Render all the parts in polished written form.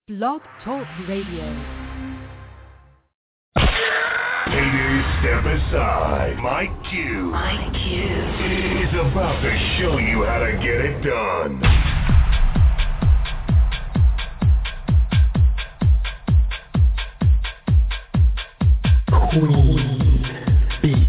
Blog Talk Radio. Haters, step aside. Mike Q is about to show you how to get it done. Queen Beat.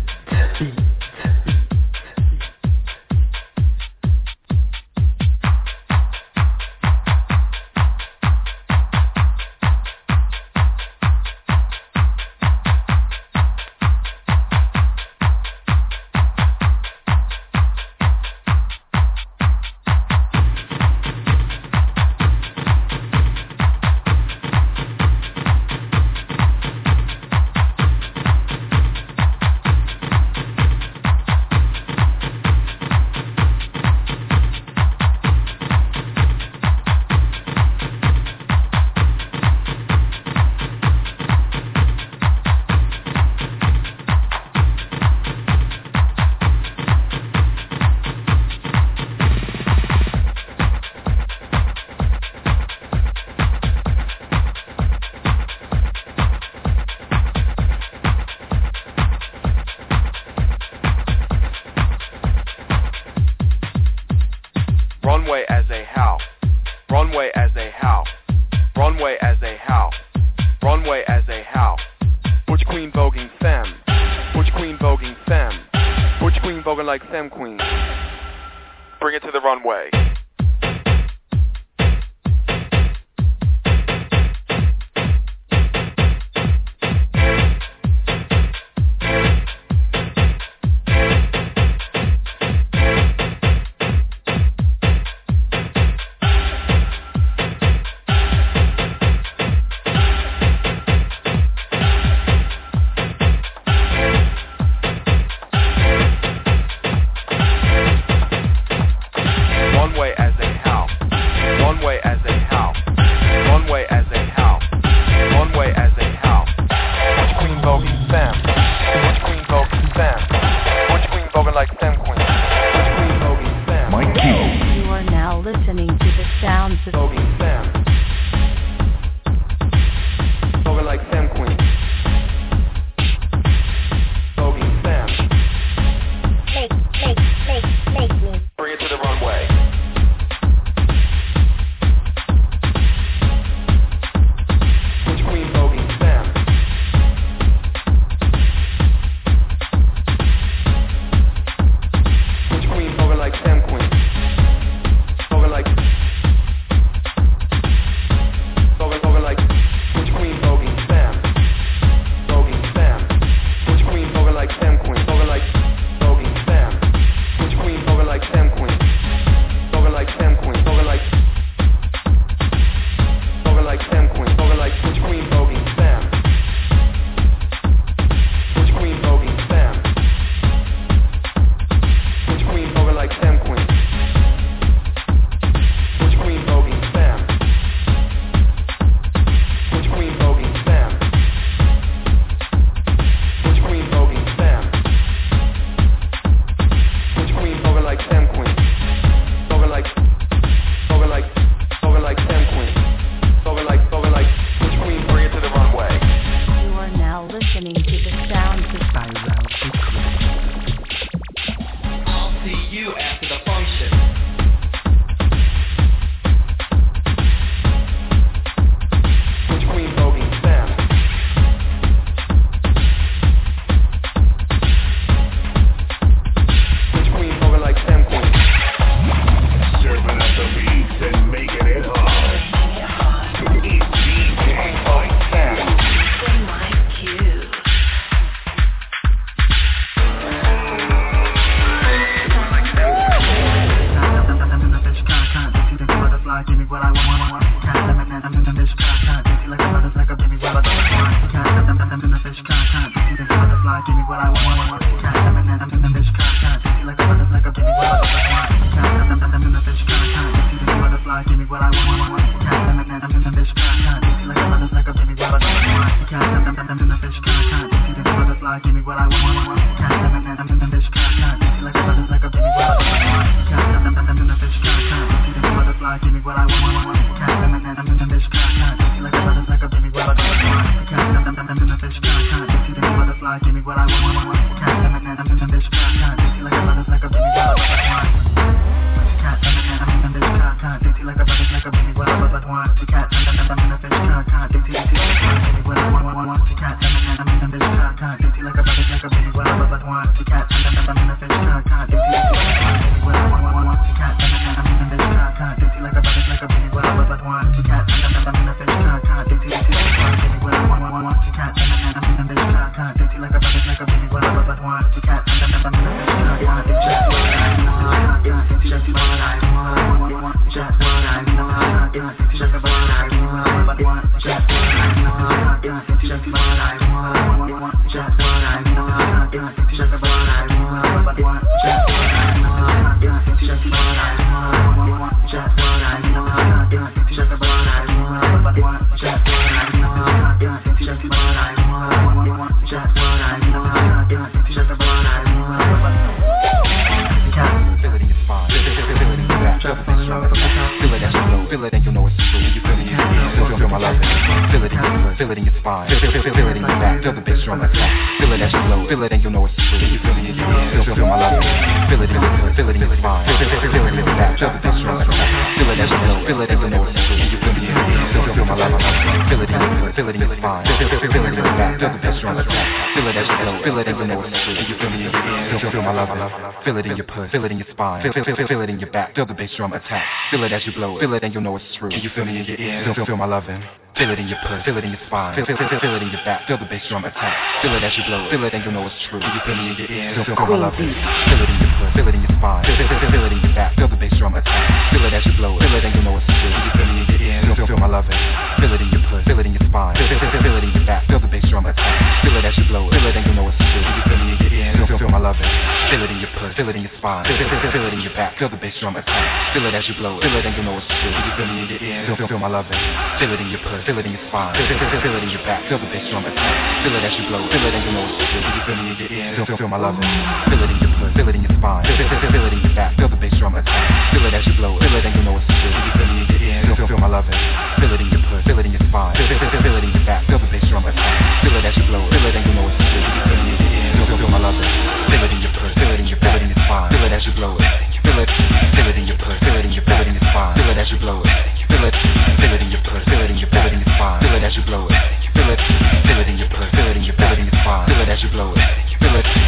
Drum attack. Feel it as you blow. Feel it and you know it's true. Can you feel me in your ear? Feel my loving. Feel it in your puss. Feel it in your spine. Feel it in your back. Feel the bass drum attack. Feel it as you blow. Feel it and you know it's true. Can you feel me in your ear? Feel my loving. Feel it in your puss. Feel it in your spine. Feel it in your back. Feel the bass drum attack. Feel it as you blow. Feel it and you know it's true. Can you feel me in your ear? Feel my loving. Feel it in your puss. Feel it in your spine. Feel it in your back. Feel the bass drum attack. Feel it as you blow. Feel it and you know it's true. Can you feel me in your ear? Feel my loving. Feel it in your puss. Feel it in your spine. Feel it in your back. Feel the bass drum attack. Feel it as you blow. Feel it and you know it's true. Can you feel me in your ear? Feel my loving. Feel it in your puss. Feel it in your spine. Feel it in your back. Feel the bass drum attack. Feel it as you blow. Feel it and you know it's true. Can you feel me in your ear? Feel my loving. Feel it in your puss. Feel it in your spine. Feel it in your back. Feel the bass drum attack. Feel it as you blow. Feel it and you know it's true. Can you feel me in your ear? Feel my loving. Feel it in your puss. Feel it in your spine. Feel it in your back. Feel the bass drum attack. Feel it as you blow. Feel it and you know it's true. Can you feel me in your ear? Feel my loving. Feel it in your puss. Feel it in your back. Feel it in your spine. Feel it as you blow. Feel it in your puss. Feel it in your back. Feel it in your spine. Feel it as you blow. Feel it in your puss. Feel it in your back. Feel it in your spine. Feel it as you blow. Feel it in your puss. Feel it in your back. Feel it in your spine. Feel it as you blow. Feel it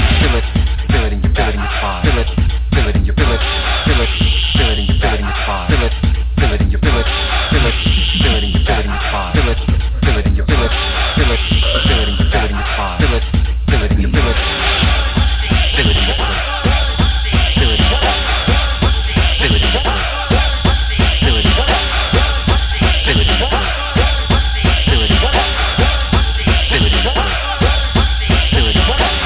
in your back. In your spine. Feel it in your feel it in your back. In your spine. Feel it in your feel it in your back. In your spine. Feel it in your feel it in your spine. Feel it in your feel it. Feel it in your puss. Feel it in your back. Feel it in your puss. Feel it in your back. Feel it in your puss. Feel it in your back. Feel it in your puss. Feel it in your back.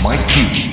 Mike Q.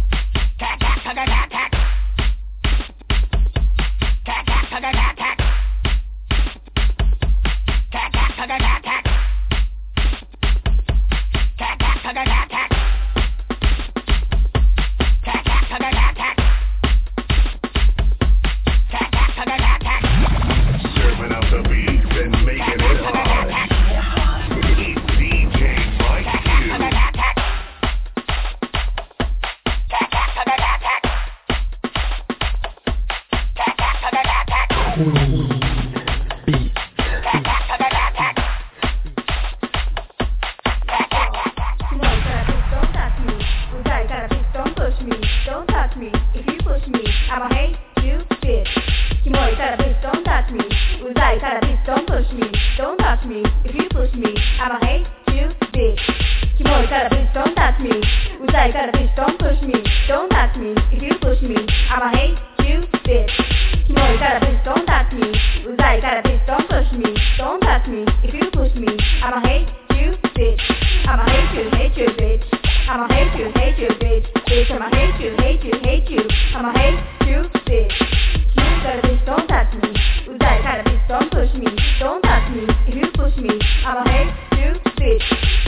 touch me. We say you gotta bitch, don't push me. Don't touch me. If you push me, I'ma hate you, bitch. You know you gotta bitch, don't touch me. We say you gotta bitch, don't push me. Don't touch me. If you push me, I'ma hate you, bitch. I'ma hate you, bitch. I'ma hate you, bitch. Bitch, I'ma hate you. I'ma hate you, bitch. You gotta bitch, don't touch me. We say you gotta bitch, don't push me. Don't touch me. If you push me, I'ma hate you, bitch.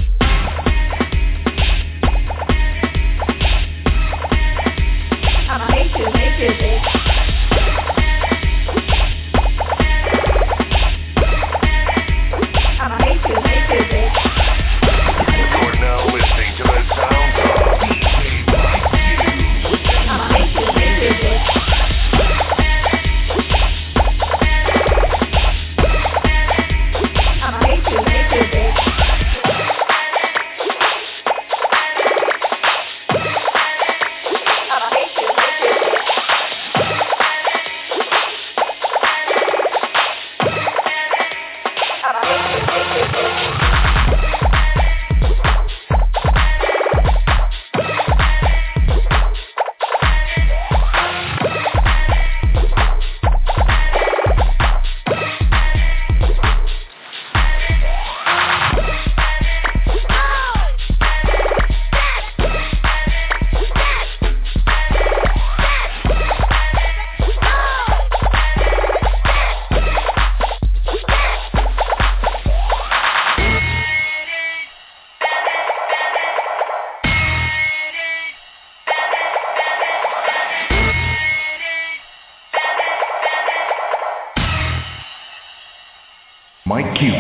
I'ma hate you, bitch. I'ma hate you, bitch. You're now listening to the sounds of DJ Mike Q. I'ma hate you, bitch. I'ma hate you, bitch. I'ma hate you, bitch. Mike Q.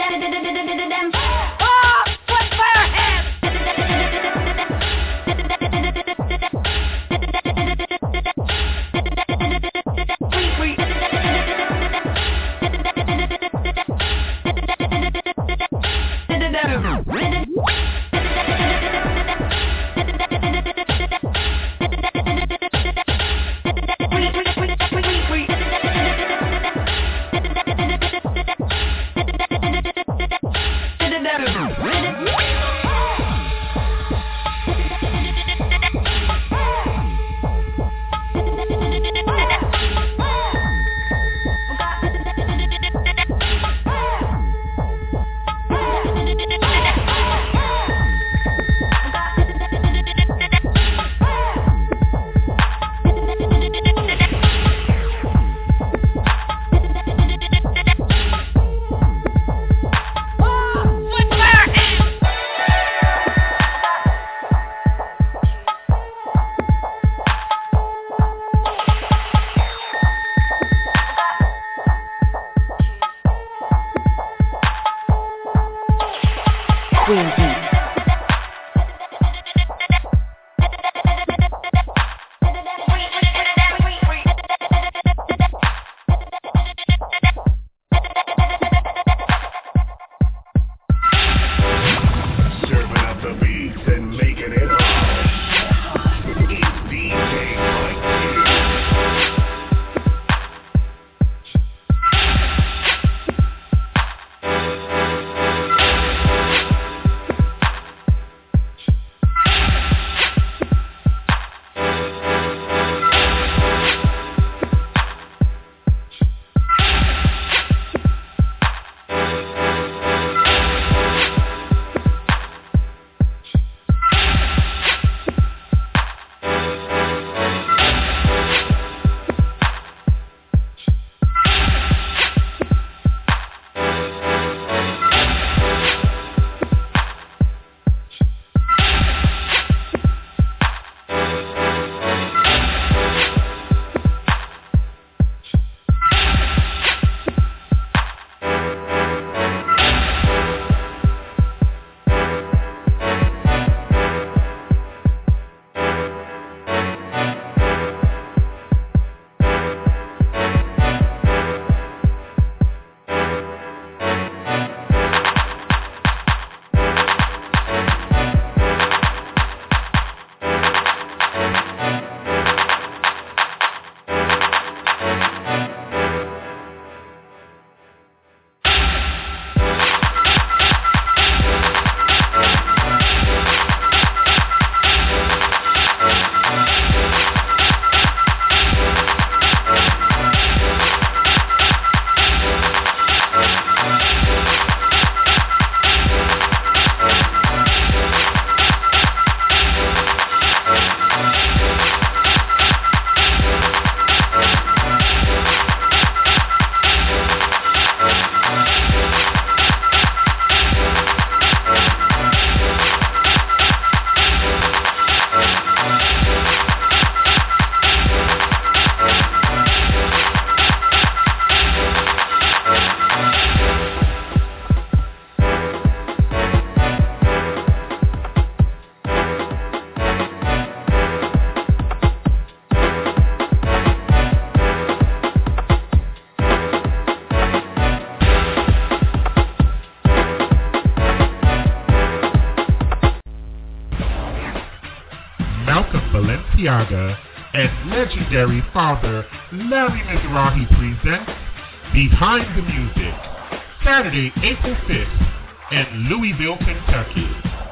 Balenciaga and legendary father Larry Mizrahi presents Behind the Music, Saturday, April 5th in Louisville, Kentucky.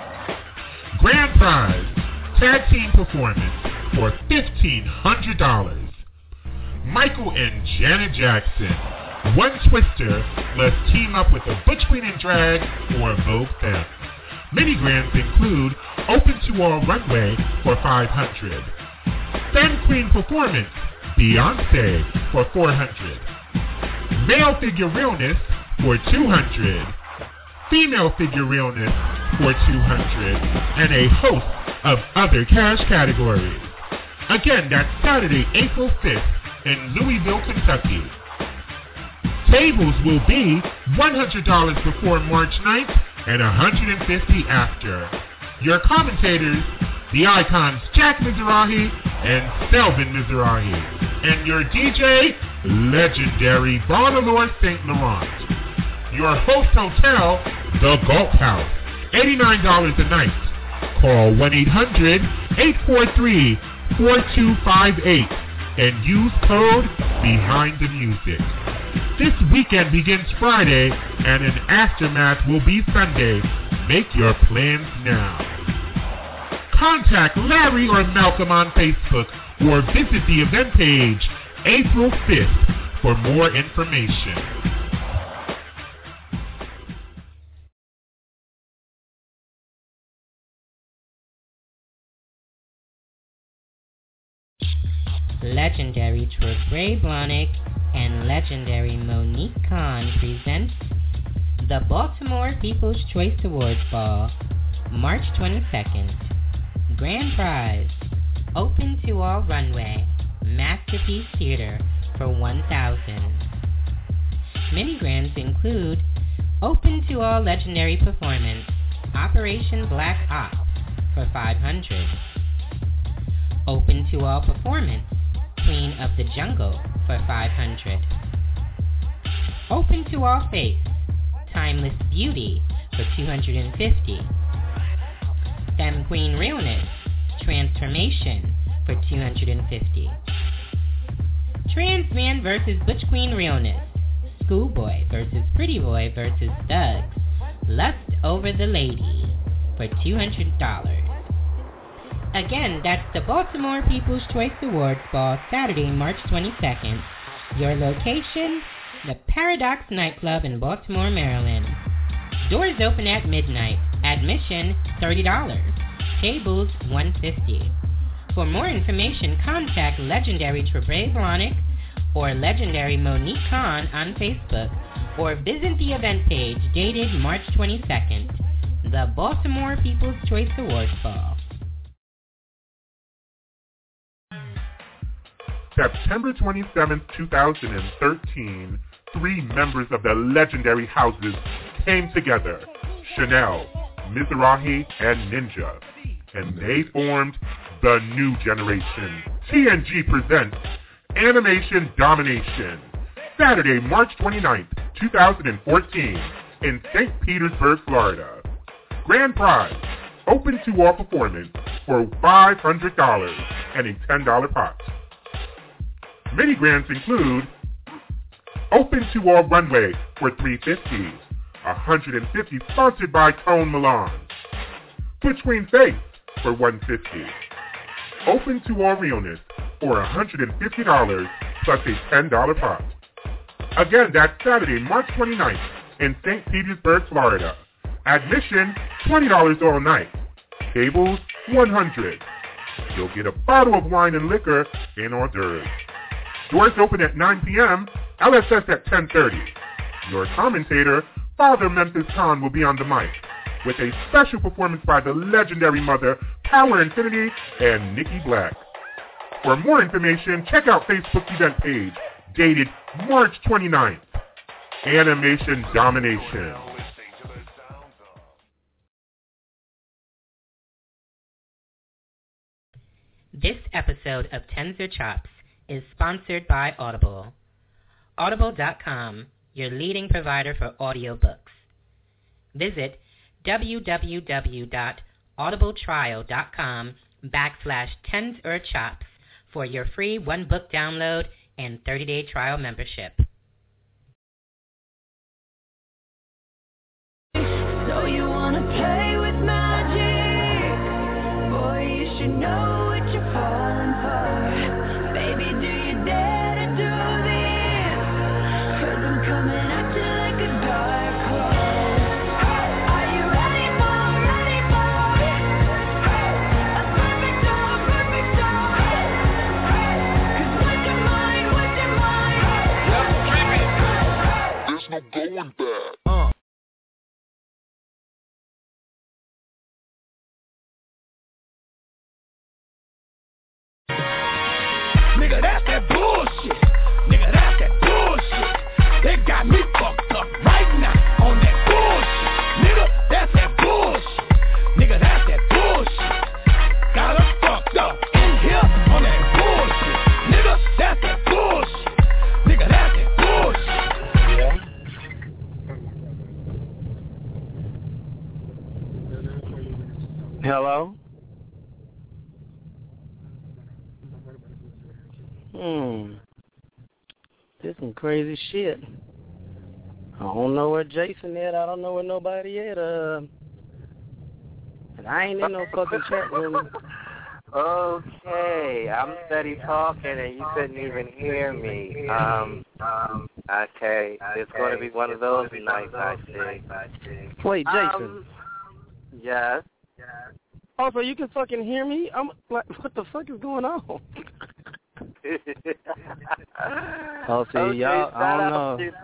Grand prize, tag team performance for $1,500. Michael and Janet Jackson, One Twister, let's team up with the Butch Queen and Drag or Vogue Femme. Mini grands include Open to All Runway for $500. Femme Queen Performance, Beyonce for $400. Male Figure Realness for $200. Female Figure Realness for $200. And a host of other cash categories. Again, that's Saturday, April 5th in Louisville, Kentucky. Tables will be $100 before March 9th and $150 after. Your commentators, the icons Jack Mizrahi and Selvin Mizrahi. And your DJ, legendary Bonalore St. Laurent. Your host hotel, The Galt House, $89 a night. Call 1-800-843-4258 and use code Behind the Music. This weekend begins Friday and an aftermath will be Sunday. Make your plans now. Contact Larry or Malcolm on Facebook or visit the event page April 5th for more information. Legendary Trey Blahnik and legendary Monique Kahn presents the Baltimore People's Choice Awards Ball, March 22nd. Grand prize, open to all runway, Masterpiece Theater for $1,000. Mini grants include open to all legendary performance, Operation Black Ops for $500. Open to all performance, Queen of the Jungle for $500. Open to all face, Timeless Beauty for $250. Femme Queen Realness, Transformation for $250. Trans Man vs. Butch Queen Realness, Schoolboy vs. Pretty Boy vs. Thugs, Lust Over the Lady for $200. Again, that's the Baltimore People's Choice Awards Ball, Saturday, March 22nd. Your location, the Paradox Nightclub in Baltimore, Maryland. Doors open at midnight. Admission, $30. Tables, $150. For more information, contact legendary Trey Blahnik or legendary Monique Kahn on Facebook or visit the event page dated March 22nd. The Baltimore People's Choice Awards Ball. September 27, 2013, three members of the legendary houses came together, Chanel, Mizrahi, and Ninja, and they formed the new generation. TNG presents Animation Domination, Saturday, March 29, 2014, in St. Petersburg, Florida. Grand prize, open to all performance for $500 and a $10 pot. Mini grants include open to all runway for $350, $150 sponsored by Tone Milan. Butch Queen Face for $150. Open to all realness for $150 plus a $10 pot. Again, that's Saturday, March 29th in St. Petersburg, Florida. Admission, $20 all night. Tables, $100. You'll get a bottle of wine and liquor and hors d'oeuvres. Doors open at 9 p.m., LSS at 10:30. Your commentator, Father Memphis Khan, will be on the mic with a special performance by the legendary mother, Power Infinity, and Nikki Black. For more information, check out Facebook's event page, dated March 29th. Animation Domination. This episode of Tenzer Chops is sponsored by Audible. Audible.com, your leading provider for audiobooks. Visit www.audibletrial.com/TenzerChops for your free one-book download and 30-day trial membership. So you wanna play with magic? Boy, you should know what you're falling for. Baby, do you dare to do this? 'Cause I'm coming at you like a dark horse. Are you ready for it? A perfect storm. 'Cause what's your mind? There's no going back. Nigga, that's that bullshit. They got Hello? This some crazy shit. I don't know where Jason at. I don't know where nobody at. And I ain't in no fucking chat room. Okay, I'm steady talking and you couldn't even hear me. Okay, it's going to be one of those nights, I see. Wait, Jason. Yes. Oh, so you can fucking hear me? I'm like, what the fuck is going on? Oh, see, okay, y'all, I don't know.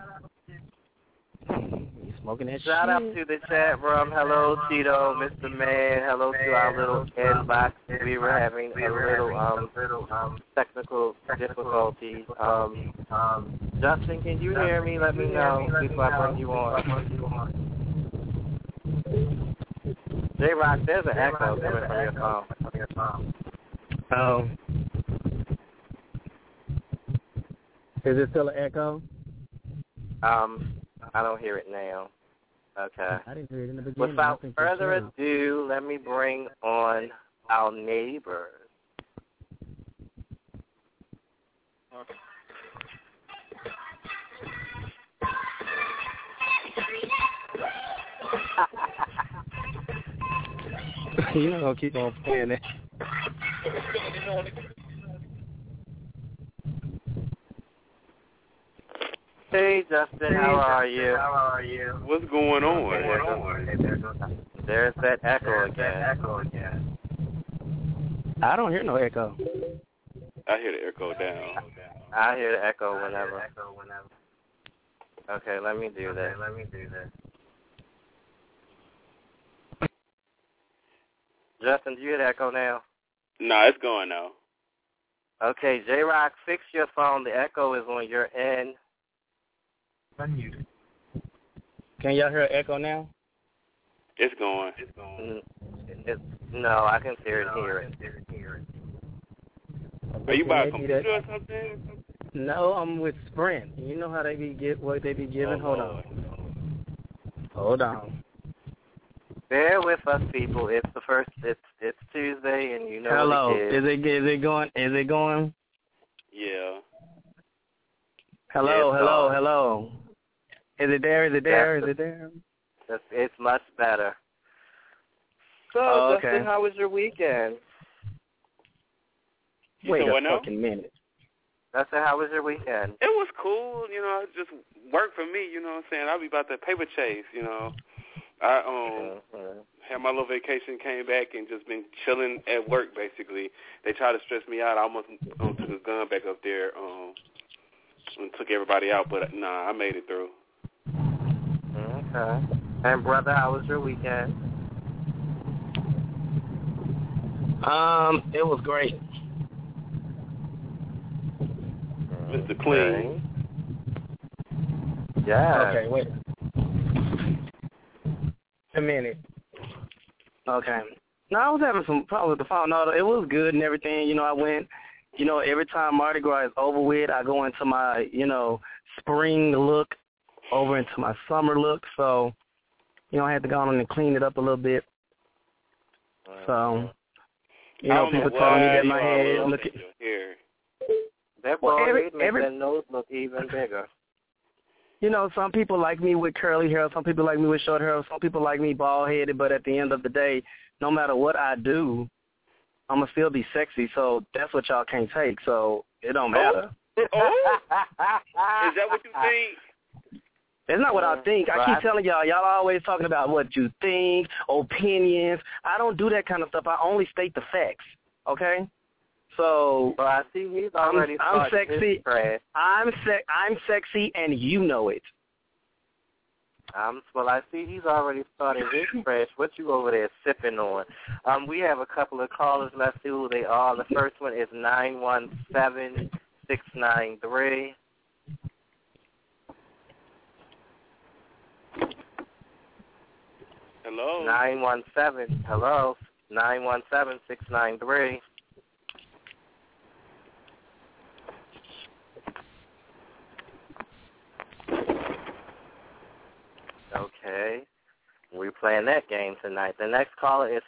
You smoking that Shout shit? out to the chat room. Hello, Tito, Mr. Man. Hello to our little inbox. We were having a little technical difficulties. Justin, can you hear me? Let me know before I bring you on. J-Rock, there's an echo coming from your phone. Oh. Is it still an echo? I don't hear it now. Okay. I didn't hear it in the beginning. Without further ado, let me bring on our neighbors. You're not going to keep on playing that. Hey, Justin, how are you? What's going on? There's that echo again. I don't hear no echo. I hear the echo down. I hear the echo whenever. Okay, let me do that. Justin, do you hear the echo now? No, it's going now. Okay, J-Rock, fix your phone. The echo is on your end. Unmuted. Can y'all hear an echo now? It's going. No, I can hear it. Are you by a computer or something? No, I'm with Sprint. You know how they be what they be giving. Oh, Hold on. Bear with us, people. It's the first. It's Tuesday, and you know. Hello. What it is. Is it going? Yeah. Hello. Is it there? It's much better. So, okay. Justin, how was your weekend? Wait a fucking minute. I said, how was your weekend? It was cool, just work for me, you know what I'm saying? I'll be about to paper chase, I had my little vacation, came back, and just been chilling at work, basically. They tried to stress me out. I almost took a gun back up there and took everybody out, but nah, I made it through. Okay. And, brother, how was your weekend? It was great. Mr. Clean. Yeah. Okay, wait a minute. Okay. No, I was having some problems with the phone. No, it was good and everything. I went, every time Mardi Gras is over with, I go into my, spring look over into my summer look. So, I had to go on and clean it up a little bit. So, people telling me that my hair look. That bald head makes that nose look even bigger. Some people like me with curly hair. Some people like me with short hair. Some people like me bald-headed. But at the end of the day, no matter what I do, I'm going to still be sexy. So that's what y'all can't take. So it don't matter. Oh? Is that what you think? That's not what I think. I keep telling y'all always talking about what you think, opinions. I don't do that kind of stuff. I only state the facts, okay? So I see he's already I'm sexy. His I'm sexy, and you know it. I see he's already started his fresh. What you over there sipping on? We have a couple of callers. Let's see who they are. The first one is 917-693. Hello. 917. Hello. 917-693. Okay. We playing that game tonight. The next caller is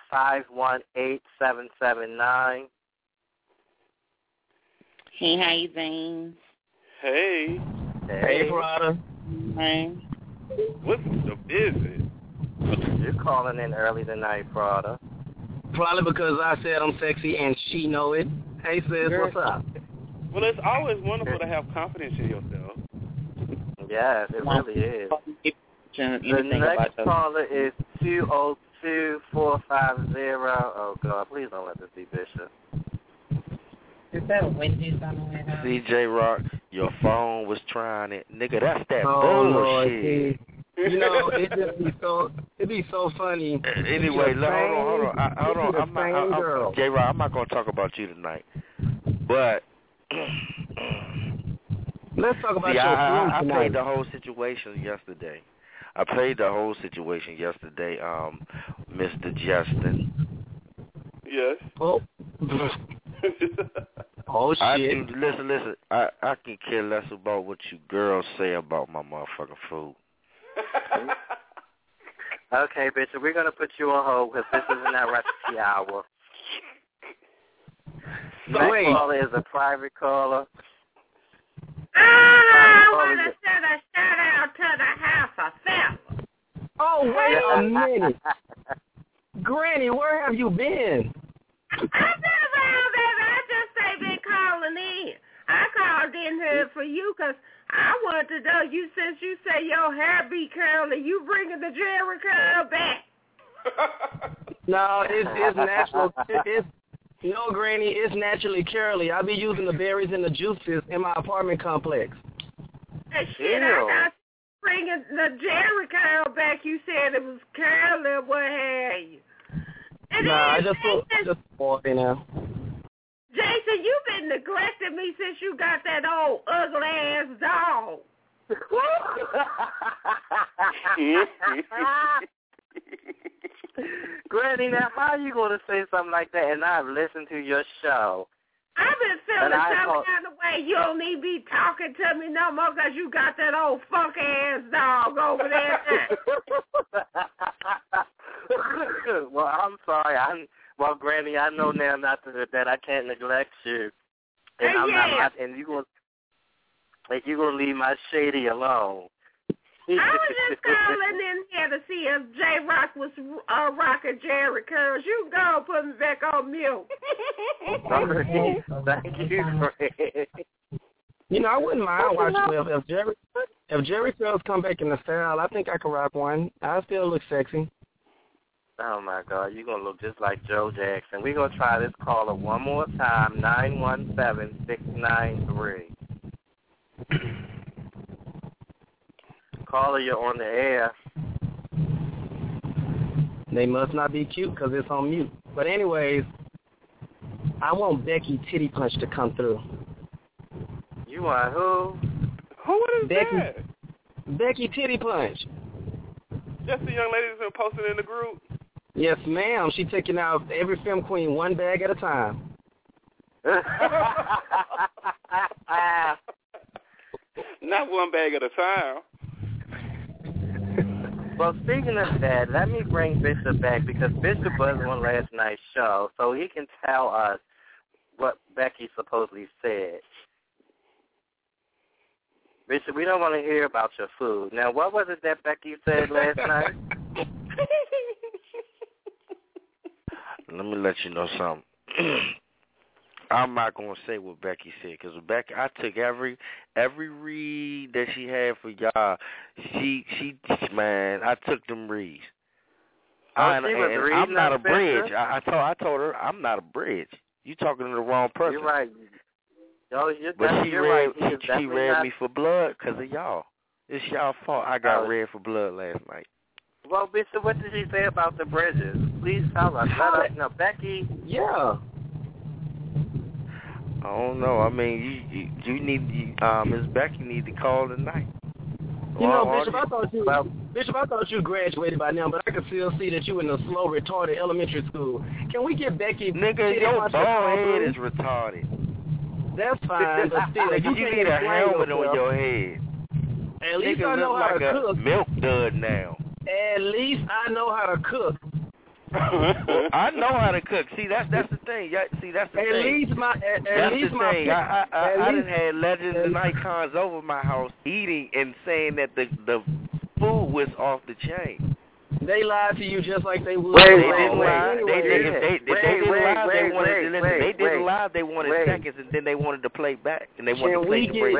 518779. Hey, how you doing? Hey. Hey, brother. Hey. What's the business? You're calling in early tonight, Prada. Probably because I said I'm sexy and she know it. Hey, sis, what's up? Well, it's always wonderful to have confidence in yourself. Yes, it really is. The next caller is 202450. Oh, God, please don't let this be Bishop. Is that a Wendy's on the way down? CJ Rock, your phone was trying it. Nigga, that's that Lord, bullshit. You know, it'd be so funny. Anyway, hold on. J-Rock, I'm not going to talk about you tonight. But let's talk about I played the whole situation yesterday. Mr. Justin. Yes. Oh. Oh, shit. Listen. I can care less about what you girls say about my motherfucking food. Okay, Bishop, we're going to put you on hold because this isn't that recipe hour. Next caller is a private caller. I want to send a shout out to the House of Fellas. Oh, wait a minute. Granny, where have you been? I've been around, baby. I just ain't been calling in. I called in here for you because I want to know, since you say your hair be curly, you bringing the Jerry curl back? No, it's natural. No, Granny, it's naturally curly. I be using the berries and the juices in my apartment complex. Hey, shit, I got bringing the Jerry curl back. You said it was curly. What have you? I just bought it now. Jason, you've been neglecting me since you got that old ugly ass dog. Granny, now how are you going to say something like that? And I've listened to your show. I've been feeling some kind of way. You don't need to be talking to me no more because you got that old funky ass dog over there. Well, I'm sorry. Well, Granny, I know now not that I can't neglect you, and and you're gonna leave my shady alone. I was just calling in here to see if J Rock was rocking Jerry curls. You can go put me back on mute. Thank you, Greg. You know, I wouldn't mind watching if Jerry curls come back in the style. I think I could rock one. I still look sexy. Oh, my God. You're going to look just like Joe Jackson. We're going to try this caller one more time, 917-693. Caller, you're on the air. They must not be cute because it's on mute. But anyways, I want Becky Titty Punch to come through. You want who? Who is that? Becky Titty Punch. That's the young lady that's been posting in the group? Yes, ma'am. She's taking out every film queen one bag at a time. Not one bag at a time. Well, speaking of that, let me bring Bishop back because Bishop was on last night's show, so he can tell us what Becky supposedly said. Bishop, we don't want to hear about your food. Now, what was it that Becky said last night? Let me let you know something. I'm not going to say what Becky said because Becky, I took every read that she had for y'all. Man, I took them reads. I'm not a bridge. I told her I'm not a bridge. You talking to the wrong person. You're right. But she read me for blood because of y'all. It's y'all fault I got read for blood last night. Well, Bishop, what did she say about the bridges? Please tell us. Let us know. Becky? Yeah. I don't know. I mean, you need Miss Becky need to call tonight. You know, Bishop, I thought you graduated by now, but I can still see that you in a slow, retarded elementary school. Can we get Becky? Nigga, your bald head is retarded. That's fine, but still, you need a helmet on your head. At least nigga I know look how like to a cook. milk dud now. At least I know how to cook. I know how to cook. See, that's the thing. See, that's the thing. At least my thing. I done had legends and icons over my house eating and saying that the food was off the chain. They lied to you just like they would. They didn't lie. They didn't lie. They wanted seconds, and then they wanted to play back, and they wanted to play the break.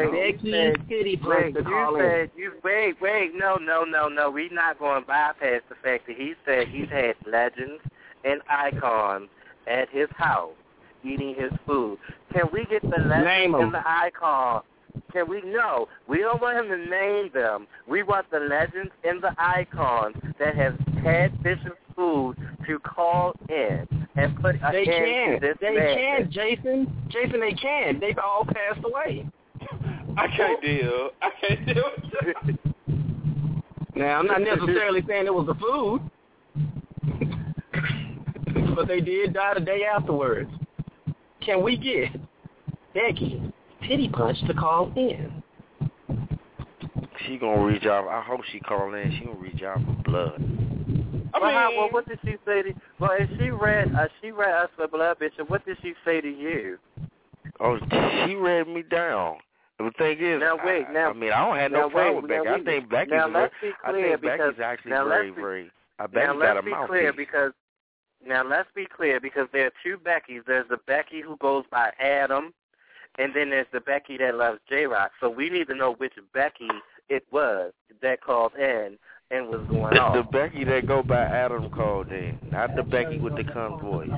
No. We're not going to bypass the fact that he said he's had legends and icons at his house eating his food. Can we get the legends and the icons? Can we? No, we don't want him to name them. We want the legends and the icons that have had Bishop's food to call in and put an end to this can, Jason. Jason, they can. They've all passed away. I can't deal with it. Now, I'm not necessarily saying it was the food, but they did die the day afterwards. Can we get Becky Titty Punch to call in? She gonna reach out. I hope she call in. She gonna reach out for blood. Well, what did she say to? Well, if she read us for blood, Bishop. What did she say to you? Oh, she read me down. The thing is, I don't have no problem with Becky. I think Becky's actually very. I bet you got a mouthpiece. Now let's be clear because there are two Beckys. There's the Becky who goes by Adam, and then there's the Becky that loves J-Rock. So we need to know which Becky it was that called in and was going on. The Becky that go by Adam called in, not the Becky with the cunt voice.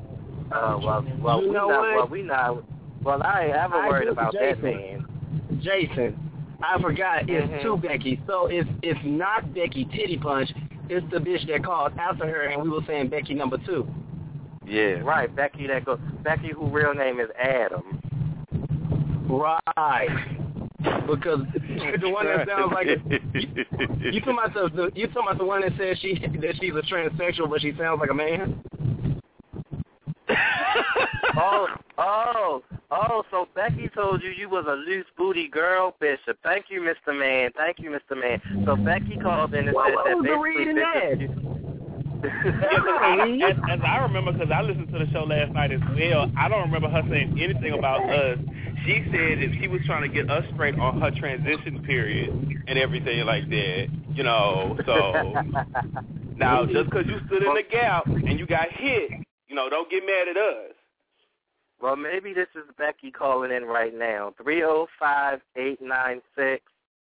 Well, I ain't ever worried about that man. Jason, I forgot it's two Becky. So it's not Becky Titty Punch. It's the bitch that called after her, and we were saying Becky number 2. Yeah. Right, Becky whose real name is Adam. Right. Because the one that sounds like you talking about the one that says she's a transsexual, but she sounds like a man. So Becky told you was a loose booty girl, Bishop. Thank you, Mr. Man. So Becky called in and said that basically as I remember, because I listened to the show last night as well, I don't remember her saying anything about us. She said that she was trying to get us straight on her transition period and everything like that, so now just because you stood in the gap and you got hit, don't get mad at us. Well, maybe this is Becky calling in right now. 305-896.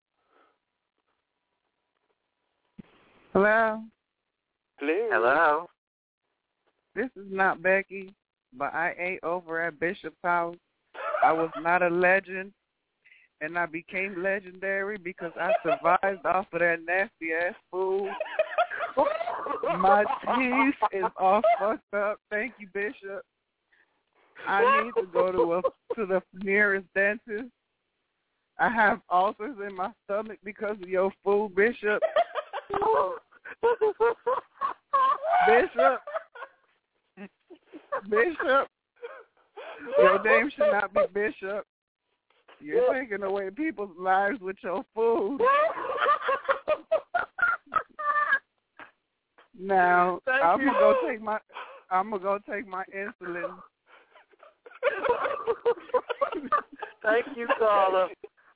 Hello. Hello. This is not Becky, but I ate over at Bishop's house. I was not a legend, and I became legendary because I survived off of that nasty-ass food. My teeth is all fucked up. Thank you, Bishop. I need to go to the nearest dentist. I have ulcers in my stomach because of your food, Bishop. Bishop. Your name should not be Bishop. You're taking away people's lives with your food. Now, I'm gonna go take my insulin. Thank you, caller.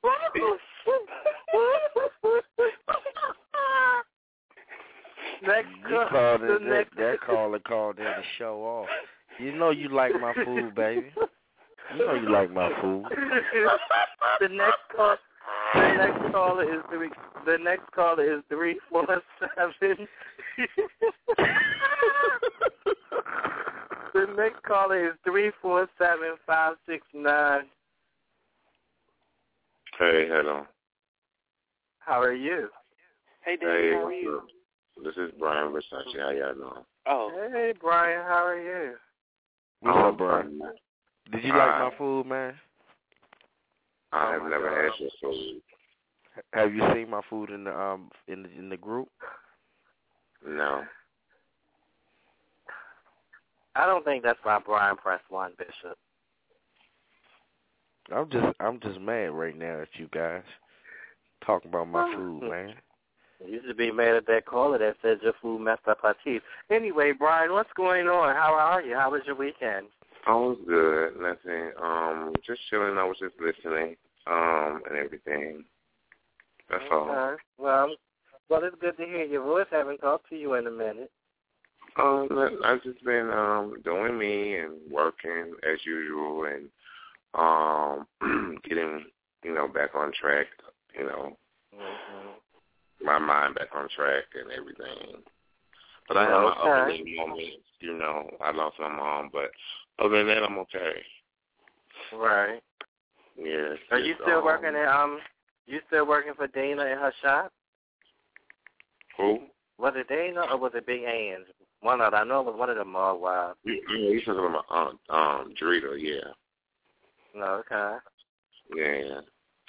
That caller called in to show off. You know you like my food, baby. You know you like my food. The next caller is 347. The next caller is 347-569. Hey, hello. How are you? Hey, Dave, how are you? This is Brian Versace. How y'all doing? Oh. Hey, Brian, how are you? What's up, Brian? Did you like my food, man? I have never had your food. Have you seen my food in the group? No. I don't think that's why Brian pressed 1, Bishop. I'm just mad right now at you guys talking about my food, man. You should be mad at that caller that said your food messed up her teeth. Anyway, Brian, what's going on? How are you? How was your weekend? I was good. Nothing. Just chilling. I was just listening, and everything. That's all. Well, it's good to hear your voice. I haven't talked to you in a minute. I've just been doing me and working as usual, and getting back on track. My mind back on track and everything. But I had my other moments. I lost my mom, but other than that, I'm okay. Right. Yes. Are you still working at You still working for Dana in her shop? Who? Was it Dana or was it Big Ann's? One of them. I know it was one of them all wild. You talking about Dorita? Yeah. No, okay. Yeah.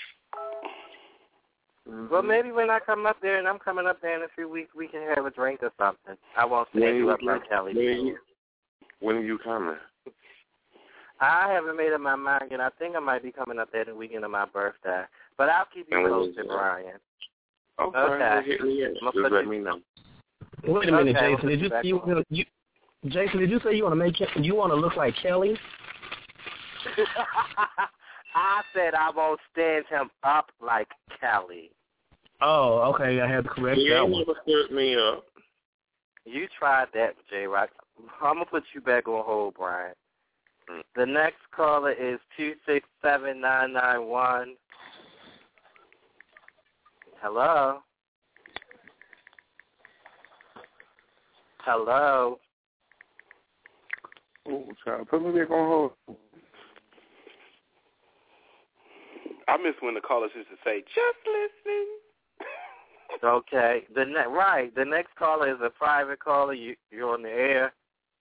Well, maybe when I come up there, and I'm coming up there in a few weeks, we can have a drink or something. I won't stand you up like Kelly. When are you coming? I haven't made up my mind yet. I think I might be coming up there the weekend of my birthday. But I'll keep you posted, Brian. Okay. Just let me know. Wait a minute, Jason. Did Jason, did you say you want to look like Kelly? I said I won't stand him up like Kelly. Oh, okay. I had to correct that one. Never stirred me up. You tried that, J-Rock. I'm going to put you back on hold, Brian. The next caller is 267991. Hello? Hello? Oh, child, put me back on hold. I miss when the callers used to say, just listening. Okay. The next caller is a private caller. You're on the air.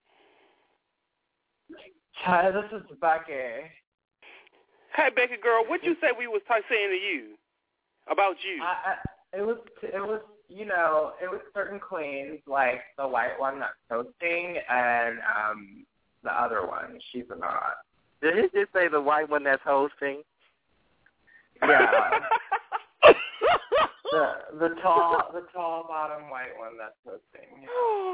Hi, this is Becky. Hey, Becky girl, what you say we was saying to you? About you? It was certain queens, like the white one that's hosting and the other one. She's not. Did he just say the white one that's hosting? Yeah. the tall bottom white one that's hosting.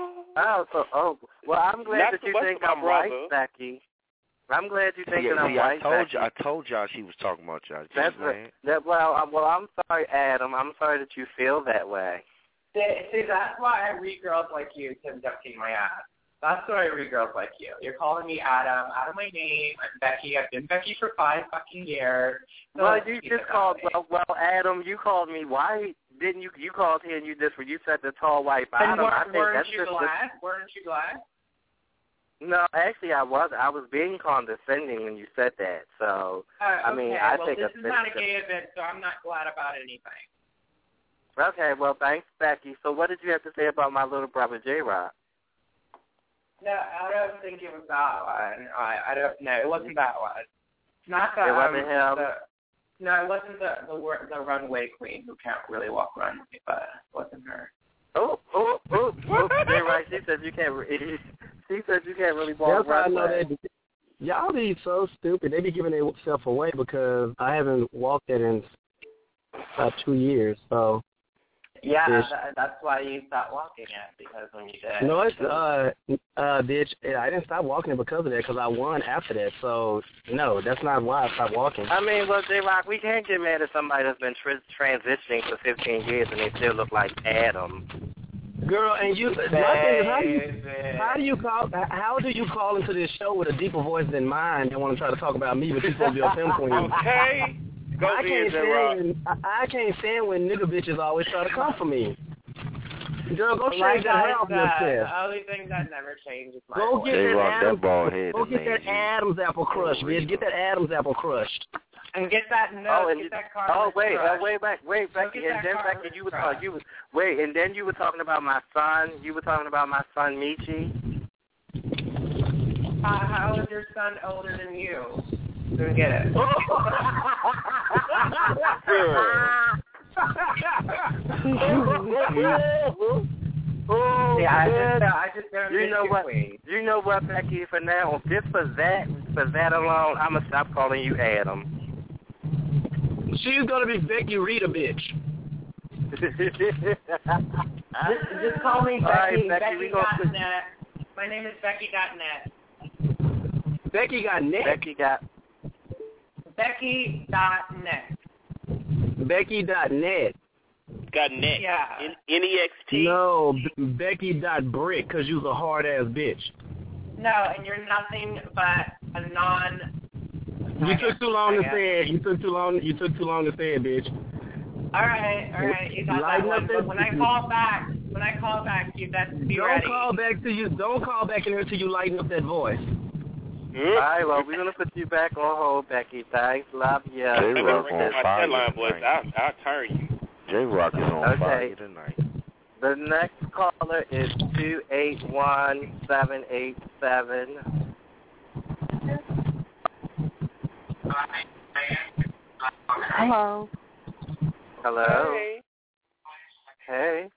Well, I'm glad that you think I'm white, Becky. I'm glad you think that I'm white. I told y'all she was talking about y'all. Well, I'm sorry, Adam. I'm sorry that you feel that way. See, that's why I read girls like you conducting my ass. That's why I read girls like you. You're calling me Adam. Out of my name. I'm Becky. I've been Becky for 5 fucking years. So well, you just called. Well, Adam, you called me white, didn't you? You called here and you said the tall white bottom. Weren't you glad? Weren't you glad? No, actually, I was. I was being condescending when you said that. So, I mean, I think this is not a gay event, so I'm not glad about anything. Okay, well, thanks, Becky. So, what did you have to say about my little brother J-Rock? No, I don't think it was that one. I don't know. It wasn't that one. It's not that. It wasn't him. No, it wasn't the runway queen who can't really walk runway, but it wasn't her. Oh! J-Rock, she said you can't. She said you can't really walk runway. I know that. Y'all be so stupid. They be giving themselves away because I haven't walked it in about 2 years. So. Yeah, that's why you stopped walking it, because when you did. No, it's, bitch, I didn't stop walking it because of that, because I won after that. So, no, that's not why I stopped walking. I mean, well, J-Rock, we can't get mad at somebody that's been transitioning for 15 years and they still look like Adam. Girl, and you, my thing is, how do you call into this show with a deeper voice than mine and want to try to talk about me, but you're supposed to be a pimp queen? Okay. I can't stand when nigga bitches always try to come for me. Girl, go shake that hair off your chest. The only thing that never changes my Go voice. get that Adam's apple crushed, bitch. Get that Adam's apple crushed. And get that get that car. Oh, wait, Becky, and then Becky, you were talking about my son. You were talking about my son Michi. How is your son older than you? Didn't get it. I just don't. You know what, Becky? For now, just for that alone, I'm gonna stop calling you Adam. She's gonna be Becky Rita, bitch. Just call me Becky. Right, Becky, Becky.net. My name is Becky.net. Becky.net? Becky.net. Becky.net. Got net. Yeah. N-E-X-T. No, Becky.brick, because you's a hard-ass bitch. No, and you're nothing but a You took too long to say it. You took too long to say it, bitch. All right, you got that one. But when I call back, you best be ready. Don't call back in here till you lighten up that voice. All right, well, we're going to put you back on hold, Becky. Thanks. Love you. J-Rock on fire tonight. I'll turn you. J-Rock is on fire tonight. The next caller is 281787. Hello. Hello. Hey.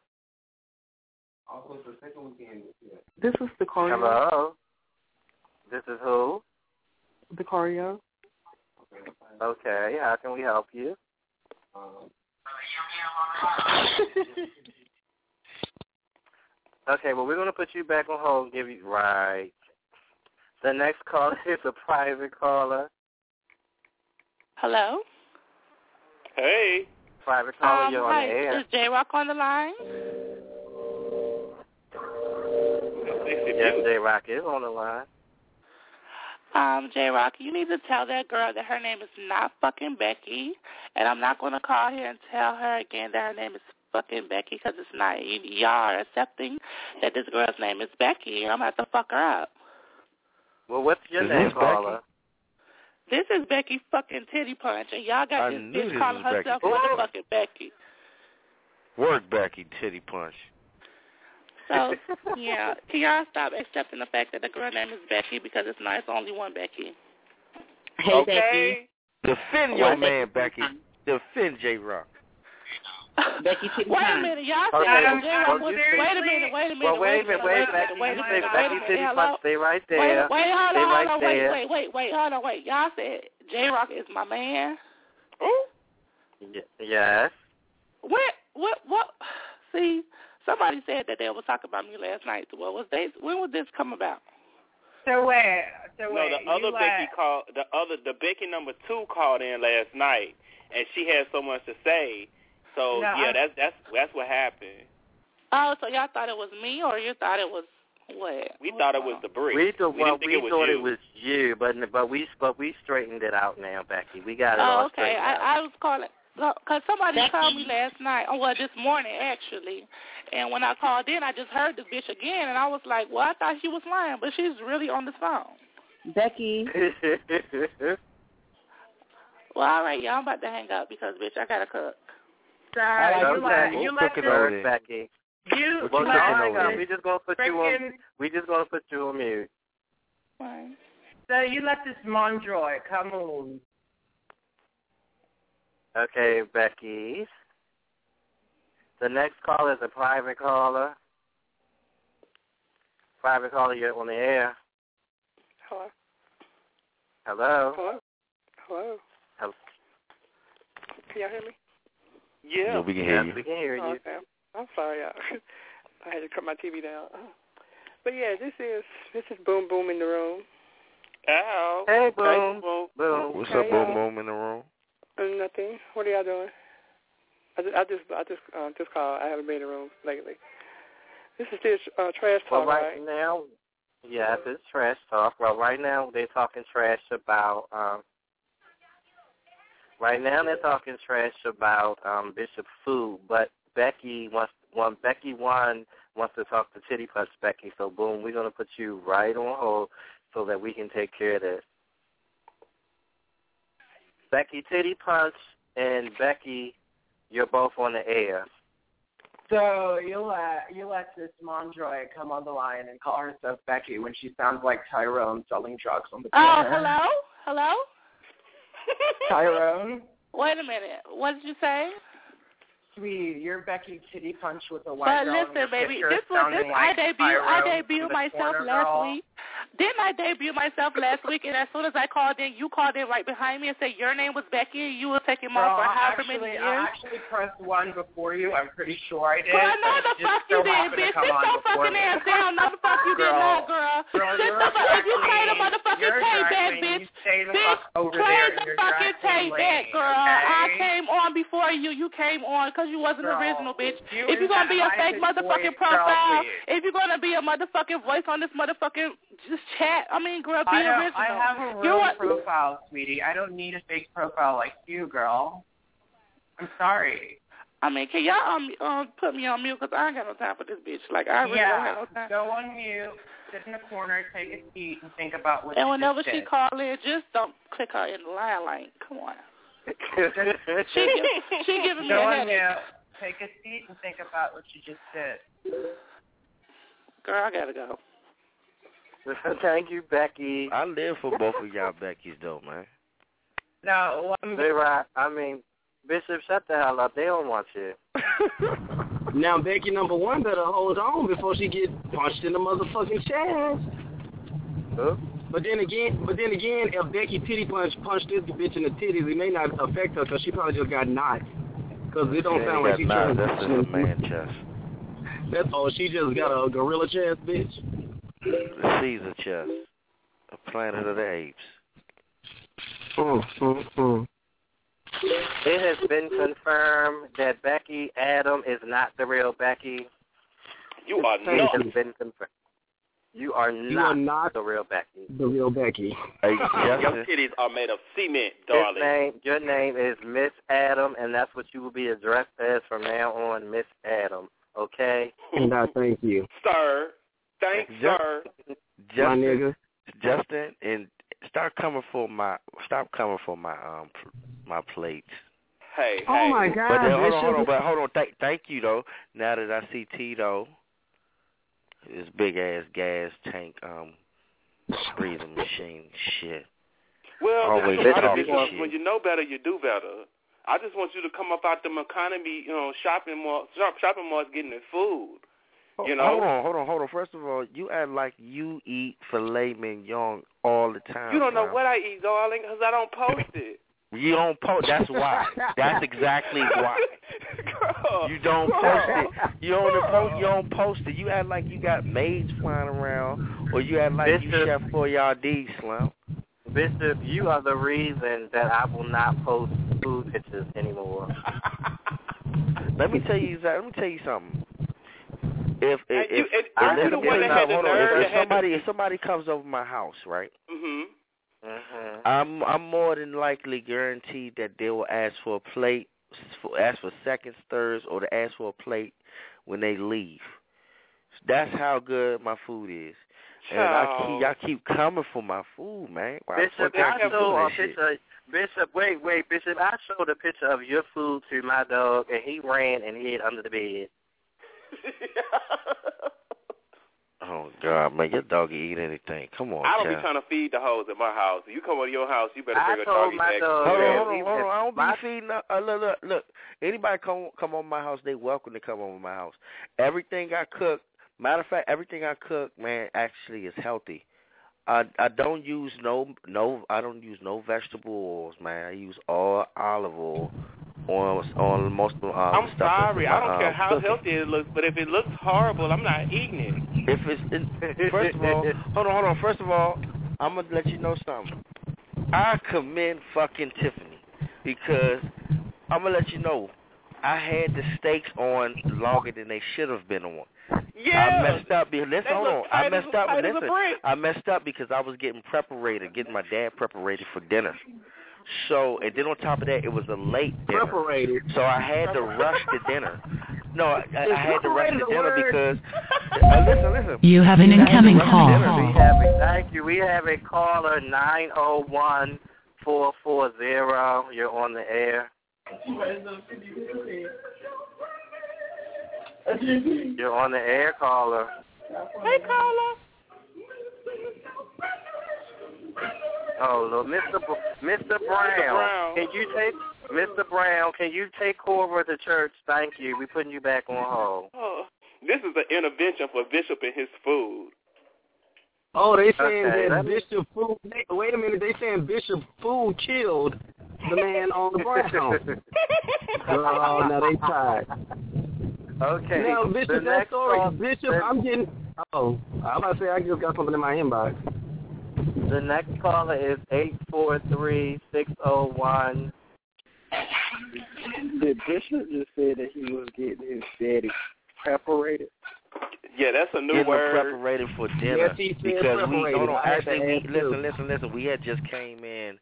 This is Decario. Hello. This is who? Decario. Okay, how can we help you? Okay, well, we're going to put you back on hold and give you... Right. The next caller is a private caller. Hello? Hey. Private caller, you're on hi, the air. is J-Rock on the line? Yes, J-Rock is on the line. J-Rock, you need to tell that girl that her name is not fucking Becky, and I'm not going to call here and tell her again that her name is fucking Becky, because it's not. Y'all are accepting that this girl's name is Becky, and I'm going to have to fuck her up. Well, what's your name, caller? This is Becky fucking Titty Punch, and y'all got this bitch calling herself motherfucking Becky. Work, Becky Titty Punch. So, yeah, can y'all stop accepting the fact that the girl name is Becky, because it's not. It's only one Becky. Hey, okay. Becky. Defend your man, Becky. Defend J-Rock. Becky Titty Punch. Wait a minute, y'all said J-Rock was... Wait a minute. Wait a minute, Becky Titty Punch, stay right there. Wait, hold on, wait. Y'all said J-Rock is my man? Yes. What? See... Somebody said that they were talking about me last night. When would this come about? So wait. No, the other Becky called. The Becky number 2 called in last night, and she had so much to say. So that's what happened. Oh, so y'all thought it was me, or you thought it was what? We thought it was the brick. We thought it was you, but we straightened it out now, Becky. We got it all straightened out. I was calling. Because somebody called me last night, this morning actually, and when I called in, I just heard this bitch again, and I was like, well, I thought she was lying, but she's really on the phone. Becky. Well, all right, y'all, I'm about to hang up because, bitch, I got to cook. Sorry, you let this... Becky. Don't hang up. We just gonna put you on mute. Fine. So you let this Mondroy come on. Okay, Becky. The next caller is a private caller. Private caller, you're on the air. Hello. Hello. Hello. Hello. Can y'all hear me? Yeah, we can hear you. We can hear you. Okay. I'm sorry, I had to cut my TV down. But yeah, this is Boom Boom in the room. Ow. Hey, Boom. Boom. What's up, Boom Boom in the room? Nothing. What are y'all doing? I just called. I haven't been in the room lately. This is trash talk, right? Now, yes, it's trash talk. Well, right now they're talking trash about. Right now they're talking trash about Bishop Fu, but Becky wants to talk to Titty Punch Becky. So boom, we're gonna put you right on hold so that we can take care of this. Becky Titty Punch and Becky, you're both on the air. So you let this Mondroy come on the line and call herself Becky when she sounds like Tyrone selling drugs on the corner. Hello? Tyrone? Wait a minute. What did you say? Sweet, you're Becky Titty Punch with a white girl. But listen, baby, I debuted myself last week. Didn't I debut myself last week? And as soon as I called in, you called in right behind me and said your name was Becky. And you were taking off for however many years. I actually pressed 1 before you. I'm pretty sure I did. Girl, no, the fuck you did, bitch. Sit your fucking ass down. No, the fuck you did not, girl. Sit the fuck. If you play the motherfucking tape back, bitch. Bitch, play the fucking tape back, girl. I came on before you. You came on because you wasn't original, bitch. If you're going to be a fake motherfucking profile, if you're going to be a motherfucking voice on this motherfucking just chat, I mean, girl, be original. I have a real profile, sweetie. I don't need a fake profile like you, girl. I'm sorry. I mean, can y'all put me on mute because I ain't got no time for this bitch. Like, I really don't have no time. Go on mute, sit in the corner, take a seat, and think about what and you whenever just she did. call in, just don't click her in the line. Like, come on. she giving me Go a on headache. mute, take a seat, and think about what you just did. Girl, I gotta go. Thank you, Becky. I live for both of y'all Beckys, though, man. No, they right. I mean, Bishop, shut the hell up. They don't want you. Now, Becky number 1 better hold on before she get punched in the motherfucking chest. Huh? But then again, if Becky titty punched this bitch in the titties, it may not affect her because she probably just got knocked. Because it don't sound like she's trying to. That's just a man chest. That's all. She just got a gorilla chest, bitch. The Caesar chest. A Planet of the Apes. It has been confirmed that Becky Adam is not the real Becky. You are It not. has been confirmed. You are not the real Becky. The real Becky. Hey, Your titties are made of cement, darling. Your name is Miss Adam, and that's what you will be addressed as from now on, Miss Adam. Okay? And I thank you. Sir. Thanks, sir. My nigga. Justin, and stop coming for my my plates. Hey, oh my God! But then, hold on. Thank you though. Now that I see Tito, his big ass gas tank breathing machine shit. Well, always when you know better, you do better. I just want you to come up out the economy, shopping malls, getting the food. You know? Hold on. First of all, you act like you eat filet mignon all the time. You don't know bro. what I eat, darling, because I don't post it. You don't post. That's why. That's exactly why. Girl, you don't post it. You don't post it. You act like you got maids flying around, or you act like you Chef Boyardee, Slim. Bishop, you are the reason that I will not post food pictures anymore. Let me tell you something. If somebody comes over my house, right? I'm more than likely guaranteed that they will ask for a plate, ask for seconds, thirds, or to ask for a plate when they leave. That's how good my food is. And y'all keep coming for my food, man. Bishop, I showed a picture. Bishop, wait, Bishop. I showed a picture of your food to my dog, and he ran and hid under the bed. Oh, God, man, your dog can eat anything. Come on, I don't child. be trying to feed the hoes at my house. If you come over to your house, you better bring a told doggy my bag. dog, Hold on. I don't be feeding. Look. Anybody come over my house, they welcome to come over my house. Everything I cook, matter of fact, everything I cook, man, actually is healthy. I don't use no vegetable oils, man. I use all olive oil on most of I'm stuff. sorry, I don't care how healthy it looks, but if it looks horrible, I'm not eating it. If it's first of all, hold on. First of all, I'm gonna let you know something. I commend fucking Tiffany because I'm gonna let you know I had the steaks on longer than they should have been on. Yeah. I messed up. I messed up because I was getting my dad preparated for dinner. So, and then on top of that, it was a late dinner. Preparated. So I had to rush the dinner. No, I had to rush the dinner because. Listen. You have an incoming call. Thank you. We have a caller 901-440. You're on the air. You're on the air, caller. Hey, caller. Oh, look, Mr. Brown, can you take Cora to church? Thank you. We're putting you back on hold. Oh, this is an intervention for Bishop and his food. Oh, they saying that Okay, Bishop Food. Wait a minute, they saying Bishop Food killed the man on the ground. Oh, now they tired. Okay. Now, the Bishop, that next story, call, Bishop, I'm getting. Oh, I'm about to say I just got something in my inbox. The next caller is 843-601. Did Bishop just say that he was getting his daddy preparated? Yeah, that's a new Getting word. preparated for dinner Yes, he said because we preparated. hold on. I had Actually, to ask too. listen. We had just came in.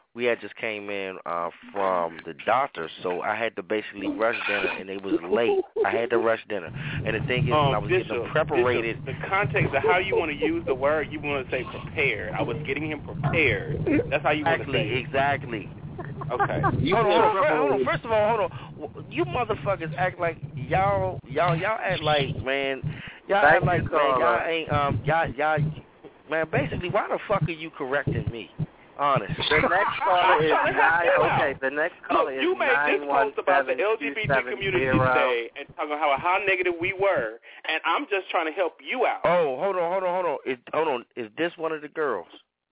From the doctor, so I had to basically rush dinner, and it was late. I had to rush dinner, and the thing is, when I was getting them preparated. Bishop, the context of how you want to use the word, you want to say prepared. I was getting him prepared. That's how you want to say it. Exactly. Okay. Hold on. First of all, hold on. You motherfuckers act like y'all act like, man. Y'all act like, man, y'all ain't man. Basically, why the fuck are you correcting me? Honest. The next caller is 9. Okay, the next caller is 917-270. You made this post about the LGBT community today and talking about how negative we were, and I'm just trying to help you out. Oh, hold on. Is this one of the girls?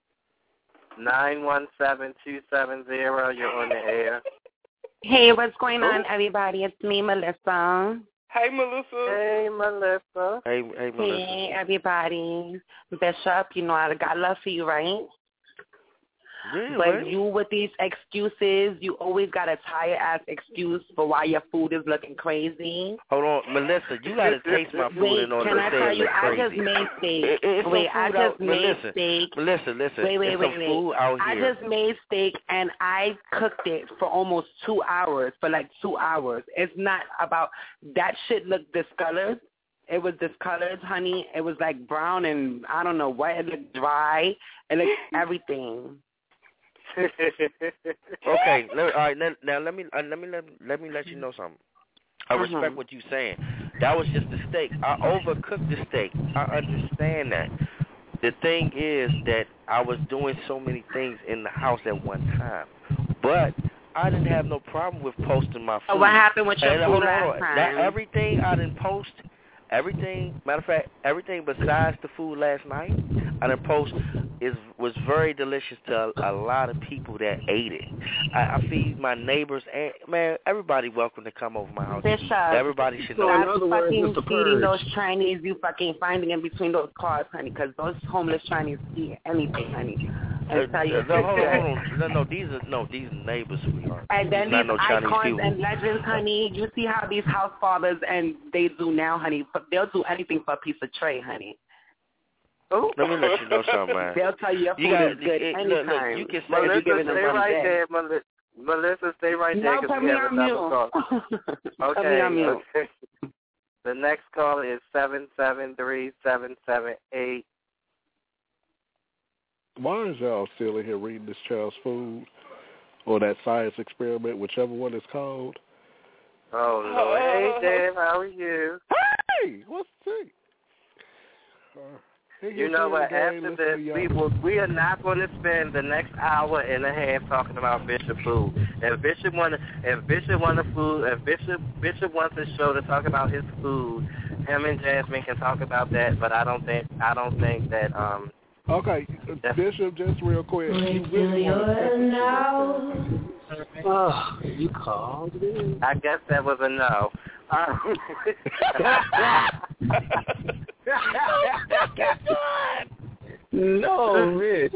917-270. You're on the air. Hey, what's going on, everybody? It's me, Melissa. Hey, Melissa. Hey, Melissa. Hey, Melissa. Hey, everybody. Bishop, you know I got love for you, right? Yeah, but right. You with these excuses, you always got a tired-ass excuse for why your food is looking crazy. Hold on, Melissa, you got to taste my food in order to say it's crazy. Can I tell you, I just made steak. Melissa, listen. Wait. Food out I here. just made steak, and I cooked it for almost 2 hours, It's not about, that shit looked discolored. It was discolored, honey. It was like brown and I don't know what. It looked dry. It looked everything. Okay, all right. Now let me let you know something. I respect what you're saying. That was just the steak. I overcooked the steak. I understand that. The thing is that I was doing so many things in the house at one time, but I didn't have no problem with posting my food. So what happened with your food last time? Everything I didn't post. Everything, matter of fact, everything besides the food last night, I didn't post, was very delicious to a lot of people that ate it. I feed my neighbors, and, man, everybody welcome to come over my house. Bishop, everybody should know. Stop fucking feeding those Chinese you fucking finding in between those cars, honey, because those homeless Chinese eat anything, honey. Hold on. No, these are neighbors, sweetheart. And then these these icons and legends, honey. You see how these house fathers and they do now, honey. They'll do anything for a piece of tray, honey. Oh. Let me let you know something, man. They'll tell you your food is good anytime. You can say Melissa, stay right there. Melissa, stay right there because we have another call. Okay. The next call is 773-778. Why is y'all still in here reading this child's food or that science experiment, whichever one it's called? Oh, Lord. Hey, Dave, how are you? Hey, what's the thing? You know what? After this, we are not going to spend the next hour and a half talking about Bishop food. If Bishop wants a show to talk about his food, him and Jasmine can talk about that. But I don't think that Okay, Bishop, just real quick. You called it? I guess that was a no. No, Rich.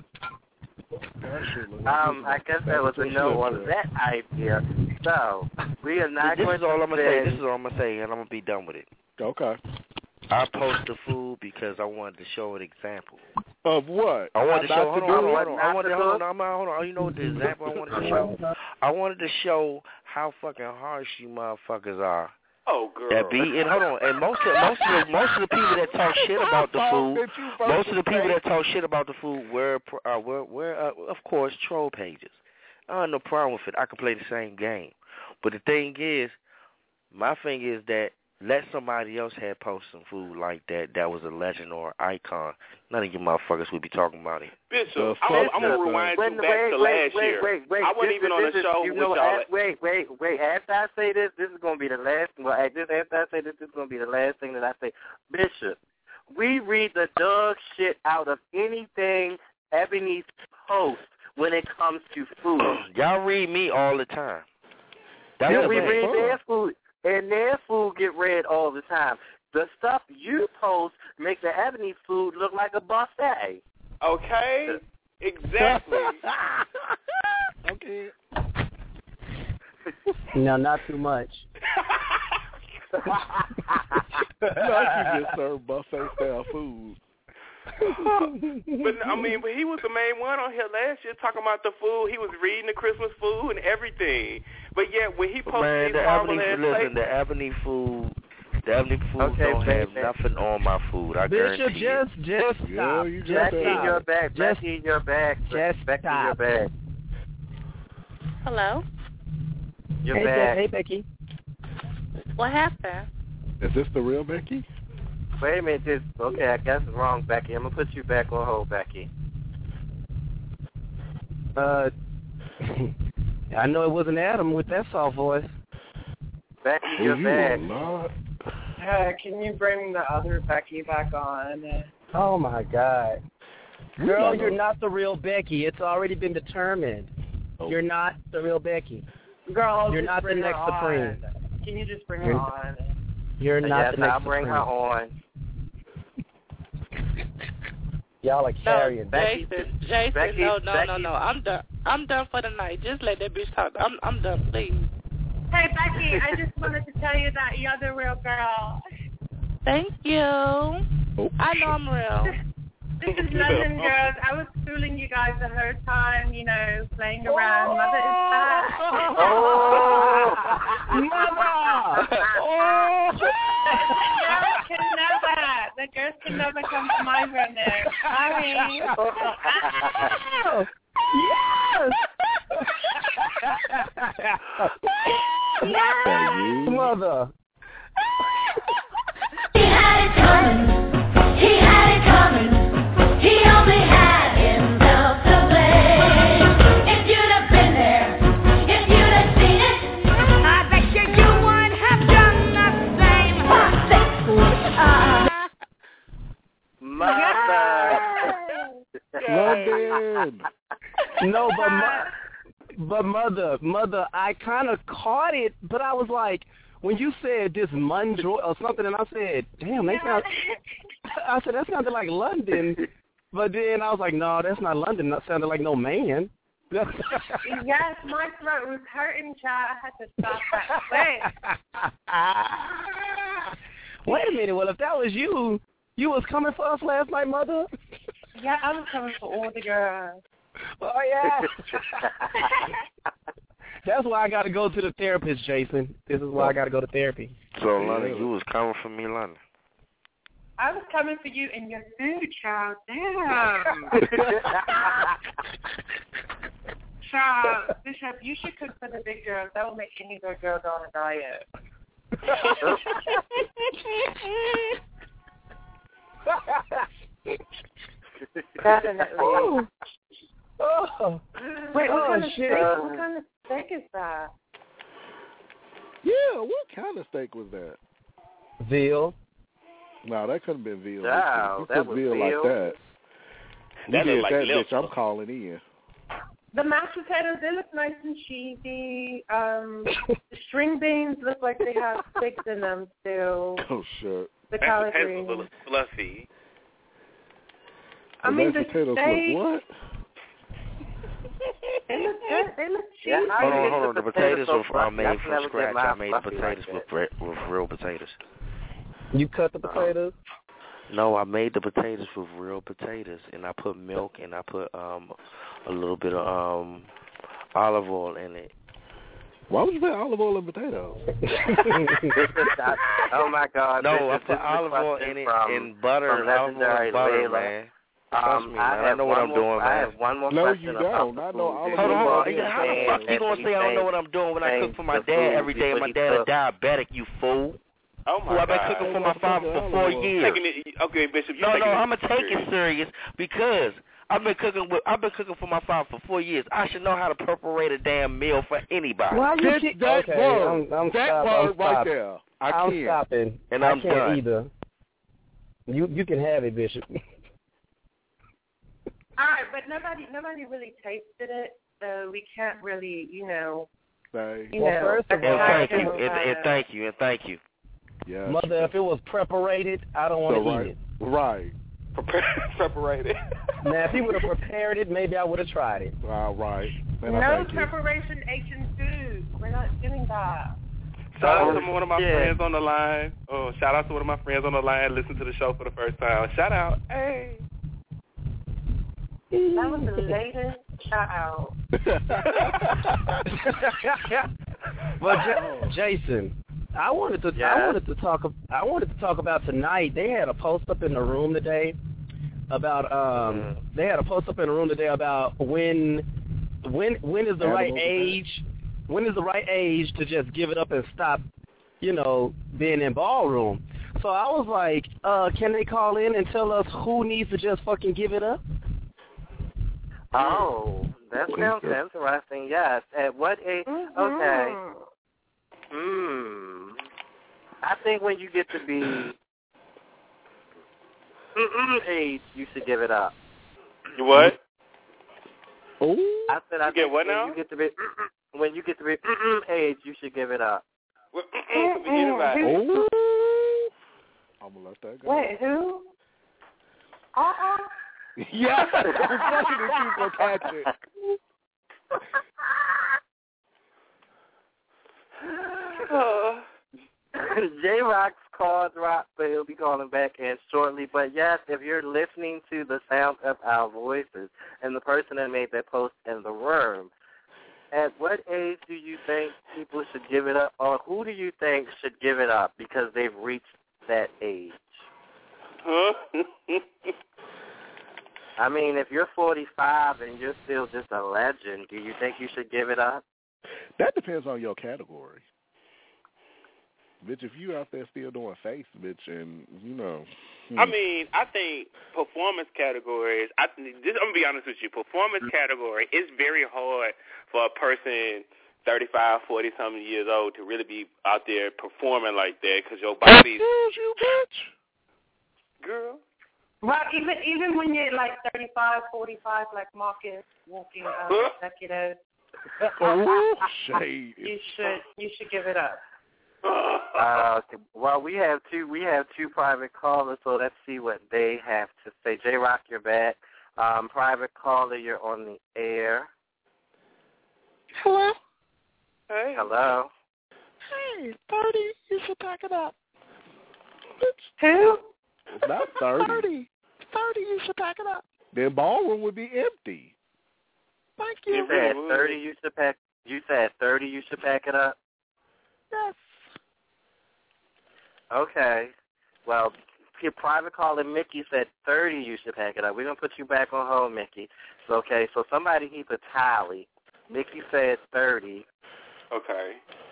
I guess that was a no on that idea. So, we are not going to This is all I'm going to say, and I'm going to be done with it. Okay. I post the food because I wanted to show an example. Of what? I wanted to show. Hold on. Hold on. You know what the example I wanted to show? I wanted to show how fucking harsh you motherfuckers are. Oh, girl. And hold on. And most of the people that talk shit about the food, were of course troll pages. I have no problem with it. I can play the same game. But the thing is, my thing is that let somebody else have posted some food like that was a legend or icon. None of you motherfuckers would be talking about it. Bishop, I'm going to rewind you back to last year. I wasn't even on the show with y'all. Wait. After I say this is going to be the last. Well, after I say this is going to be the last thing that I say. Bishop, we read the dog shit out of anything Ebony's post when it comes to food. Y'all read me all the time. We read their food, and their food get read all the time. The stuff you post makes the Ebony food look like a buffet. Okay? Exactly. Okay. No, not too much. Now you just serve buffet style food. But he was the main one on here last year talking about the food. He was reading the Christmas food and everything. But yet when he posted these horrible ass plates, the Ebony food don't have nothing on my food. I Bishop, guarantee just stop. Back in your bag. Back in your bag. Just back in your bag. Hello? Your bag. Hey, Becky. What happened? Is this the real Becky? Wait a minute. Okay, I guess it's wrong, Becky. I'm going to put you back on hold, Becky. I know it wasn't Adam with that soft voice. Becky, your bag. Can you bring the other Becky back on? Oh, my God. Girl, you're not the real Becky. It's already been determined. Oh. You're not the real Becky. Girl, you're not the next Supreme. Can you just bring her on? You're not the next I'll bring Supreme. her on. Y'all are carrying. Jason, Becky, no. I'm done. I'm done for the night. Just let that bitch talk. I'm done, please. Hey, Becky, I just wanted to tell you that you're the real girl. Thank you. Oh. I know I'm real. This is London Girls. I was fooling you guys the whole time, playing around. Mother is back. Oh, Mother! The girls can never come to my room now. Sorry. Yes! Mother. He had it coming. He had it coming. He only had himself to blame. If you'd have been there, if you'd have seen it, I bet you would have done the same. Mother. No, but mother, I kind of caught it, but I was like, when you said this Mundroy or something, and I said, damn, that sounded like London. But then I was like, no, that's not London. That sounded like no man. Yes, my throat was hurting, child. I had to stop that quick. Wait a minute. Well, if that was you was coming for us last night, Mother? Yeah, I was coming for all the girls. Oh, yeah. That's why I got to go to the therapist, Jason. This is why I got to go to therapy. So, London, you was coming for me, London? I was coming for you and your food, child. Damn. Child, Bishop, you should cook for the big girls. That will make any good girl go on a diet. Definitely. Oh. Wait, what kind of shit. What kind of steak is that? Yeah, what kind of steak was that? Veal. No, that couldn't have been veal. No, that was veal like that. That you did looked that, like bitch. I'm calling in. The mashed potatoes, they look nice and cheesy. The string beans look like they have sticks in them still. Oh, shit. The collard Mashed greens. potatoes look fluffy. I mean, the potatoes steak. look what? They look good. They look cheesy. Yeah, Hold on. The potatoes are made That's from never scratch. been I made the potatoes like with real potatoes. You cut the potatoes? No, I made the potatoes with real potatoes, and I put milk and I put a little bit of olive oil in it. Why would you put olive oil in potatoes? Oh my God! No, I put olive oil in it and butter and olive oil and butter, man. Trust me, man. I know what I'm doing, man. I have one more No, question. you don't. I know olive oil. Hold on. How the fuck you gonna say I don't know what I'm doing when I cook for my dad every day and my dad is diabetic, you fool? Oh my God! I've been cooking for my father for 4 years. Okay, Bishop. No, I'm gonna take it serious because I've been cooking for my father for 4 years. I should know how to prepare a damn meal for anybody. Why you keep that word? I'm right there. I'm stopping. And I I'm can't done. either. You can have it, Bishop. All right, but nobody really tasted it, so we can't really, Say. First of all, thank you. Yeah. Mother, if it was preparated, I don't want to eat it. Right. Preparated. Now, if he would have prepared it, maybe I would have tried it. All right. No preparation Asian food. We're not doing that. Shout out to one of my friends on the line. Shout out to one of my friends on the line. Listen to the show for the first time. Shout out. Hey. That was the latest shout out. Well, Jason, I wanted to talk about tonight. They had a post up in the room today about when is the right age. When is the right age to just give it up and stop, being in ballroom? So I was like, can they call in and tell us who needs to just fucking give it up? Oh, that sounds interesting. Yes. At what age? Okay. I think when you get to be age, you should give it up. You what? I said I get what now? When you get to be age, you should give it up. Anybody. I'm gonna let that go. Wait, who? Yeah, I was watching if you gonna catch it. J-Rock's call dropped, but he'll be calling back in shortly. But yes, if you're listening to the sound of our voices and the person that made that post in the room, at what age do you think people should give it up, or who do you think should give it up because they've reached that age? I mean, if you're 45 and you're still just a legend, do you think you should give it up? That depends on your category. Bitch, if you out there still doing face, bitch, and, I mean, I think performance categories, I'm going to be honest with you, performance category, it's very hard for a person 35, 40-something years old to really be out there performing like that because your body's... you, bitch. Girl. Well, even when you're like 35, 45, like Marcus walking executive, shade. You should give it up. Okay. Well, we have two private callers, so let's see what they have to say. J-Rock, you're back. Private caller, you're on the air. Hello. Hey. Hello. Hey, 30. You should pack it up. Who? It's not 30. 30. 30. You should pack it up. Then ballroom would be empty. Thank you. You said 30. You said 30. You should pack it up. Yes. Okay. Well, your private caller Mickey said 30. You should pack it up. We're gonna put you back on hold, Mickey. So, okay. So somebody keep a tally. Mickey said 30. Okay.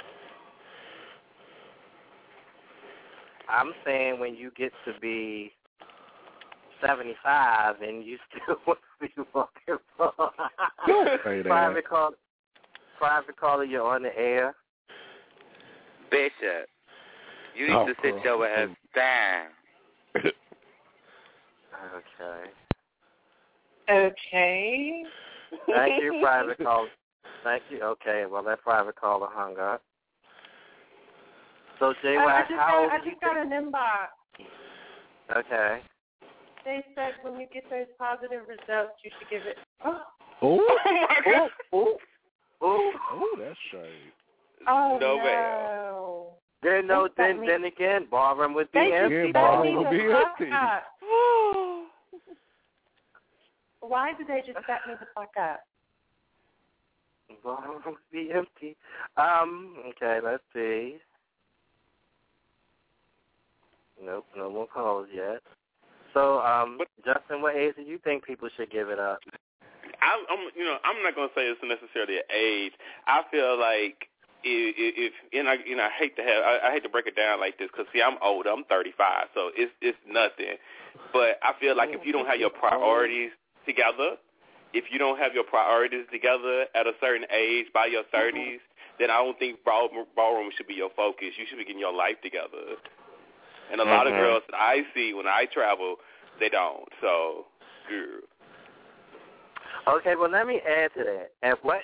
I'm saying when you get to be 75 and you still want to be walking private caller, you're on the air. Bishop, you need to sit your ass down. Okay. Thank you, private caller. Thank you. Okay, well, that private caller hung up. So, J-Rock, how old I just got an inbox. Okay. They said when you get those positive results, you should give it. That's shade. Oh, no. Then again, ballroom would be empty. Ballroom would be empty. Why did they just set me the fuck up? Ballroom would be empty. Okay, let's see. Nope, no more calls yet. So, Justin, what age do you think people should give it up? I'm not gonna say it's necessarily an age. I feel like if I hate to break it down like this because see, I'm older. I'm 35, so it's nothing. But I feel like if you don't have your priorities together, at a certain age by your 30s, then I don't think ballroom should be your focus. You should be getting your life together. And a lot of girls that I see when I travel, they don't. So, yeah. Okay, well, let me add to that. At what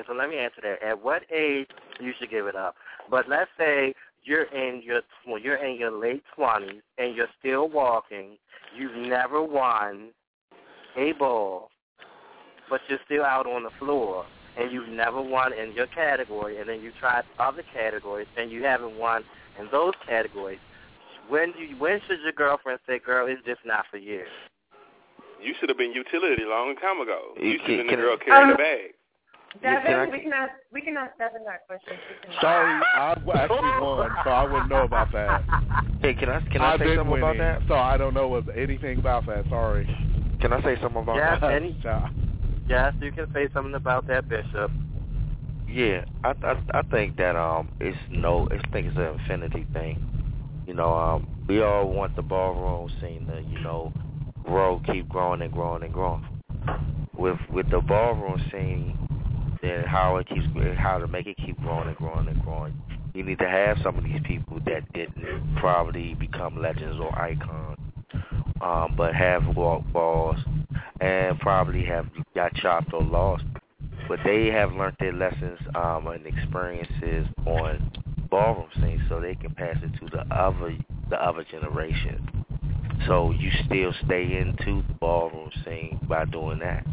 age you should give it up? But let's say you're in your late 20s and you're still walking. You've never won a ball, but you're still out on the floor, and you've never won in your category, and then you tried other categories, and you haven't won in those categories. When should your girlfriend say, girl, it's just not for you? You should have been utility a long time ago. You should have been the girl carrying the bag. Devin, we can ask Devin that question. Sorry, I actually won, so I wouldn't know about that. Hey, can I say something about that? So I don't know anything about that. Sorry. Can I say something about that? Yes, you can say something about that, Bishop. Yeah, I think that it's an infinity thing. We all want the ballroom scene to grow, keep growing and growing and growing. With the ballroom scene, then how to make it keep growing and growing and growing. You need to have some of these people that didn't probably become legends or icons, but have walked balls and probably have got chopped or lost. But they have learned their lessons and experiences on ballroom scene, so they can pass it to the other generation. So you still stay into the ballroom scene by doing that.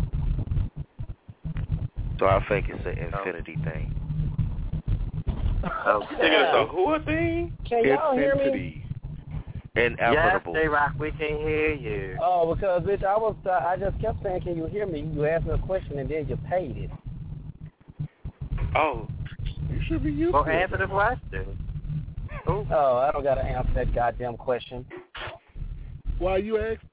So I think it's an infinity thing. It's a who thing? Can y'all hear me? Inevitable. Yes, J-Rock, we can hear you. Oh, because bitch, I just kept saying, can you hear me? You asked me a question and then you paid it. Oh. You should be used to it. Well, answer the question. Oh, I don't got to answer that goddamn question. Why you asked?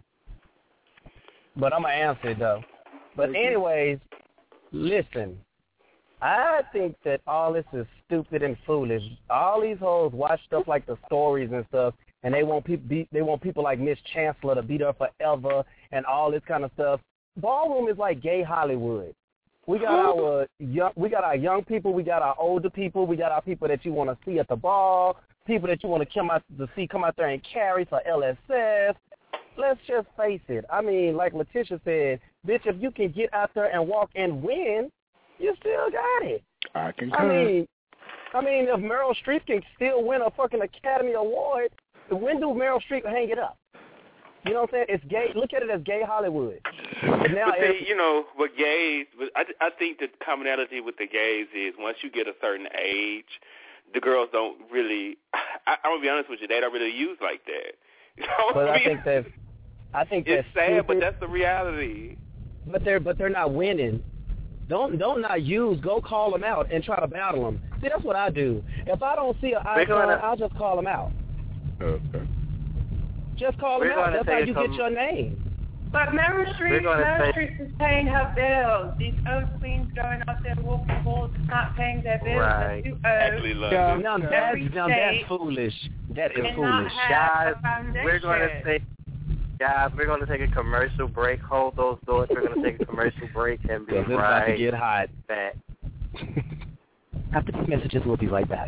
But I'm going to answer it, though. But anyways, listen. I think that all this is stupid and foolish. All these hoes watch stuff like the stories and stuff, and they want people like Miss Chancellor to beat her forever and all this kind of stuff. Ballroom is like gay Hollywood. We got our young people, we got our older people, we got our people that you want to see at the ball, people that you want to come out there and carry for LSF. Let's just face it. I mean, like Letitia said, bitch, if you can get out there and walk and win, you still got it. I can. I mean, if Meryl Streep can still win a fucking Academy Award, when do Meryl Streep hang it up? You know what I'm saying? It's gay. Look at it as gay Hollywood. But now, with gays, I think the commonality with the gays is once you get a certain age, the girls don't really. I'm gonna be honest with you, they don't really use like that. You know but I think it's that's sad, stupid. but that's the reality. But they're not winning. Don't not use. Go call them out and try to battle them. See, that's what I do. If I don't see an icon, I'll just call them out. Okay. Just call them out. That's how you get your name. But Meryl Streep is paying her bills. These old queens going out there walking balls not paying their bills. Right. Now that's foolish. That is foolish. Guys, we're going to take a commercial break. Hold those doors. We're going to take a commercial break and be right about to get hot. back. After these messages, we'll be right back.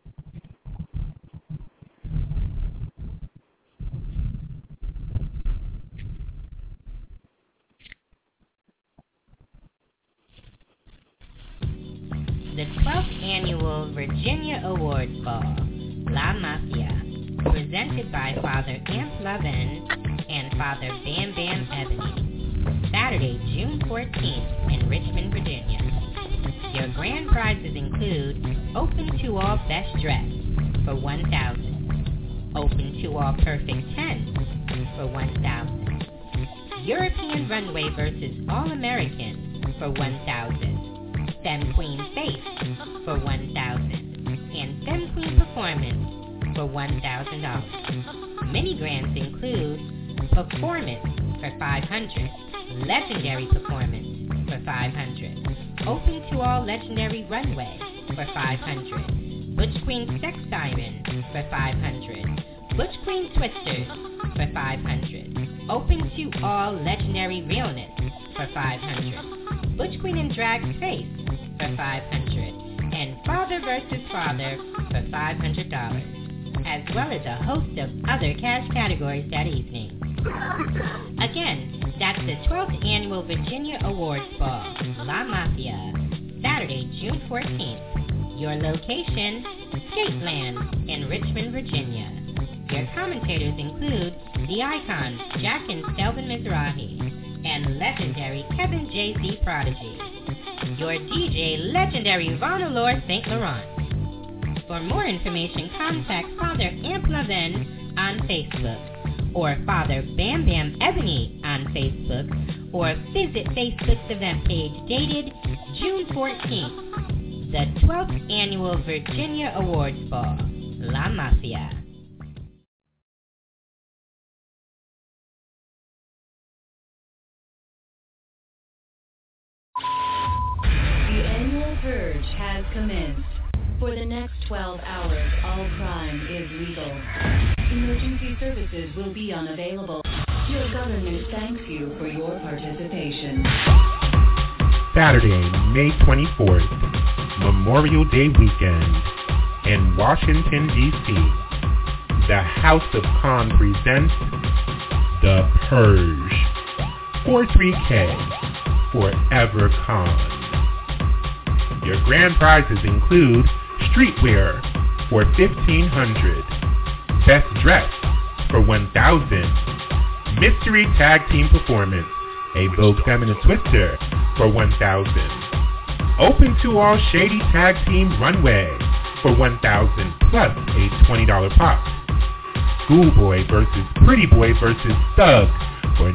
The 12th Annual Virginia Awards Ball, La Mafia, presented by Father Amp Lavin and Father Bam Bam Ebony. Saturday, June 14th in Richmond, Virginia. Your grand prizes include Open to All Best Dress for $1,000. Open to All Perfect 10 for $1,000. European Runway versus All American for $1,000. Femme Queen Face for $1,000. And Femme Queen Performance for $1,000. Mini grants include Performance for $500, Legendary Performance for $500, Open to All Legendary Runway for $500, Butch Queen Sex Siren for $500, Butch Queen Twisters for $500, Open to All Legendary Realness for $500, Butch Queen and Drag Face for $500, and Father vs. Father for $500. as well as a host of other cash categories that evening. Again, that's the 12th Annual Virginia Awards Ball, La Mafia, Saturday, June 14th. Your location, Skateland in Richmond, Virginia. Your commentators include the icons Jack and Stelvin Mizrahi and legendary Kevin J.C. Prodigy. Your DJ, legendary Vonalore St. Laurent. For more information, contact Father Amp Laven on Facebook or Father Bam Bam Ebony on Facebook, or visit Facebook's event page dated June 14th, the 12th Annual Virginia Awards Ball, La Mafia. The annual purge has commenced. For the next 12 hours, all crime is legal. Emergency services will be unavailable. Your government thanks you for your participation. Saturday, May 24th, Memorial Day weekend in Washington, D.C. The House of Con presents The Purge. 43K Forever Con. Your grand prizes include streetwear for $1,500, best dress for $1,000, mystery tag team performance, a Vogue Feminine Twister for $1,000, open to all shady tag team runway for $1,000 plus a $20 pop, Schoolboy versus Pretty Boy versus Thug for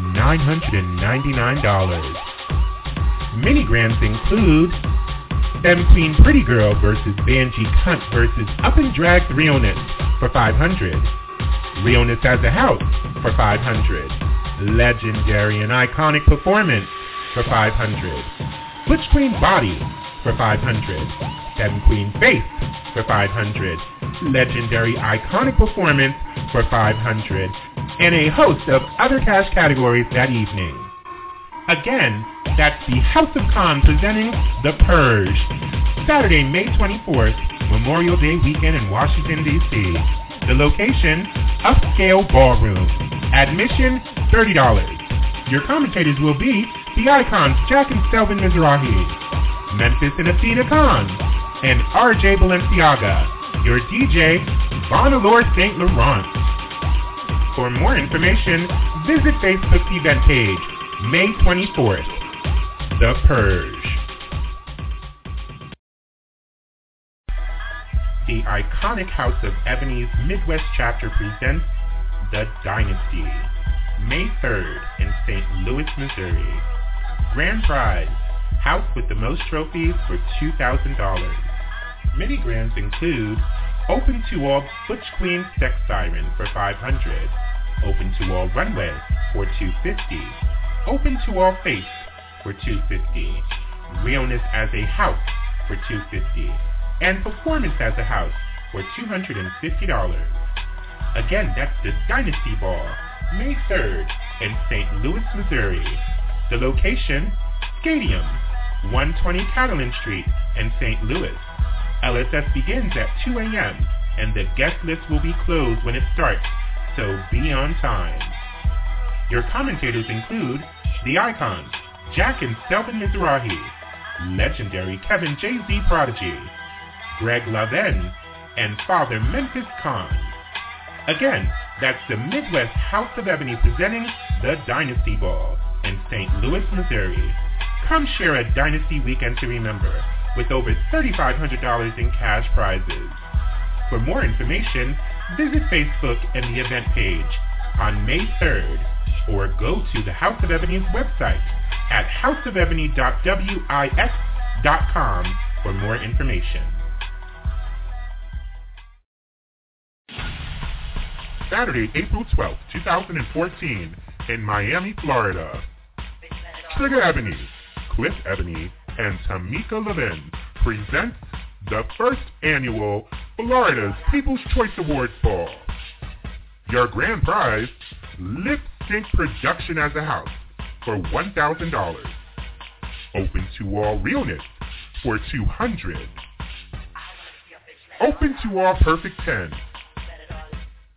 $999. Mini grands include Femme Queen Pretty Girl versus Banji Cunt versus Up and Drag Realness for $500. Realness as a House for $500. Legendary and Iconic Performance for $500. Butch Queen Body for $500. Femme Queen Face for $500. Legendary Iconic Performance for $500. And a host of other cash categories that evening. Again, that's the House of Con presenting The Purge. Saturday, May 24th, Memorial Day weekend in Washington, D.C. The location, Upscale Ballroom. Admission, $30. Your commentators will be the icons Jack and Stelvin Mizrahi, Memphis and Athena Khan, and R.J. Balenciaga. Your DJ, Vonalore St. Laurent. For more information, visit Facebook's event page, May 24th, The Purge. The iconic House of Ebony's Midwest chapter presents The Dynasty, May 3rd in St. Louis, Missouri. Grand prize, house with the most trophies for $2,000. Mini grands include Open to All Butch Queen Sex Siren for $500, Open to All Runway for $250, Open to All Face for $250, Realness as a House for $250, and Performance as a House for $250. Again, that's the Dynasty Ball, May 3rd in St. Louis, Missouri. The location, Stadium, 120 Catalan Street in St. Louis. LSS begins at 2 a.m. and the guest list will be closed when it starts, so be on time. Your commentators include the icons Jack and Stelvin Mizrahi, legendary Kevin J.Z. Prodigy, Greg Laven, and Father Memphis Khan. Again, that's the Midwest House of Ebony presenting the Dynasty Ball in St. Louis, Missouri. Come share a Dynasty weekend to remember with over $3,500 in cash prizes. For more information, visit Facebook and the event page on May 3rd or go to the House of Ebony's website at houseofebony.wix.com for more information. Saturday, April 12th, 2014, in Miami, Florida. Trigger Ebony, Cliff Ebony, and Tamika Levin present the first annual Florida's People's Choice Awards Ball. Your grand prize, Lip Sync Production as a House for $1,000. Open to All Realness for $200. Open to All Perfect 10.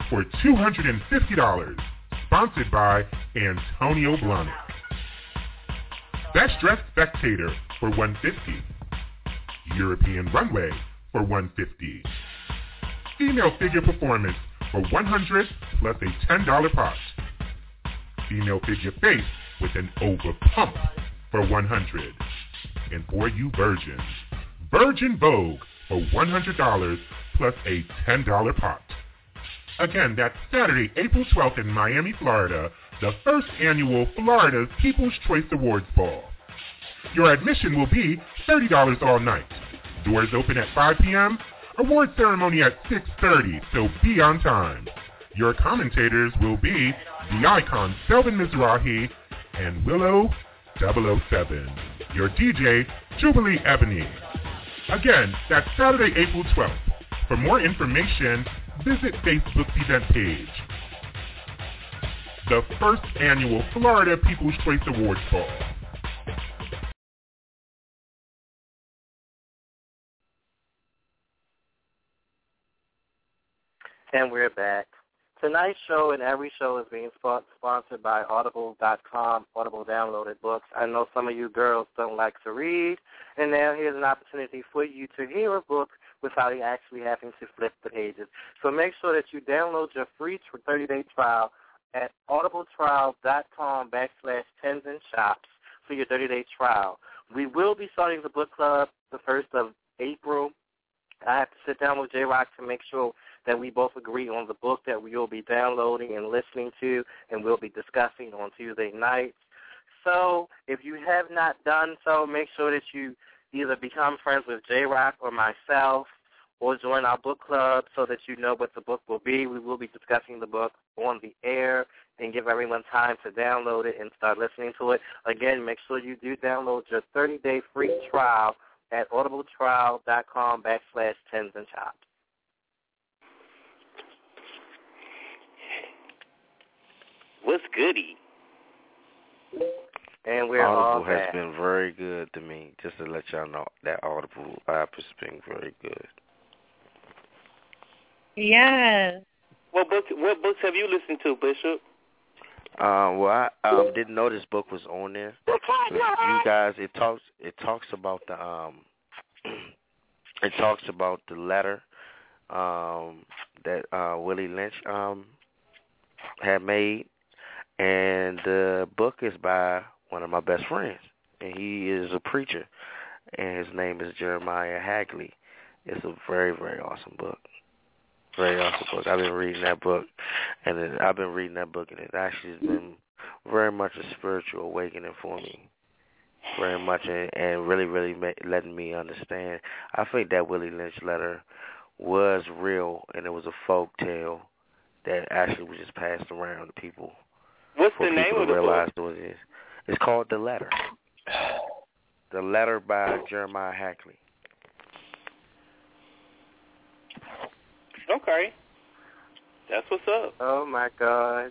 for $250. Sponsored by Antonio Blahnik. Best Dressed Spectator for $150. European Runway for $150. Female Figure Performance for $100 plus a $10 pot. Female Figure Face with an over pump for $100. And for you virgins, Virgin Vogue for $100 plus a $10 pot. Again, that's Saturday, April 12th in Miami, Florida, the first annual Florida's People's Choice Awards Ball. Your admission will be $30 all night. Doors open at 5 p.m., award ceremony at 6:30, so be on time. Your commentators will be the icon Selvin Mizrahi and Willow 007. Your DJ, Jubilee Ebony. Again, that's Saturday, April 12th. For more information, visit Facebook's event page. The first annual Florida People's Choice Awards Ball. And we're back. Tonight's show and every show is being sponsored by Audible.com, Audible Downloaded Books. I know some of you girls don't like to read, and now here's an opportunity for you to hear a book without actually having to flip the pages. So make sure that you download your free 30-day trial at audibletrial.com/tens-and-shops for your 30-day trial. We will be starting the book club the 1st of April. I have to sit down with J-Rock to make sure that we both agree on the book that we will be downloading and listening to and we'll be discussing on Tuesday nights. So if you have not done so, make sure that you either become friends with J-Rock or myself or join our book club so that you know what the book will be. We will be discussing the book on the air and give everyone time to download it and start listening to it. Again, make sure you do download your 30-day free trial at audibletrial.com/tens-and-shops. What's goody? And we're Audible all has back. been very good to me. Just to let y'all know, that Audible app has been very good. Yes. What books have you listened to, Bishop? Well, I didn't know this book was on there. You guys, it talks about the it talks about the letter that Willie Lynch had made, and the book is by one of my best friends, and he is a preacher, and his name is Jeremiah Hagley. It's a very, very awesome book. Very awesome book. I've been reading that book, and it actually has been very much a spiritual awakening for me. Very much, and really, really letting me understand. I think that Willie Lynch letter was real, and it was a folk tale that actually was just passed around to people. What's the name of the book? What it is. It's called The Letter. The Letter by Jeremiah Hagley. Okay. That's what's up. Oh, my God.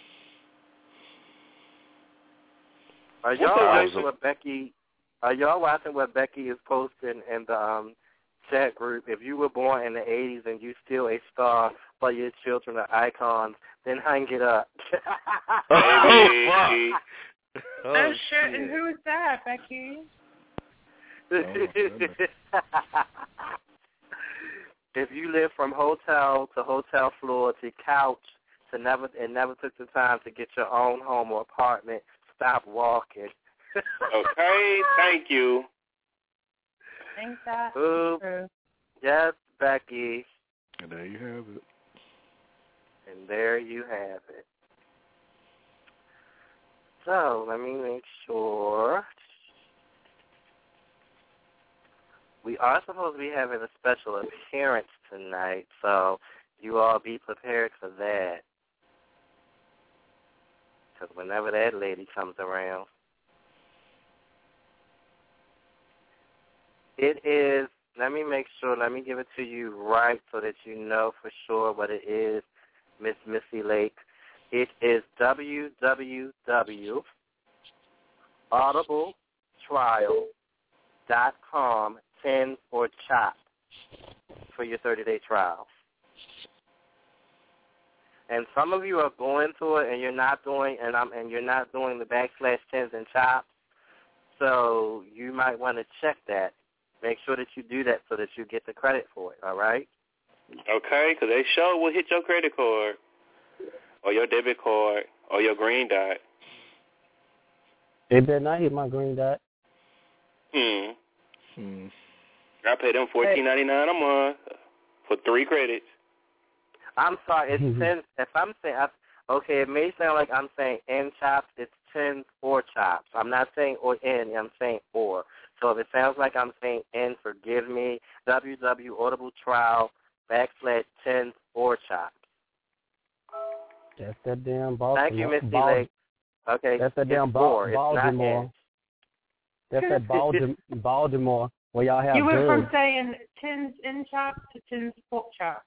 Are y'all watching what Becky is posting in the chat group? If you were born in the 80s and you still a star, but your children are icons, then hang it up. Oh, shit. And who is that, Becky? If you live from hotel to hotel floor to couch and never took the time to get your own home or apartment, stop walking. Okay, thank you. Thanks, that. Yes, Becky. And there you have it. And there you have it. So, let me make sure. We are supposed to be having a special appearance tonight, so you all be prepared for that. Because whenever that lady comes around, it is, let me make sure, let me give it to you right so that you know for sure what it is, Miss Missy Lake. It is www.audibletrial.com 10 or CHOP for your 30-day trial. And some of you are going to it, and you're not doing, and you're not doing the /tens and chops. So you might want to check that. Make sure that you do that so that you get the credit for it. All right. Okay, because they sure will hit your credit card or your debit card or your green dot. They better not hit my green dot. I pay them $14.99 a month for 3 credits. I'm sorry, it's 10. If I'm saying, okay, it may sound like I'm saying N chops. It's 10 or chops. I'm not saying or N. I'm saying or. So if it sounds like I'm saying N, forgive me. www.audibletrial /10 or chops. That's that damn Baltimore. Thank you, Misty Lake. Okay. That's that damn Baltimore. That's that Baltimore where y'all have You went drugs. from saying 10s in chops to 10s pork chops.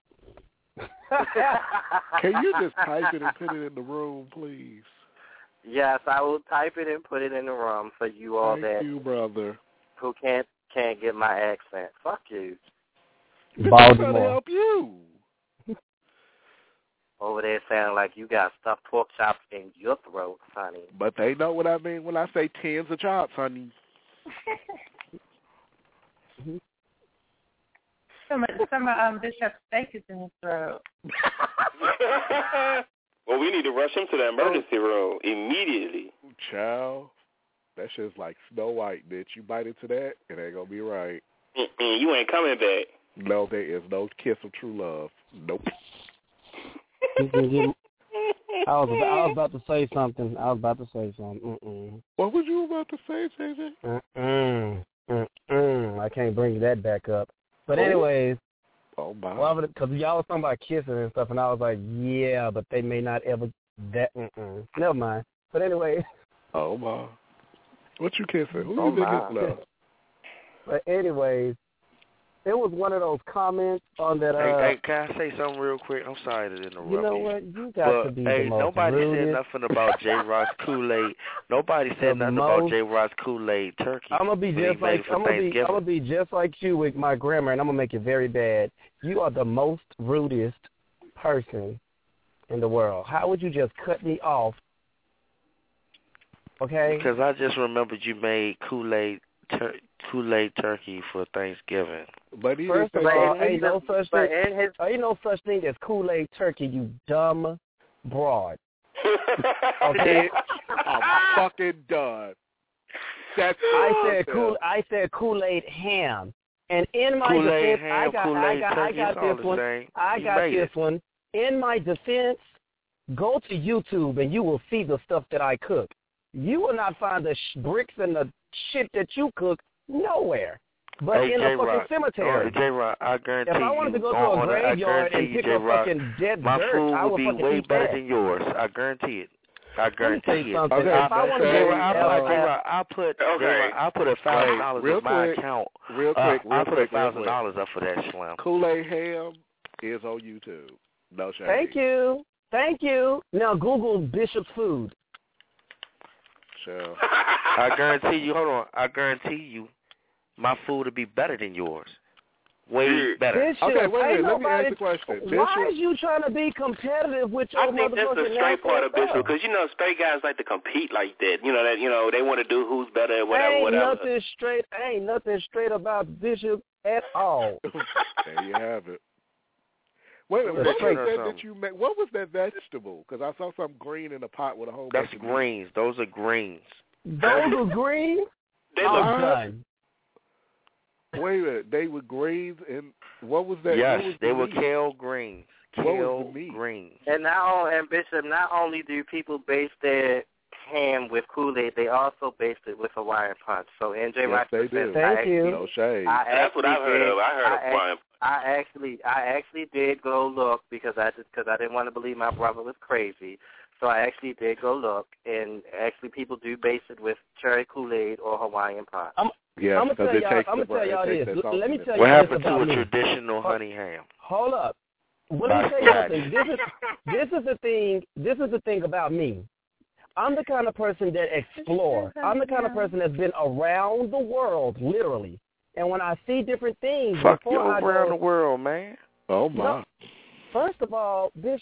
Can you just type it and put it in the room, please? Yes, I will type it and put it in the room for you all Thank you, brother. Who can't get my accent. Fuck you. Baltimore. I'm trying to help you. Over there sounding like you got stuffed pork chops in your throat, honey. But they know what I mean when I say 10s of chops, honey. Some Bishop steak is in his throat. Well, we need to rush him to the emergency room immediately. Child, that shit's like Snow White, bitch. You bite into that, it ain't gonna be right. You ain't coming back. No, there is no kiss of true love. Nope. I was about to say something. What was you about to say, JJ? I can't bring that back up. But anyways, my. Well, because y'all was talking about kissing and stuff, and I was like, yeah, but they may not ever. Never mind. But anyway. Oh my. What you kissing? Who you niggas love? But anyways, it was one of those comments on that. Hey, can I say something real quick? I'm sorry to interrupt you. You know what? You got to be the most nobody rudest. said nothing about J. Ross Kool-Aid. Nobody said nothing about J. Ross Kool-Aid turkey. I'm gonna be just like you with my grammar, and I'm gonna make it very bad. You are the most rudest person in the world. How would you just cut me off? Okay. Because I just remembered you made Kool-Aid turkey for Thanksgiving. But first of all, ain't no such thing as Kool-Aid turkey, you dumb broad. Okay, I'm fucking done. I said Kool-Aid ham, and in my defense, I got this one. In my defense, go to YouTube and you will see the stuff that I cook. You will not find the bricks and the shit that you cook nowhere, but in a fucking cemetery. J-Rock, I guarantee if I wanted to go to a graveyard and pick up fucking dead my dirt, food I would be fucking way eat better that. than yours. I guarantee it. I guarantee it. Okay, I put $1,000 in my account. Real quick. I put $1,000 up for that slam. Kool-Aid ham is on YouTube. No shame. Thank you. Now Google Bishop's food. Sure. I guarantee you. Hold on. I guarantee you, my food will be better than yours. Way better. Bishop, okay, wait a minute. Let me ask the question. Why is you trying to be competitive with your I think that's the straight part of Bishop, because straight guys like to compete like that. They want to do who's better, whatever. Ain't nothing straight about Bishop at all. There you have it. Wait a minute. What was that vegetable? Because I saw something green in a pot with a whole bunch of greens. Those are greens. Those are green? They look done. Wait a minute. They were greens, and what was that? Yes, they were meat? kale greens. Kale greens. And Bishop, not only do people base their ham with Kool-Aid, they also based it with Hawaiian Punch. So NJ Rock, they do. Thank you. No shade. That's what I heard of. I heard of Hawaiian. I actually did go look because I didn't want to believe my brother was crazy. So I actually did go look, and actually people do base it with cherry Kool-Aid or Hawaiian Punch. I'm gonna tell y'all this. Let me tell you what happened this about to a me. traditional honey ham? Hold up. Let me tell you something. This is the thing. This is the thing about me. I'm the kind of person that explores. I'm the kind of person that's been around the world, literally. And when I see different things, fuck you around the world, man. Oh my. No, first of all, Bishop,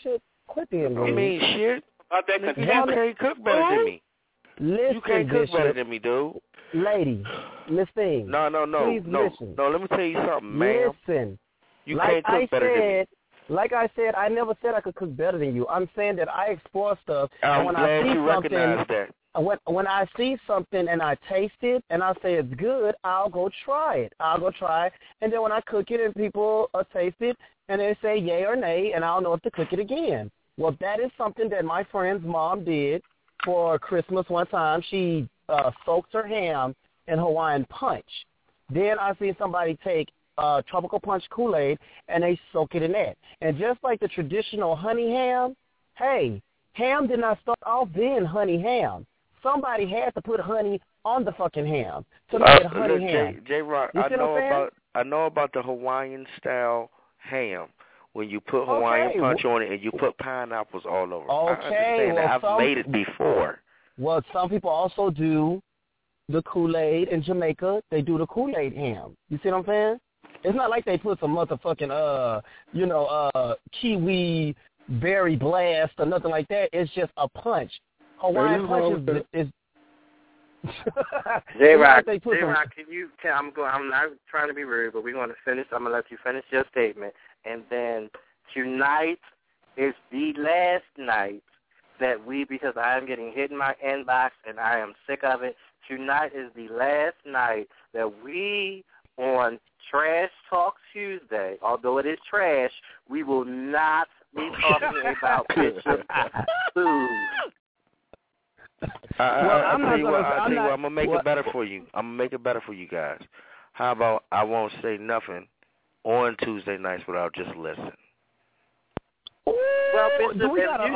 Quit being rude. I mean, shit. About that You can't cook better than me. Listen, you can't cook Bishop. better than me, dude. Lady, Miss Thing. No. Please listen. No, let me tell you something, man. Listen. You can't cook better than me. Like I said, I never said I could cook better than you. I'm saying that I explore stuff. I'm and when glad I see you recognize that. When I see something and I taste it and I say it's good, I'll go try it. And then when I cook it and people taste it and they say yay or nay, and I'll know if to cook it again. Well, that is something that my friend's mom did for Christmas one time. She soaked her ham in Hawaiian punch. Then I see somebody take tropical punch Kool-Aid and they soak it in that. And just like the traditional honey ham, hey, ham did not start off being honey ham. Somebody had to put honey on the fucking ham to make it honey ham. J-Rock, I know about the Hawaiian style ham. When you put Hawaiian punch on it and you put pineapples all over. Okay, I've made it before. Well, some people also do the Kool-Aid in Jamaica. They do the Kool-Aid ham. You see what I'm saying? It's not like they put some motherfucking kiwi berry blast or nothing like that. It's just a punch. Hawaiian punch is J-Rock, can you tell? I'm not trying to be rude, but we're going to finish. I'm going to let you finish your statement. And then tonight is the last night that because I am getting hit in my inbox and I am sick of it. Tonight is the last night that we on Trash Talk Tuesday, although it is trash, we will not be talking about Bishop food. I'm going to make it better for you. I'm going to make it better for you guys. How about I won't say nothing on Tuesday nights without just listening? Well, Bishop,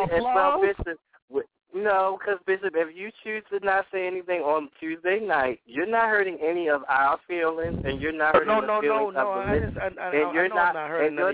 because Bishop, if you choose to not say anything on Tuesday night, you're not hurting any of our feelings, and you're not hurting the feelings of the listeners. And you're not hurting the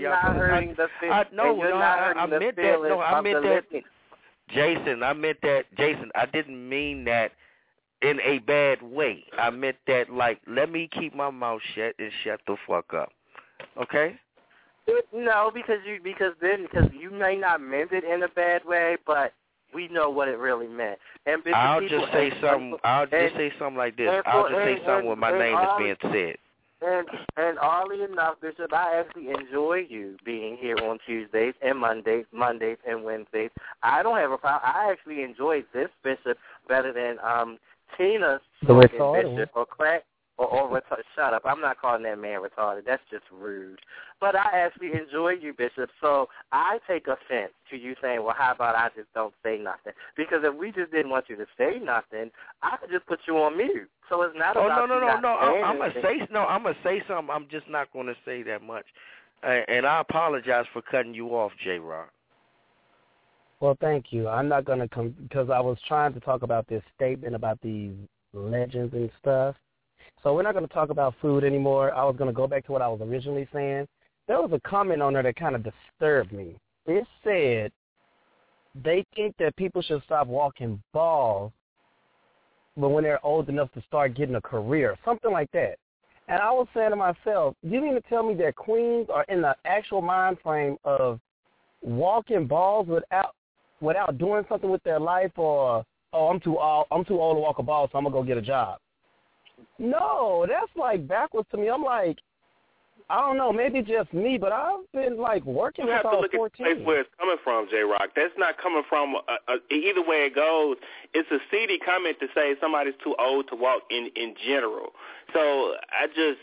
feelings of the listeners. Jason, I meant that. Jason, I didn't mean that in a bad way. I meant that like, let me keep my mouth shut and shut the fuck up. Okay? No, because you may not meant it in a bad way, but we know what it really meant. And I'll just say something like this. I'll just say something when my name is being said. And oddly enough, Bishop, I actually enjoy you being here on Tuesdays and Mondays and Wednesdays. I don't have a problem. I actually enjoy this Bishop better than Tina's Bishop or Crack or retarded. Shut up. I'm not calling that man retarded. That's just rude. But I actually enjoy you, Bishop. So I take offense to you saying, well, how about I just don't say nothing? Because if we just didn't want you to say nothing, I could just put you on mute. So it's not about no. I'm gonna say something. I'm just not gonna say that much. And I apologize for cutting you off, J-Rock. Well, thank you. I'm not gonna because I was trying to talk about this statement about these legends and stuff. So we're not going to talk about food anymore. I was going to go back to what I was originally saying. There was a comment on there that kind of disturbed me. It said they think that people should stop walking balls but when they're old enough to start getting a career, something like that. And I was saying to myself, you mean to tell me that queens are in the actual mind frame of walking balls without doing something with their life, or I'm too old to walk a ball, so I'm going to go get a job? No, that's like backwards to me. I'm like, I don't know, maybe just me, but I've been like working since I was 14. You have to look at the place where it's coming from, J-Rock. That's not coming from either way it goes. It's a seedy comment to say somebody's too old to walk in general. So I just,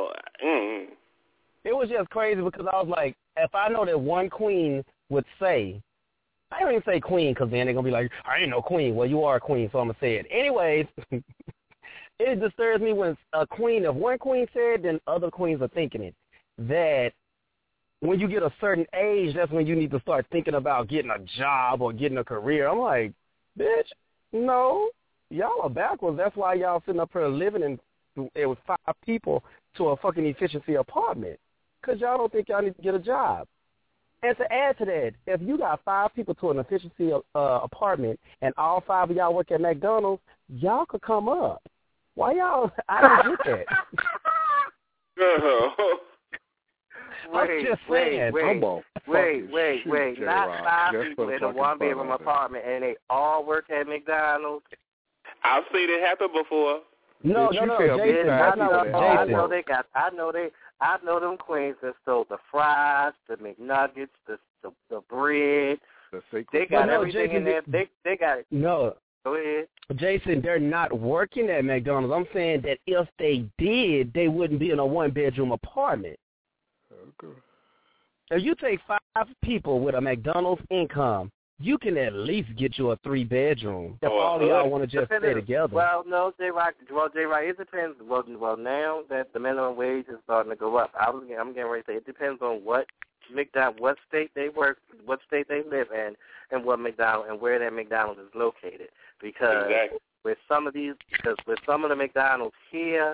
It was just crazy because I was like, if I know that one queen would say, I don't even say queen because then they're going to be like, I ain't no queen. Well, you are a queen, so I'm going to say it. Anyways, it disturbs me when if one queen said, then other queens are thinking it, that when you get a certain age, that's when you need to start thinking about getting a job or getting a career. I'm like, bitch, no, y'all are backwards. That's why y'all sitting up here living with 5 people to a fucking efficiency apartment, because y'all don't think y'all need to get a job. And to add to that, if you got 5 people to an efficiency apartment and all 5 of y'all work at McDonald's, y'all could come up. Why y'all? I don't get that. Wait. Not 5 people in a one-bedroom apartment, and they all work at McDonald's. I've seen it happen before. No, Jason. That's not what Jason. I know them queens that stole the fries, the McNuggets, the bread. They got everything in there. They got it. No. Go ahead. Jason, they're not working at McDonald's. I'm saying that if they did, they wouldn't be in a one-bedroom apartment. Okay. If you take 5 people with a McDonald's income, you can at least get you a 3-bedroom. If all of y'all want to just stay together. Well, no, J-Rock, it depends. Well, now that the minimum wage is starting to go up, I'm getting ready to say it depends on what state they work, what state they live in, and what McDonald's and where that McDonald's is located. Because with some of the McDonald's here,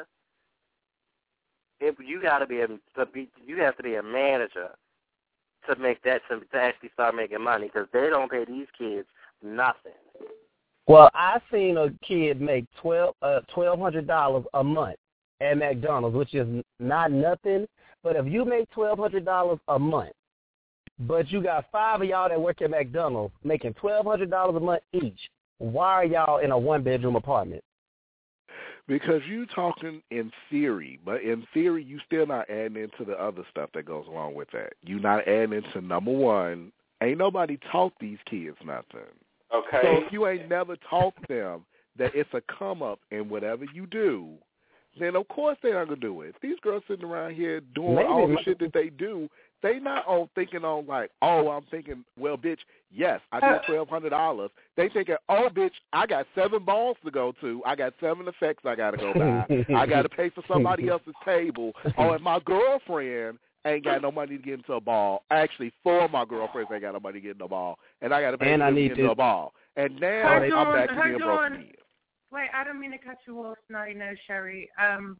you have to be a manager to make that to actually start making money, because they don't pay these kids nothing. Well, I seen a kid make $1,200 a month at McDonald's, which is not nothing. But if you make $1,200 a month, but you got 5 of y'all that work at McDonald's making $1,200 a month each, why are y'all in a one-bedroom apartment? Because you talking in theory, but in theory you still not adding into the other stuff that goes along with that. You not adding into, number one, ain't nobody taught these kids nothing. Okay. So if you ain't never taught them that it's a come up in whatever you do, then of course they're not gonna do it. If these girls sitting around here doing all the shit that they do, they not all thinking on like, oh, I'm thinking, well, bitch, yes, I did $1,200. They thinking, oh, bitch, I got 7 balls to go to. I got 7 effects I got to go buy. I got to pay for somebody else's table. Oh, and my girlfriend ain't got no money to get into a ball. Actually, 4 of my girlfriends ain't got no money to get into a ball. And I got to pay for them to get into a ball. And now I'm back to being broke again. Wait, I don't mean to cut you off, Snotty Nose Sherry.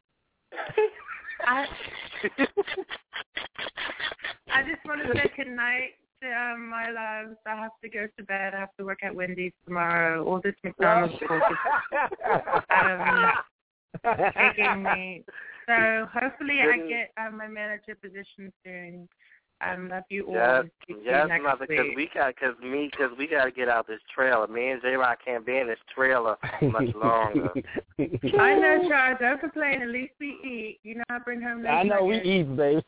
I just want to say good night to my loves. I have to go to bed. I have to work at Wendy's tomorrow. All this McDonald's talk is taking me. So hopefully I get my manager position soon. Love you all. Yes, mother, because we got to get out this trailer. Me and J-Rock can't be in this trailer much longer. I know, Charles. Don't complain. At least we eat. You know, I bring home. I know we eat, babe.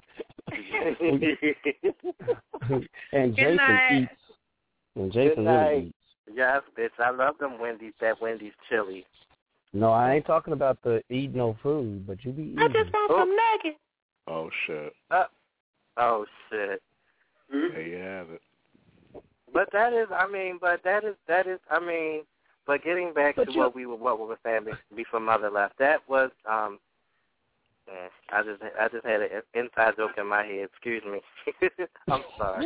And Jason eats. And Jason really eats. Yes, bitch. I love them Wendy's. That Wendy's chili. No, I ain't talking about the eat no food, but you be eating. I just want some nuggets. Oh shit. Oh shit. There you have it. But getting back to what we were saying before Mother left, that was I just had an inside joke in my head. Excuse me. I'm sorry.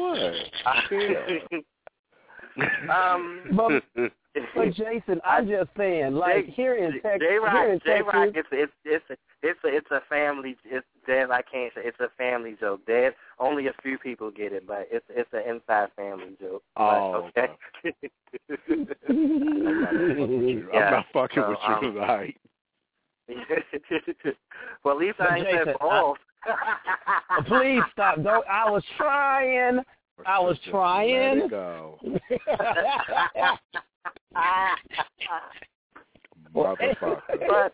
What? But Jason, I'm just saying, like here in Texas, J-Rock, it's a family. Dad, I can't say it's a family joke. Dad, only a few people get it, but it's an inside family joke. Oh, okay. I'm not fucking with you tonight. Well, at least I ain't said balls. Please stop! Don't. I was trying. Let it go. But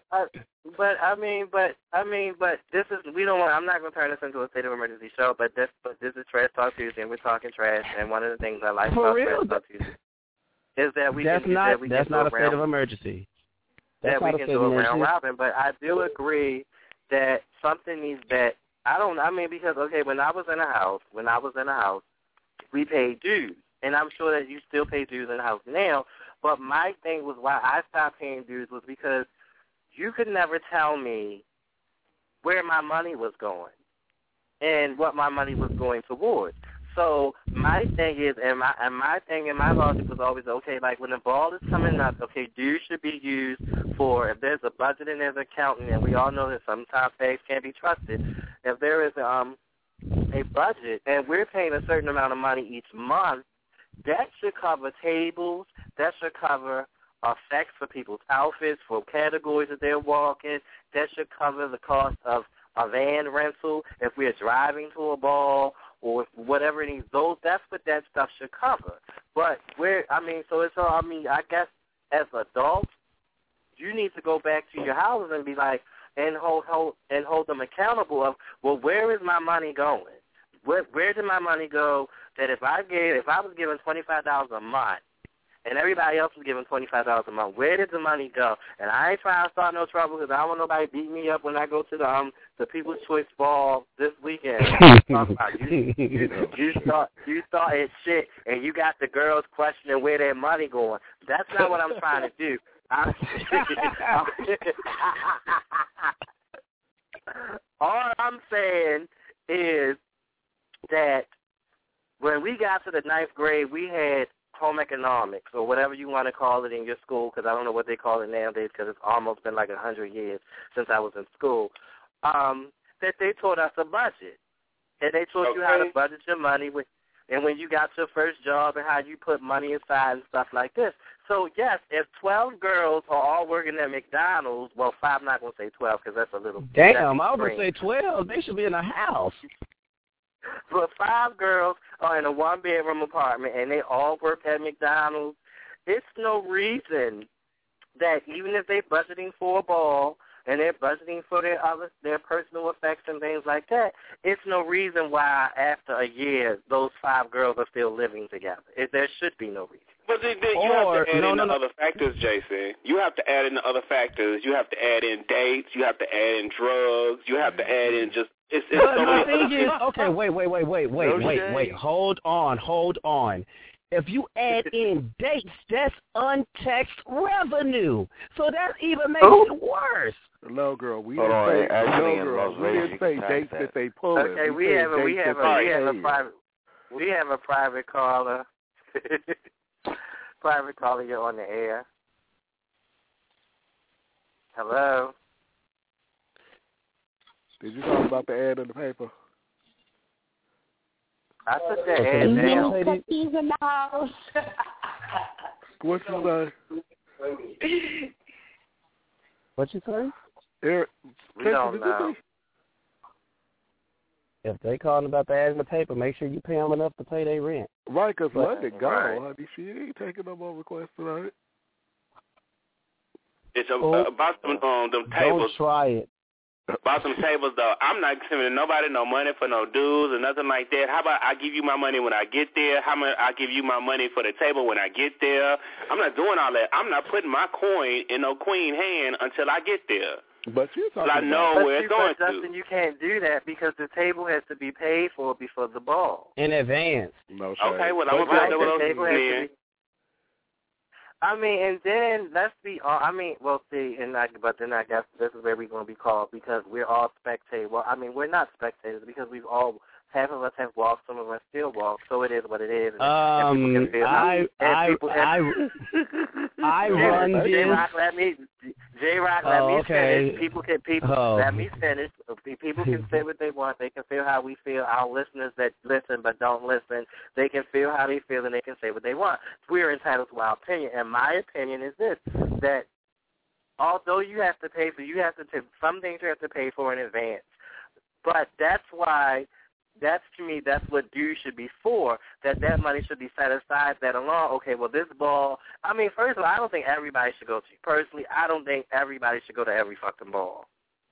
this is I'm not gonna turn this into a state of emergency show. But this is Trash Talk Tuesday, and we're talking trash. And one of the things I like about Trash Talk Tuesday is that we that's can not a state of emergency. That we can do a round robin. But I do agree that something needs that. Because when I was in a house, we paid dues, and I'm sure that you still pay dues in the house now. But my thing was why I stopped paying dues was because you could never tell me where my money was going and what my money was going towards. So my thing is, and my logic was always, okay, like when the ball is coming up, okay, dues should be used for, if there's a budget and there's an accountant, and we all know that sometimes things can't be trusted. If there is a budget and we're paying a certain amount of money each month, that should cover tables, that should cover effects for people's outfits, for categories that they're walking, that should cover the cost of a van rental, if we're driving to a ball, or whatever it is, that's what that stuff should cover. But I guess as adults, you need to go back to your houses and be like, and hold them accountable of, well, where is my money going? Where did my money go? That if I was given $25 a month, and everybody else was giving $25 a month, where did the money go? And I ain't trying to start no trouble because I don't want nobody beat me up when I go to the People's Choice Ball this weekend. You started shit, and you got the girls questioning where their money going. That's not what I'm trying to do. All I'm saying is that when we got to the 9th grade, we had home economics or whatever you want to call it in your school, because I don't know what they call it nowadays because it's almost been like 100 years since I was in school, that they taught us a budget. And they taught you how to budget your money and when you got your first job and how you put money aside and stuff like this. So, yes, if 12 girls are all working at McDonald's, well, 5, I'm not going to say 12 because that's a little... Damn, I was going to say 12. They should be in a house. But 5 girls are in a 1-bedroom apartment and they all work at McDonald's. It's no reason that even if they're budgeting for a ball and they're budgeting for their personal effects and things like that, it's no reason why after a year those 5 girls are still living together. There should be no reason. But then you have to add in the other factors, Jason. You have to add in the other factors. You have to add in dates. You have to add in drugs. You have to add in just... It's but the thing is, okay, wait. Hold on. If you add in dates, that's untaxed revenue. So that even makes it worse. No, girl, we didn't say dates that they pull. Okay, we have a private caller. Private caller, you're on the air. Hello. Did you talk about the ad in the paper? I took the ad. No cookies in the house. What you say? What you say? Eric, we don't know. If they calling about the ad in the paper, make sure you pay them enough to pay their rent. Right, because London gone. Right. Honey, she ain't taking no more requests tonight. It's about them tables. Don't try it. About some tables, though, I'm not sending nobody no money for no dues or nothing like that. How about I give you my money when I get there? How about I give you my money for the table when I get there? I'm not doing all that. I'm not putting my coin in no queen hand until I get there. But you're talking I know where it's going to. Justin, you can't do that because the table has to be paid for before the ball. In advance. No, okay, well, I'm about to do those. I mean, and then let's be. But then I guess this is where we're going to be called because we're all spectators. Well, I mean, we're not spectators because we've all. Half of us have walked, some of us still walk, so it is what it is. I run this. J-Rock, let me finish. Let me finish. People can say what they want. They can feel how we feel. Our listeners that listen but don't listen, they can feel how they feel and they can say what they want. We're entitled to our opinion, and my opinion is this: that although you have to pay for, some things you have to pay for in advance, but that's why. To me, that's what dues should be for, that money should be set aside that alone. Okay, well, this ball, I mean, first of all, I don't think everybody should go to, personally, I don't think everybody should go to every fucking ball.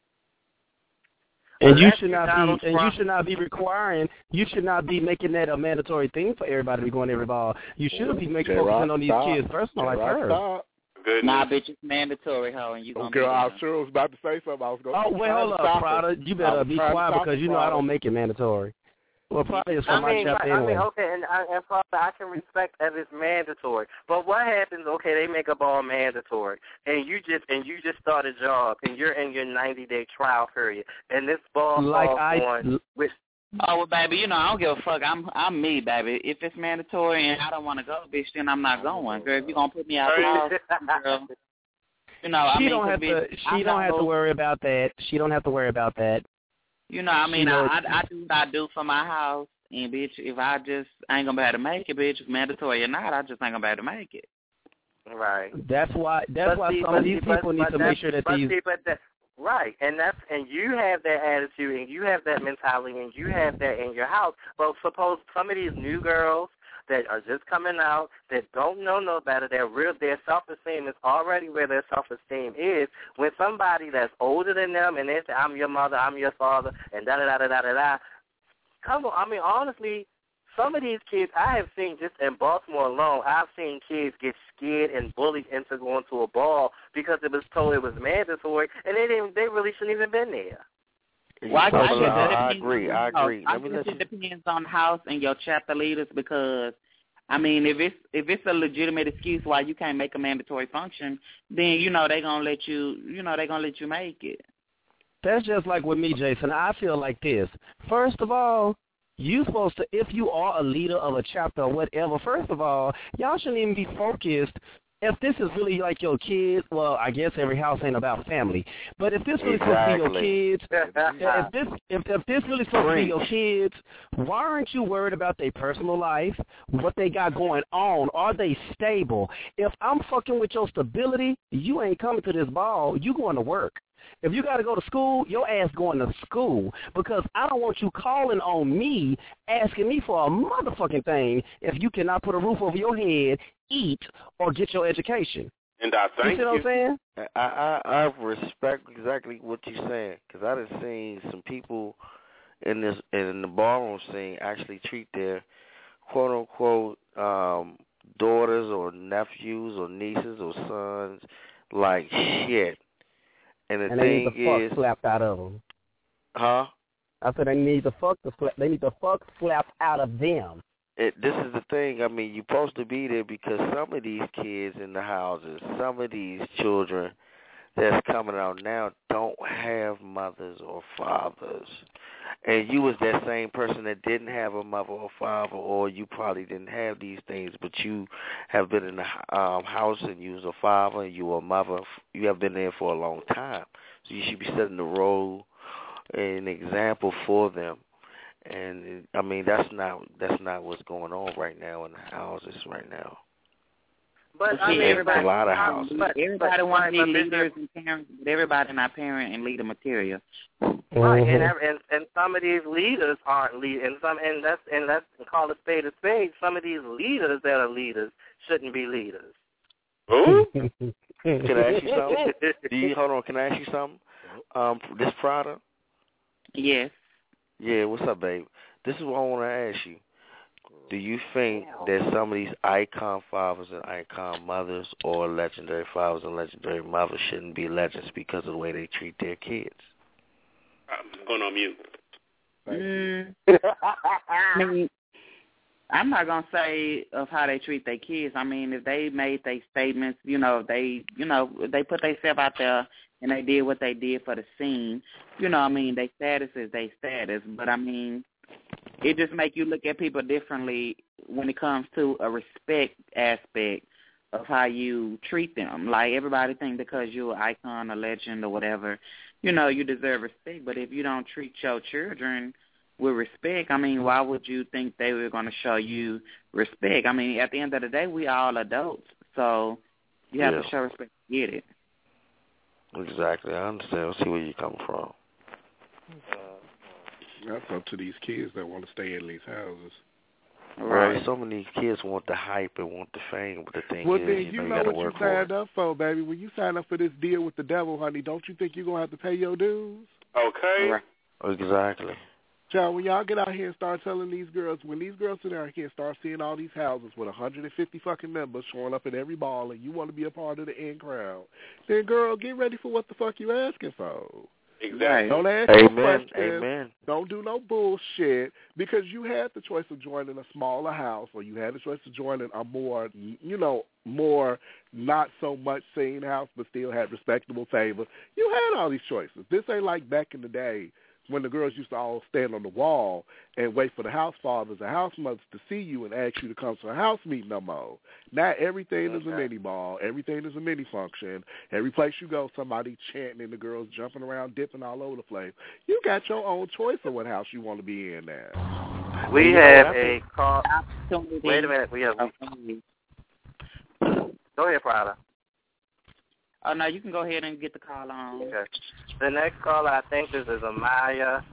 And you should not be requiring, you should not be making that a mandatory thing for everybody to be going to every ball. You should be focusing on these kids' personal life first. Good. Nah, bitch, it's mandatory, ho, and you gonna girl, I sure was about to say something. I was going. Oh, wait, hold up, Prada. You better be quiet because you know I don't make it mandatory. Well, probably it's from my chapter anyway. Okay, and probably I can respect that it's mandatory. But what happens? Okay, they make a ball mandatory, and you just start a job, and you're in your 90-day trial period, and this ball on with. Oh, well, baby, you know, I don't give a fuck. I'm me, baby. If it's mandatory and I don't want to go, bitch, then I'm not going. Girl, if you're going to put me out the house, girl, you know, she don't have to worry about that. She don't have to worry about that. You know, I mean, I do what I do for my house, and, bitch, if I just ain't going to be able to make it, bitch, mandatory or not, I just ain't going to be able to make it. Right. That's why some of these people need to make sure that these... Right, and you have that attitude, and you have that mentality, and you have that in your house. But suppose some of these new girls that are just coming out, that don't know no better, their self-esteem is already where their self-esteem is. When somebody that's older than them and they say, I'm your mother, I'm your father, and da-da-da-da-da-da-da, come on, I mean, honestly, some of these kids I have seen just in Baltimore alone, I've seen kids get scared and bullied into going to a ball because it was told it was mandatory, and they really shouldn't even been there. Well, I agree. I guess it depends on the house and your chapter leaders because, I mean, if it's a legitimate excuse why you can't make a mandatory function, then they're gonna let you make it. That's just like with me, Jason. I feel like this. First of all, you supposed to, if you are a leader of a chapter or whatever, first of all, y'all shouldn't even be focused. If this is really like your kids, well, I guess every house ain't about family. But if this really supposed to be your kids, if this really supposed to be your kids, why aren't you worried about their personal life, what they got going on? Are they stable? If I'm fucking with your stability, you ain't coming to this ball. You going to work. If you got to go to school, your ass going to school because I don't want you calling on me, asking me for a motherfucking thing if you cannot put a roof over your head, eat, or get your education. And I thank you. See what I'm saying? I respect exactly what you're saying because I done seen some people in the ballroom scene actually treat their quote unquote daughters or nephews or nieces or sons like shit. And the they thing need the is, fuck slapped out of them. Huh? I said they need the fuck slapped out of them. This is the thing. I mean, you're supposed to be there because some of these kids in the houses, some of these children that's coming out now don't have mothers or fathers. And you was that same person that didn't have a mother or father, or you probably didn't have these things, but you have been in the house and you was a father and you were a mother. You have been there for a long time. So you should be setting the role and example for them. And, I mean, that's not what's going on right now in the houses right now. But I mean, a lot of houses. Everybody wants to be leaders and parents, but everybody not parent and leader material. Right, and some of these leaders aren't leaders, and let's call a spade a spade. Some of these leaders that are leaders shouldn't be leaders. Ooh. Can I ask you something? Hold on. Can I ask you something? This Prada? Yes. Yeah. What's up, babe? This is what I want to ask you. Do you think that some of these icon fathers and icon mothers or legendary fathers and legendary mothers shouldn't be legends because of the way they treat their kids? I'm going on mute. I mean, I'm not going to say of how they treat their kids. I mean, if they made their statements, they put themselves out there and they did what they did for the scene, I mean, their status is their status. But, I mean, it just make you look at people differently when it comes to a respect aspect of how you treat them. Like, everybody think because you're an icon, a legend, or whatever, you deserve respect. But if you don't treat your children with respect, I mean, why would you think they were going to show you respect? I mean, at the end of the day, we all adults, so you have to show respect to get it. Exactly. I understand. I see where you're coming from. That's up to these kids that want to stay in these houses. Right. Some of these kids want the hype and want the fame, but the thing is, then you know what you signed up for, baby. When you sign up for this deal with the devil, honey, don't you think you're going to have to pay your dues? Okay. Right. Exactly. Child, when y'all get out here and start telling these girls, when these girls sit out here and start seeing all these houses with 150 fucking members showing up at every ball and you want to be a part of the in crowd, then, girl, get ready for what the fuck you asking for. Exactly. Don't ask no questions. Amen. Don't do no bullshit because you had the choice of joining a smaller house or you had the choice of joining a more, more not so much seen house but still had respectable favor. You had all these choices. This ain't like back in the day when the girls used to all stand on the wall and wait for the house fathers and house mothers to see you and ask you to come to a house meeting no more. Now everything is a mini ball. Everything is a mini function. Every place you go, somebody chanting and the girls jumping around, dipping all over the place. You got your own choice of what house you want to be in now. We have a call. Wait a minute. We have. Go ahead, Prada. Oh, no, you can go ahead and get the call on. Okay. The next caller, I think this is Amaya.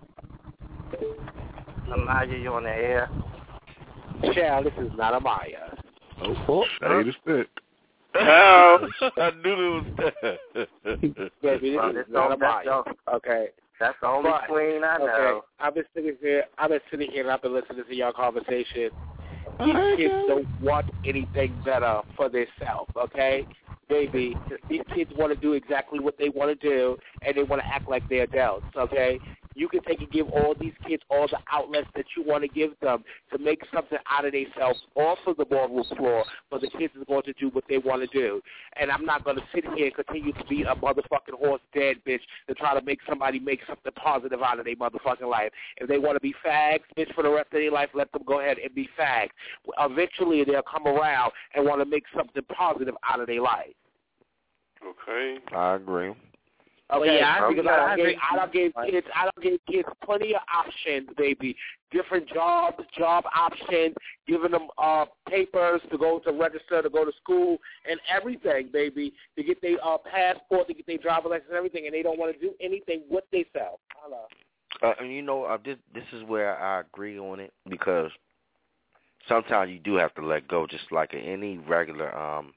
Amaya, you on the air? Child, this is not Amaya. Oh, that ain't a stick. How? I knew it was Baby, this is not Amaya. Okay. That's the only queen I know. Okay. I've been sitting here and I've been listening to your conversation. These kids don't want anything better for themselves, okay? Baby, these kids want to do exactly what they want to do, and they want to act like they're adults, okay? You can take and give all these kids all the outlets that you want to give them to make something out of themselves off of the ballroom floor, but the kids are going to do what they want to do. And I'm not going to sit here and continue to be a motherfucking horse dead bitch to try to make somebody make something positive out of their motherfucking life. If they want to be fags, bitch, for the rest of their life, let them go ahead and be fags. Eventually, they'll come around and want to make something positive out of their life. Okay. I agree. Okay, yeah, because I don't give kids plenty of options, baby. Different jobs, job options, giving them papers to go to register, to go to school, and everything, baby, to get their passport, to get their driver's license, and everything, and they don't want to do anything with themselves. And you know, this is where I agree on it, because sometimes you do have to let go, just like any regular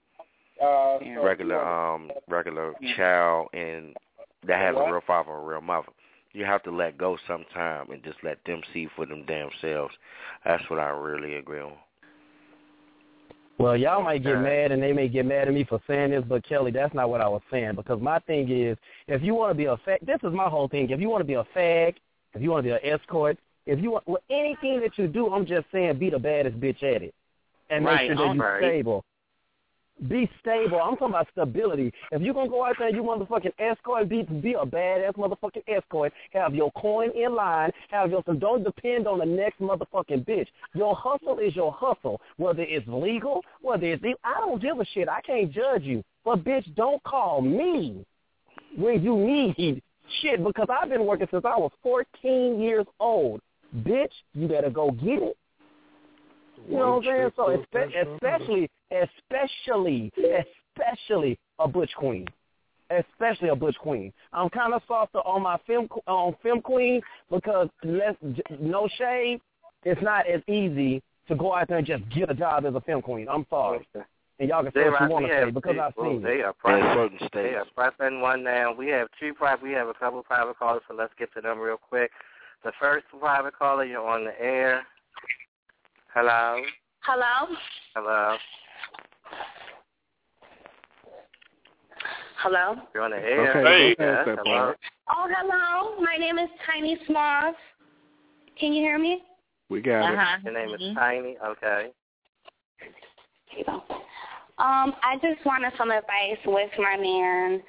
child and that has a real father or a real mother. You have to let go sometime and just let them see for them damn selves. That's what I really agree on. Well, y'all might get mad, and they may get mad at me for saying this, but, Kelly, that's not what I was saying, because my thing is, if you want to be a fag, this is my whole thing. If you want to be a fag, if you want to be an escort, if you want anything that you do, I'm just saying be the baddest bitch at it and make sure that you're stable. Be stable. I'm talking about stability. If you're going to go out there and you motherfucking escort, be a badass motherfucking escort, have your coin in line, don't depend on the next motherfucking bitch. Your hustle is your hustle, whether it's legal, whether it's I don't give a shit. I can't judge you. But, bitch, don't call me when you need shit, because I've been working since I was 14 years old. Bitch, you better go get it. You know what I'm saying? So especially a butch queen. Especially a butch queen. I'm kind of softer on my femme queen because, no shade, it's not as easy to go out there and just get a job as a femme queen. I'm sorry. And y'all can say what you want to say because I've seen it. They are pressing one now. We have a couple of private callers, so let's get to them real quick. The first private caller, you're on the air. Hello? Hello? Hello? Hello? You're on the air. Okay, hello? Oh, hello. My name is Tiny Smalls. Can you hear me? We got it. Your name is Tiny? Okay. I just wanted some advice with my man.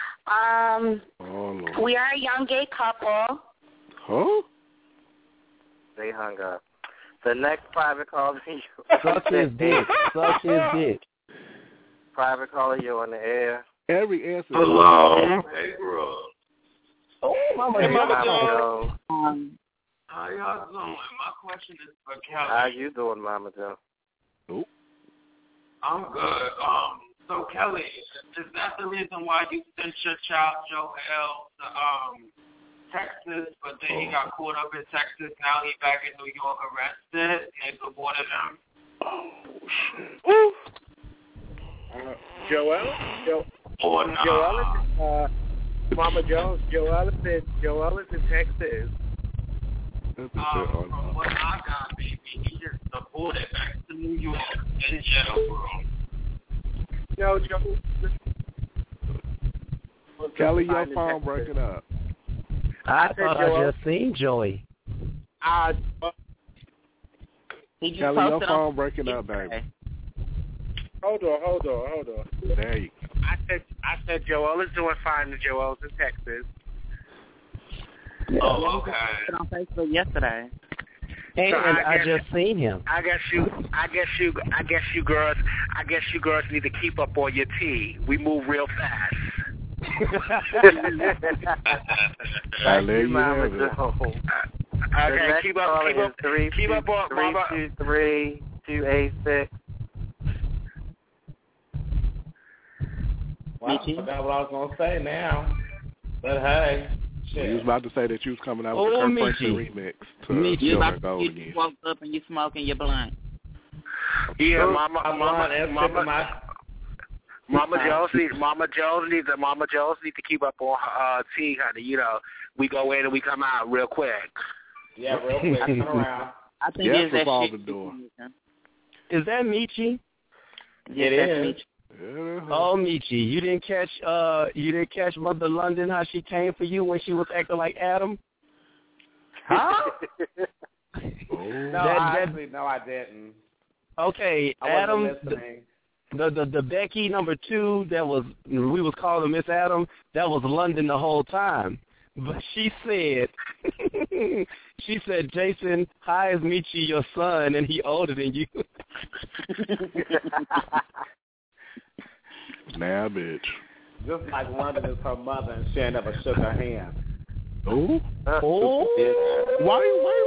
We are a young gay couple. Huh? They hung up. The next private caller, suck his dick. Suck his dick. Private caller, you're on the air. Every answer. Hello. Hey, bro. Oh, Mama Joe. How y'all doing? My question is for Kelly. How you doing, Mama Joe? Oh. I'm good. So Kelly, is that the reason why you sent your child Joel to Texas, but then he got caught up in Texas? Now he's back in New York arrested. They deported him. Oh shit. Mama Jones, Joel is in Texas. From what I got, baby, he just deported back to New York in jail, bro. No, Joe. Kelly, your phone breaking up. I thought I just seen Joey. Kelly, your phone breaking up, baby. Hold on. There you go. I said Joel is doing fine, and Joel's in Texas. Oh, okay. On Facebook yesterday. And I just seen him. I guess you girls need to keep up on your tea. We move real fast. Thank you, Mama Joe. Okay, keep up on Mama. 323-286. Well, I forgot what I was gonna say now. But hey, shit. You was about to say that you was coming out with the Kurt Franklin remix to You about Silver Gold you again. woke up and you smoking your blunt. Yeah, Mama Jones needs to keep up on her tea, honey. You know, we go in and we come out real quick. Yeah, real quick. Turn around. I think Yes, it's that revolving shit. door. Is that Michi? It is. Oh, Michi, you didn't catch Mother London how she came for you when she was acting like Adam? Huh? No, I didn't. Okay, I Adam, wasn't listening. the Becky number 2 that we was calling Miss Adam, that was London the whole time. But she said, Jason, hi, is Michi your son, and he older than you. Nah, bitch. Just like London is her mother, and she ain't never shook her hand. Oh. Why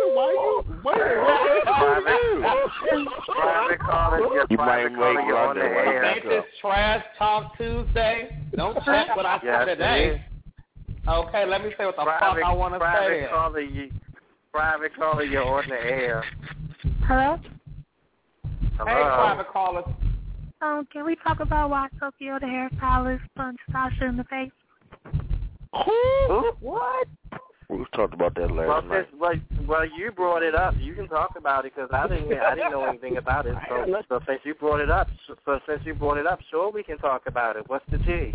you might make London. Ain't this Trash Talk Tuesday? Don't check what I said today. Okay, let me say what the fuck I want to say. Private caller, you're on the air. Hello? Hey, private callers. Can we talk about why Tokyo the hairstylist punched Sasha in the face? Who? What? We talked about that last night. Well, you brought it up. You can talk about it because I didn't know anything about it. So since you brought it up, sure we can talk about it. What's the tea?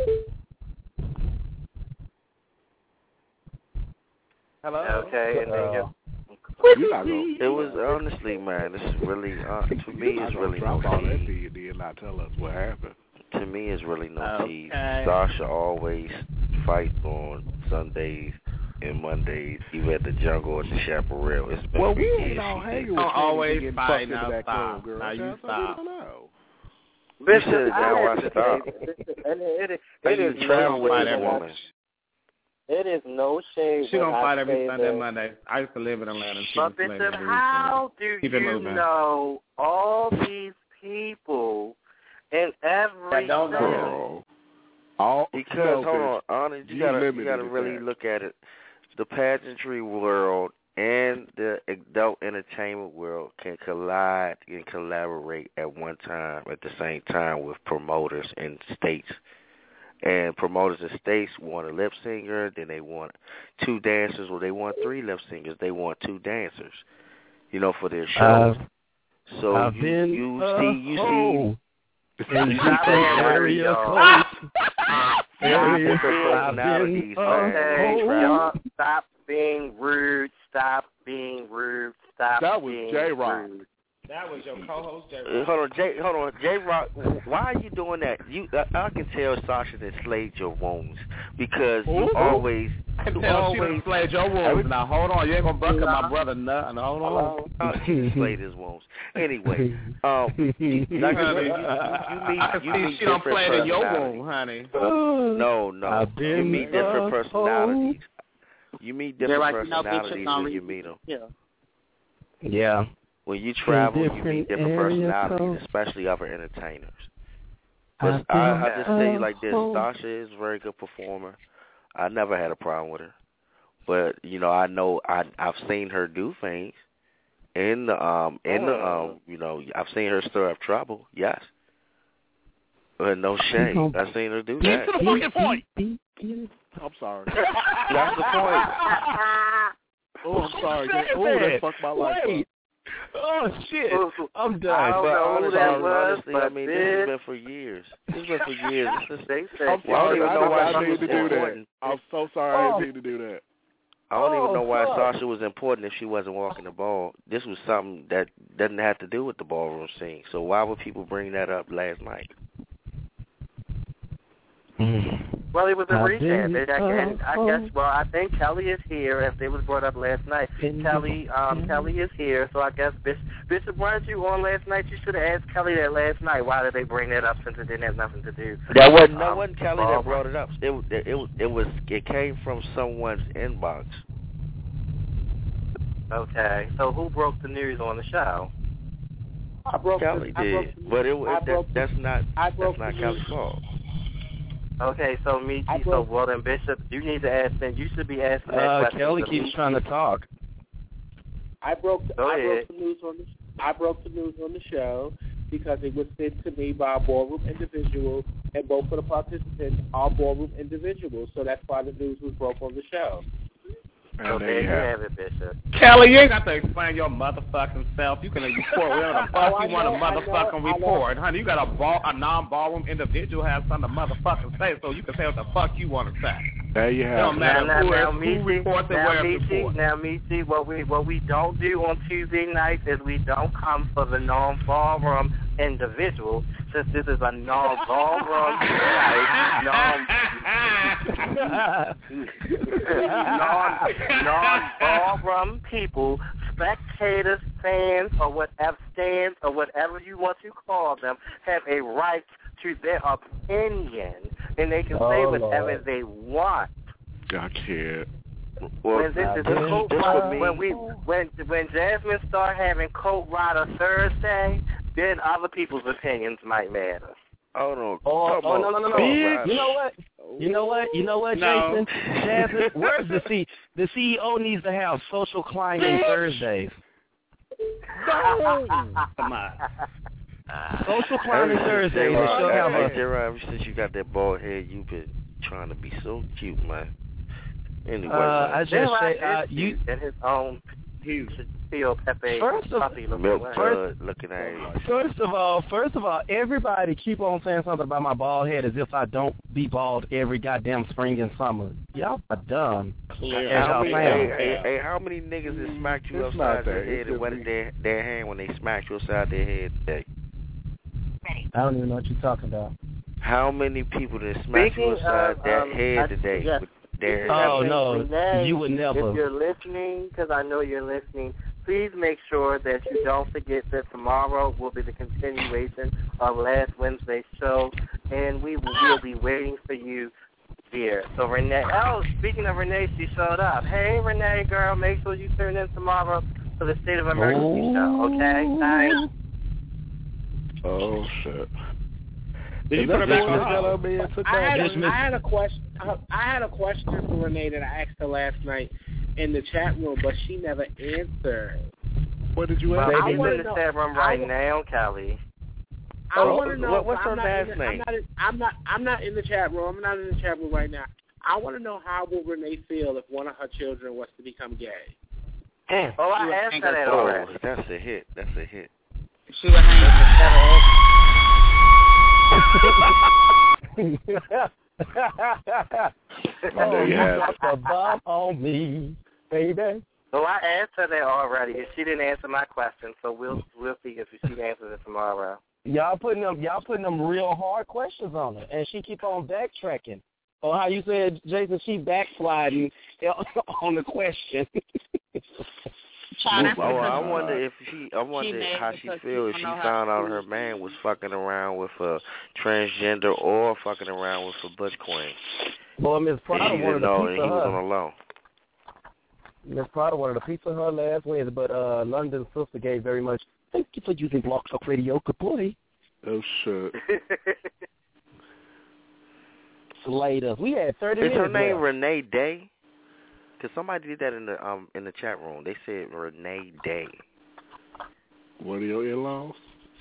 Hello. Okay, and then it was honestly, man. This is really to me. It's really no tea. You did not tell us what happened. To me, it's really no tea. Sasha always fights on Sundays and Mondays, either at the Jungle or the Chaparral. It's been well, we years. ain't all hanging with Don't always getting fight fucked into now. that Stop. club, girl. Now you stop. You said now I stop. It You travel with this woman. It is no shame. She don't fight every say Sunday that. and Monday. I used to live in Atlanta. But Bishop, how do you know all these people in every don't know? Because hold on, you gotta really look at it. The pageantry world and the adult entertainment world can collide and collaborate at the same time with promoters in states. And promoters in states want a lip singer, then they want 2 dancers, or they want 3 lip singers. They want 2 dancers, for their shows. So you see. Area personalities, y'all stop being rude. Stop being rude. That was J-Rock. That was your co-host, J-Rock. Hold on, J-Rock. Why are you doing that? I can tell Sasha that slayed your wounds because you always. I can tell she done slayed your wounds. Now hold on, you ain't gonna buck up my brother. No, hold on. She slayed his wounds. Anyway, you meet she don't play different in your personalities. wound, honey. No. You meet different personalities. You meet different personalities when you meet them. Yeah. When you travel, you meet different personalities, especially other entertainers. But I just say you like this: Sasha is a very good performer. I never had a problem with her, but I know I've seen her do things in the I've seen her stir up trouble. Yes, but no shame. I've seen her do that. Get to the fucking point. I'm sorry. That's the point. Oh, I'm sorry. That fucked my life up. Oh shit! I'm done. I don't know who that was, honestly, but this has been for years. They said I'm sorry. I didn't need to do important. that. I'm so sorry. I didn't need to do that. I don't even know why Sasha was important if she wasn't walking the ball. This was something that doesn't have to do with the ballroom scene. So why would people bring that up last night? Well, it was a recap. I think Kelly is here, as it was brought up last night. Kelly is here, so I guess Bishop, weren't you on last night? You should have asked Kelly that last night. Why did they bring that up since it didn't have nothing to do? That wasn't Kelly that brought it up. It came from someone's inbox. Okay, so who broke the news on the show? Kelly did, but that's not Kelly's fault. Okay, so Michi, so well then, Bishop, you need to ask them. You should be asking that question. Kelly to keeps me. trying to talk. I broke the news on the show because it was sent to me by a ballroom individual, and both of the participants are ballroom individuals, so that's why the news was broke on the show. So there you have it, Bishop. Kelly, you ain't got to explain your motherfucking self. You can report whatever the fuck you want to motherfucking report. Honey, you got a non-ballroom individual have something to motherfucking say, so you can say what the fuck you want to say. There you have it. Don't matter who reports and where it reports. Now, Michi, what we don't do on Tuesday nights is we don't come for the non-ballroom individual, since this is a non-ballroom non-ballroom people, spectators, fans, or whatever stands, or whatever you want to call them, have a right to their opinion, and they can say whatever they want. I can't. When Jasmine start having Coat Rider Thursday, then other people's opinions might matter. No. You know what, Jason? Jasmine, where's the CEO needs to have social climbing Thursdays. Come on. Social climbing Thursdays. Ever since you got that bald head, you've been trying to be so cute, man. Anyway, I just say you and his own huge feel Pepe puppy looking at you. First of all, everybody keep on saying something about my bald head as if I don't be bald every goddamn spring and summer. Y'all are dumb. Hey, how many niggas that smacked you upside their head and wetted their hand when they smacked you upside their head today? I don't even know what you're talking about. How many people that smacked you upside their head today? Yes. No, Renee, you would never. If you're listening, because I know you're listening, please make sure that you don't forget that tomorrow will be the continuation of last Wednesday's show, and we will be waiting for you here. So Renee, speaking of Renee, she showed up. Hey, Renee, girl, make sure you tune in tomorrow for the State of Emergency show, okay? Thanks. Oh, shit. Did you put her back on? I had a question. I had a question for Renee that I asked her last night in the chat room, but she never answered. What did you ask? She's in the chat room right now, Kelly. I want to know. What's her last name? I'm not in the chat room. I'm not in the chat room right now. I want to know how will Renee feel if one of her children was to become gay. Oh, I asked her that already. That's a hit. She would hang Drop the bomb on me, baby. So I asked her that already, and she didn't answer my question. So we'll see if she answers it tomorrow. Y'all putting them real hard questions on her, and she keep on backtracking. Or how you said, Jason, she backsliding on the question. I wonder how she feels if she found out her man was fucking around with a transgender or fucking around with a butch queen. Boy, Miss Prada wanted a piece of her. He was on the low. Miss Prada wanted a piece of her last Wednesday, but London's sister gave very much. Thank you for using Blog Talk Radio. Good boy. Oh shit. Slayed us. We had 30 minutes. Is her name Renee Day? Because somebody did that in the chat room. They said Renee Day. What are your in-laws?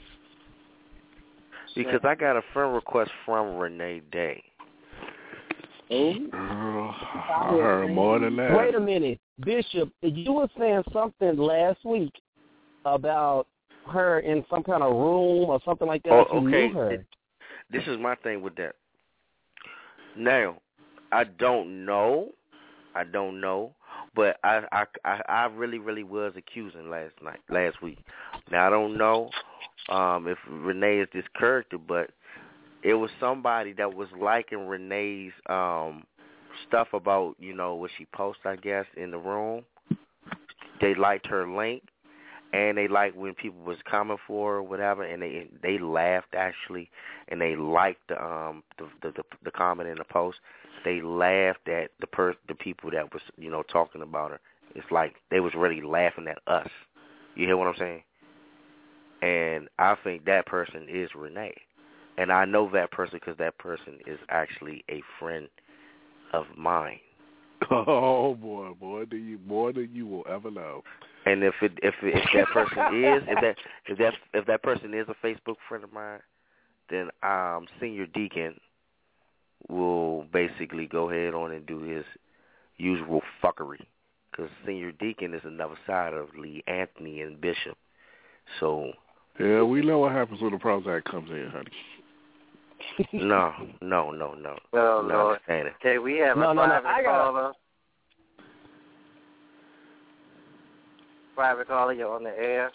Because I got a friend request from Renee Day. Oh, I heard more than that. Wait a minute, Bishop. You were saying something last week about her in some kind of room or something like that. Oh, you okay. Knew her. This is my thing with that. Now, I don't know, but I really was accusing last week. Now I don't know if Renee is this character, but it was somebody that was liking Renee's stuff about, what she posts, I guess, in the room. They liked her link, and they liked when people was coming for her or whatever, and they laughed actually, and they liked the comment in the post. They laughed at the people that was talking about her. It's like they was really laughing at us. You hear what I'm saying? And I think that person is Renee. And I know that person because that person is actually a friend of mine. Oh boy, more than you will ever know. And if that person is if that person is a Facebook friend of mine, then Senior Deacon will basically go ahead on and do his usual fuckery, because Senior Deacon is another side of Lee Anthony and Bishop. So yeah, we know what happens when the Prozac comes in, honey. No. Okay, we have a private caller. Private caller, you're on the air.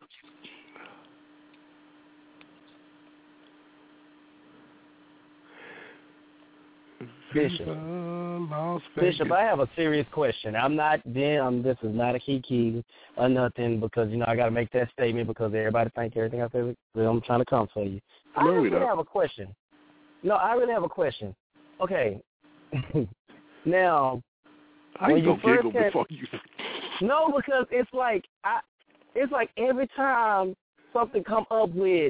Bishop, I have a serious question. This is not a kiki or nothing, because, I got to make that statement because everybody think everything I say, I'm trying to come for you. I really have a question. No, I really have a question. Okay. Now, I ain't gonna giggle before you. No, because it's like every time something come up with,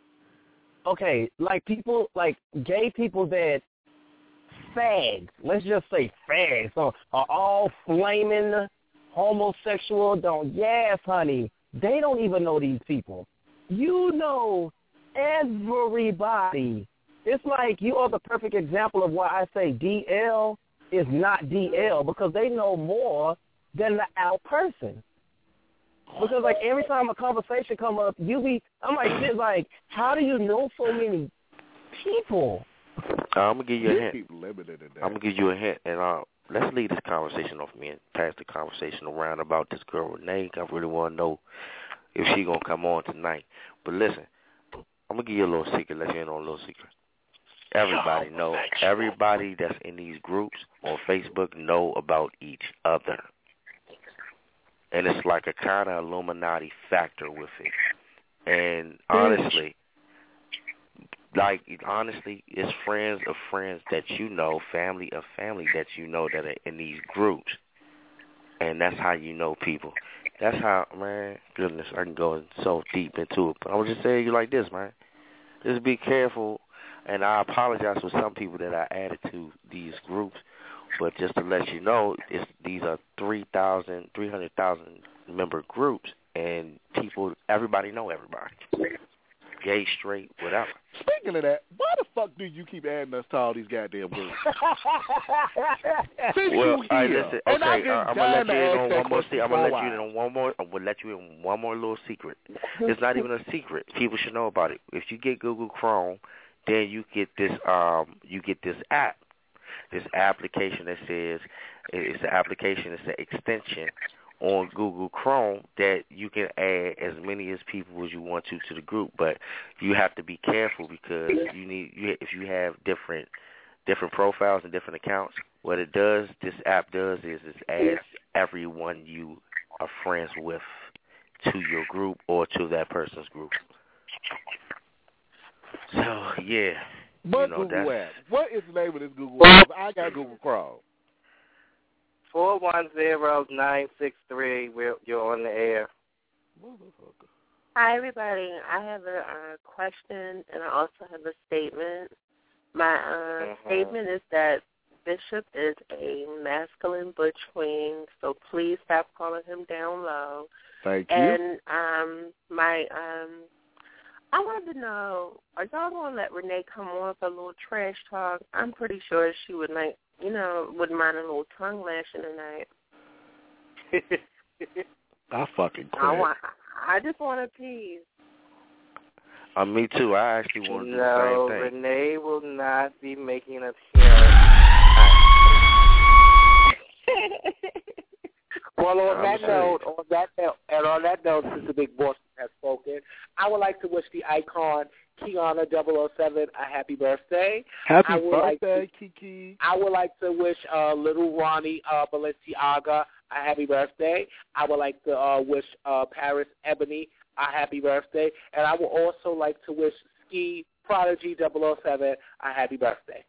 like people, like gay people that fags, let's just say fags, are all flaming homosexual. Yes, honey, they don't even know these people. Everybody. It's like you are the perfect example of why I say DL is not DL, because they know more than the out person. Because like every time a conversation come up, I'm like, shit, like, how do you know so many people? I'm gonna give you a hint. I'm gonna give you a hint, and let's leave this conversation off me and pass the conversation around about this girl Renee. I really want to know if she gonna come on tonight. But listen, I'm gonna give you a little secret. Let you in on a little secret. Everybody that's in these groups on Facebook know about each other. And it's like a kind of Illuminati factor with it. And honestly, it's friends of friends that you know, family of family that you know that are in these groups. And that's how you know people. That's how, man, goodness, I can go so deep into it. But I was just saying you like this, man. Just be careful. And I apologize for some people that I added to these groups. But just to let you know, these are 300,000 member groups, and everybody know everybody. Gay, straight, whatever. Speaking of that, why the fuck do you keep adding us to all these goddamn groups? Well, listen, okay, I'm gonna let you in on one more thing. I'm gonna let you in one more little secret. It's not even a secret. People should know about it. If you get Google Chrome, then you get this app. This application that says it's an extension on Google Chrome that you can add as many as people as you want to the group, but you have to be careful because if you have different profiles and different accounts, what this app does is it adds everyone you are friends with to your group or to that person's group. So yeah. What Google app? What is the name of this Google app? I got Google Chrome. 410963. You're on the air. Hi, everybody. I have a question, and I also have a statement. My statement is that Bishop is a masculine butch queen, so please stop calling him down low. Thank you. And I wanted to know, are y'all going to let Renee come on for a little trash talk? I'm pretty sure she would wouldn't mind a little tongue lashing tonight. I fucking quit. I just want to tease. Me too. I actually want to do the same thing. Renee will not be making an appearance. Well, on that note, since the big boss has spoken, I would like to wish the icon Kiana 007 a happy birthday. Happy birthday, Kiki. I would like to wish little Ronnie Balenciaga a happy birthday. I would like to wish Paris Ebony a happy birthday. And I would also like to wish Ski Prodigy 007 a happy birthday.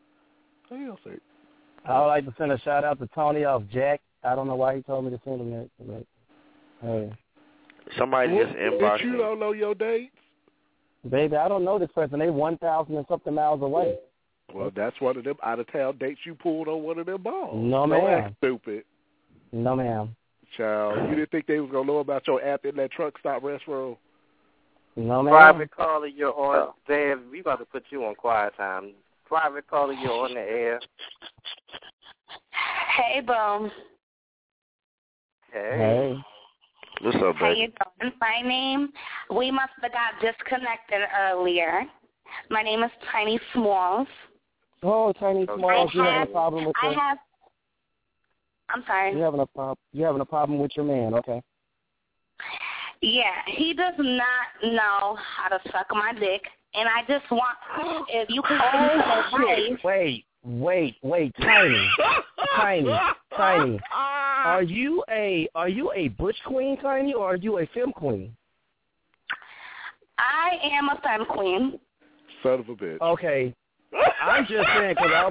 I would like to send a shout-out to Tony off Jack. I don't know why he told me to send him that. But, hey. Somebody just inboxed you me. don't know your dates? Baby, I don't know this person. They 1,000 and something miles away. Well, that's one of them out-of-town dates you pulled on one of them balls. No, Don't ma'am. act stupid. No, ma'am. Child, you didn't think they was going to know about your app in that truck stop restroom? No, ma'am. Private caller, you're on. Dave, we about to put you on quiet time. Private caller, you're on the air. Hey, Boom. Hey. What's up, How baby? you doing? My name, we must have got disconnected earlier. My name is Tiny Smalls. Oh, Tiny Smalls, you having a problem with your... I'm sorry. You having a problem with your man, okay. Yeah, he does not know how to suck my dick, and I just want, if you could give me some advice. Wait, Tiny. Are you a butch queen, Tiny, or are you a femme queen? I am a femme queen. Son of a bitch. Okay. I'm just saying because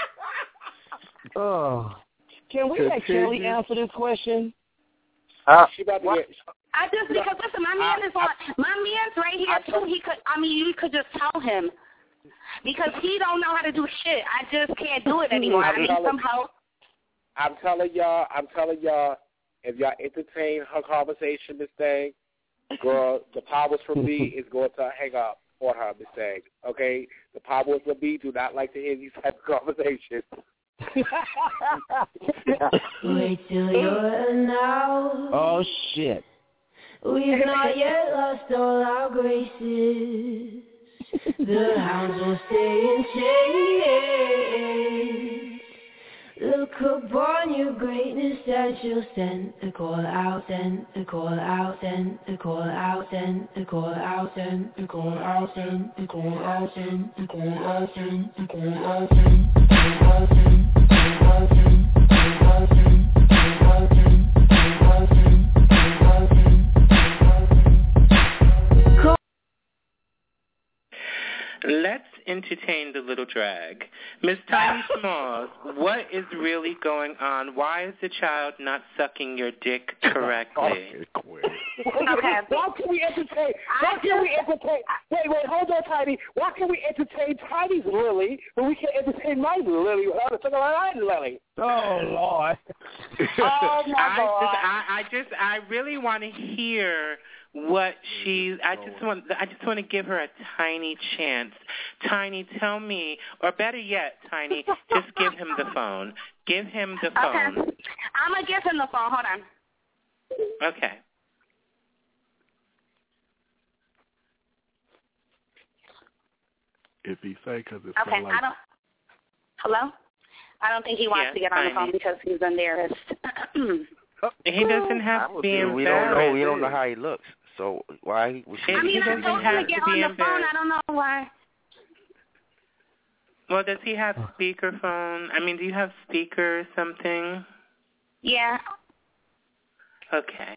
can we let Kelly answer this question? She about to get... I just, because listen, my man's right here too. You could just tell him. Because he don't know how to do shit. I just can't do it anymore. I need some help. I'm telling y'all, if y'all entertain her conversation, Miss Thing, girl, the powers from me is going to hang up on her, Miss Thing. Okay? The powers from me do not like to hear these type of conversations. Wait till you're now. Oh, shit. We've not yet lost all our graces. The hounds will stay in chains. Look upon your greatness that you'll send the call out, send the call out, send the call out, send the call out, send the call out, send the call out, send the call out, send the call out, send the call out, send the call out, send the call out, send the call out, send the call out, send the call out, send. Let's entertain the little drag. Miss Tiny Smalls, what is really going on? Why is the child not sucking your dick correctly? Okay. Why can we entertain? Wait, hold on, Tiny. Why can we entertain Tiny's Lily, but we can't entertain my Lily without a second line Lily? Oh, Lord. Oh, my God. I really want to hear what she's. I just want to give her a tiny chance. Tiny, tell me, or better yet, Tiny, just give him the phone. Give him the phone. Okay. I'm going to give him the phone. Hold on. Okay. If he say, because it's okay. like... Hello? I don't think he wants to get on the phone because he's embarrassed. He doesn't have to be embarrassed. We don't know how he looks. So why? I told him to get on the phone. I don't know why. Well, does he have speakerphone? I mean, do you have speaker or something? Yeah. Okay.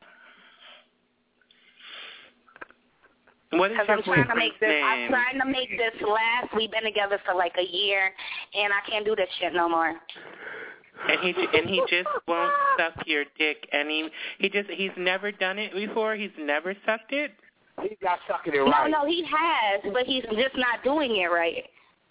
What is your I'm trying to make this. name? I'm trying to make this last. We've been together for like a year, and I can't do this shit no more. And he just won't suck your dick. And he's never done it before. He's never sucked it. He's not sucking it right. No, he has, but he's just not doing it right.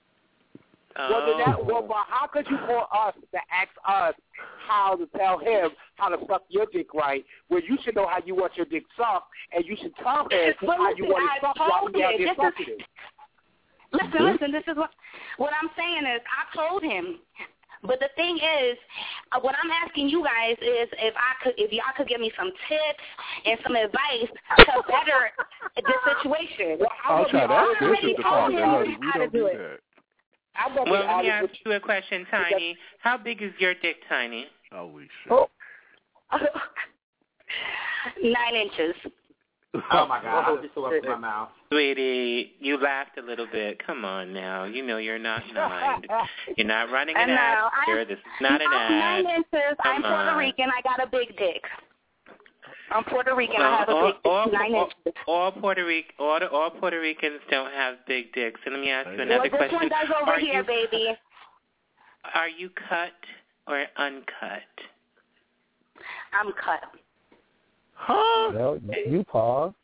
Well, but how could you call us to ask us how to tell him how to suck your dick right, when you should know how you want your dick sucked, and you should tell him how you want it sucked while we out there sucking it. Listen, this is what I'm saying is I told him. But the thing is, what I'm asking you guys is if y'all could give me some tips and some advice to better the situation. I'll try that. This is the part that, honey, we how don't to do do it. that. Well, let me ask you a question, Tiny. How big is your dick, Tiny? Holy shit. 9 inches. Oh, my God. I just opened my mouth. Sweetie, you laughed a little bit. Come on now. You know you're not 9. You're not running an ad here. This is not an ad. 9 inches. I'm Puerto Rican. I got a big dick. I'm Puerto Rican. Well, I have a big dick. 9 inches. All Puerto Ricans don't have big dicks. And let me ask you another question. This one does over here, baby. Are you cut or uncut? I'm cut. Huh? Well, you pause.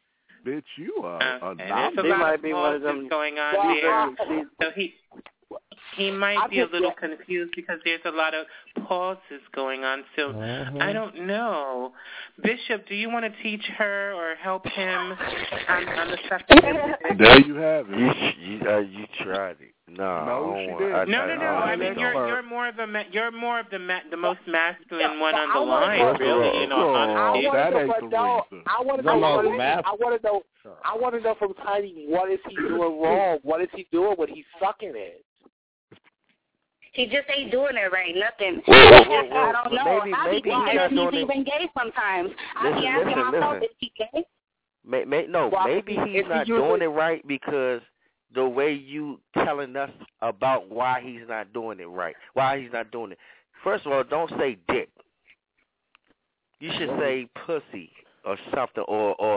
Bitch, you are a There's a novice. lot of pauses going on there. So he might be a little confused because there's a lot of pauses going on. So I don't know. Bishop, do you want to teach her or help him on the subject? There you have it. You tried it. No, she did. I mean, you're more of the most masculine one on the line, really. You know, honestly. I want to know from Tiny, what is he doing wrong? What is he doing when he's sucking it? He just ain't doing it right. Nothing. I don't know. Maybe he's even gay sometimes. I be asking myself, is he gay? Maybe he's not doing it right because the way you telling us about why he's not doing it right, why he's not doing it. First of all, don't say dick. You should say pussy or something, or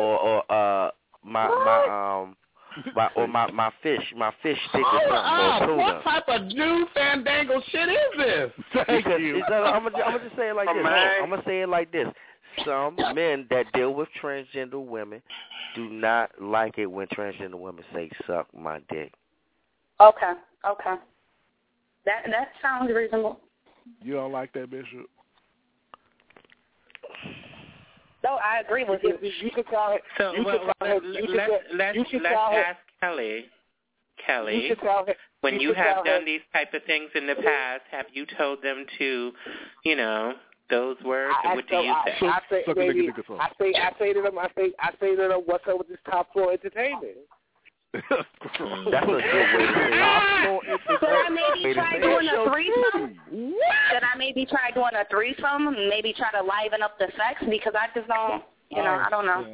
my fish stick or something, or tuna. What type of new fandangle shit is this? I'm gonna just say it like this. I'm gonna say it like this. Some men that deal with transgender women do not like it when transgender women say "suck my dick." Okay. That sounds reasonable. You don't like that, Bishop? No, I agree with you. You can tell him. So let's ask Kelly. Kelly, when you have done these type of things in the past, have you told them to, those words, or what do you say? I say to them, what's up with this top floor entertainment? That's a good way to say it. Should I maybe try doing a threesome? Should I maybe try doing a threesome? Maybe try to liven up the sex, because I just don't, I don't know.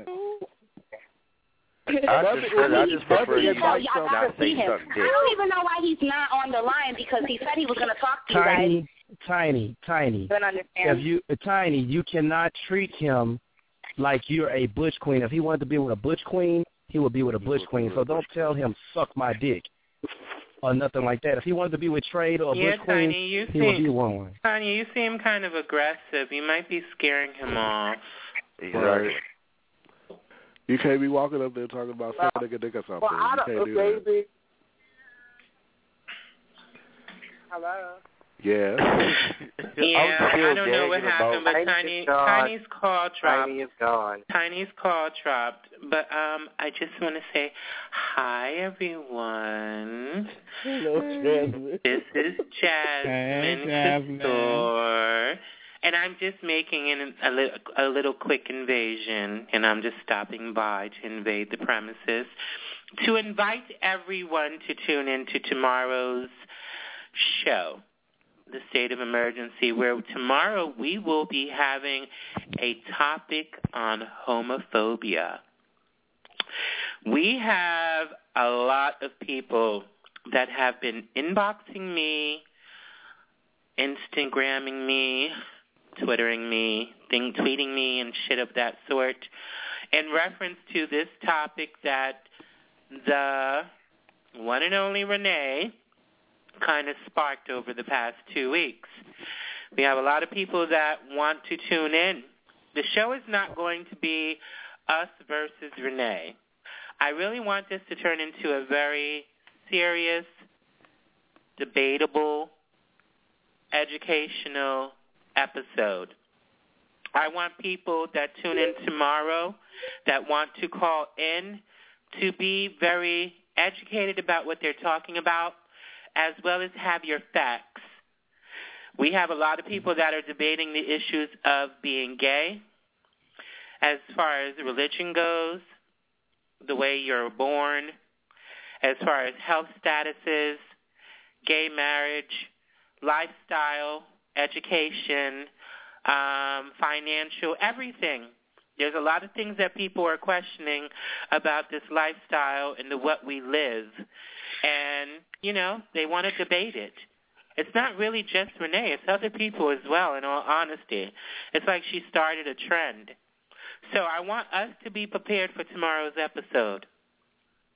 I just prefer you not say something. I don't even know why he's not on the line, because he said he was going to talk to you guys. Tiny. Tiny, you cannot treat him like you're a butch queen. If he wanted to be with a butch queen, he would be with a butch queen. So don't tell him suck my dick or nothing like that. If he wanted to be with Trade or a butch queen, he would be one. Tiny, you seem kind of aggressive. You might be scaring him off. Right. You can't be walking up there talking about sucking a dick or something. You can't do that. Hello. Yeah. I don't know what happened, but Tiny's call dropped. Tiny is gone. Tiny's call dropped. But I just want to say hi, everyone. Hello, Jasmine. This is Jasmine Couture. And I'm just making a little quick invasion, and I'm just stopping by to invade the premises to invite everyone to tune in to tomorrow's show, The State of Emergency, where tomorrow we will be having a topic on homophobia. We have a lot of people that have been inboxing me, Instagramming me, Twittering me, tweeting me, and shit of that sort in reference to this topic that the one and only Renee kind of sparked over the past 2 weeks. We have a lot of people that want to tune in. The show is not going to be us versus Renee. I really want this to turn into a very serious, debatable, educational episode. I want people that tune in tomorrow that want to call in to be very educated about what they're talking about, as well as have your facts. We have a lot of people that are debating the issues of being gay, as far as religion goes, the way you're born, as far as health statuses, gay marriage, lifestyle, education, financial, everything. There's a lot of things that people are questioning about this lifestyle and the what we live. And, they want to debate it. It's not really just Renee. It's other people as well, in all honesty. It's like she started a trend. So I want us to be prepared for tomorrow's episode.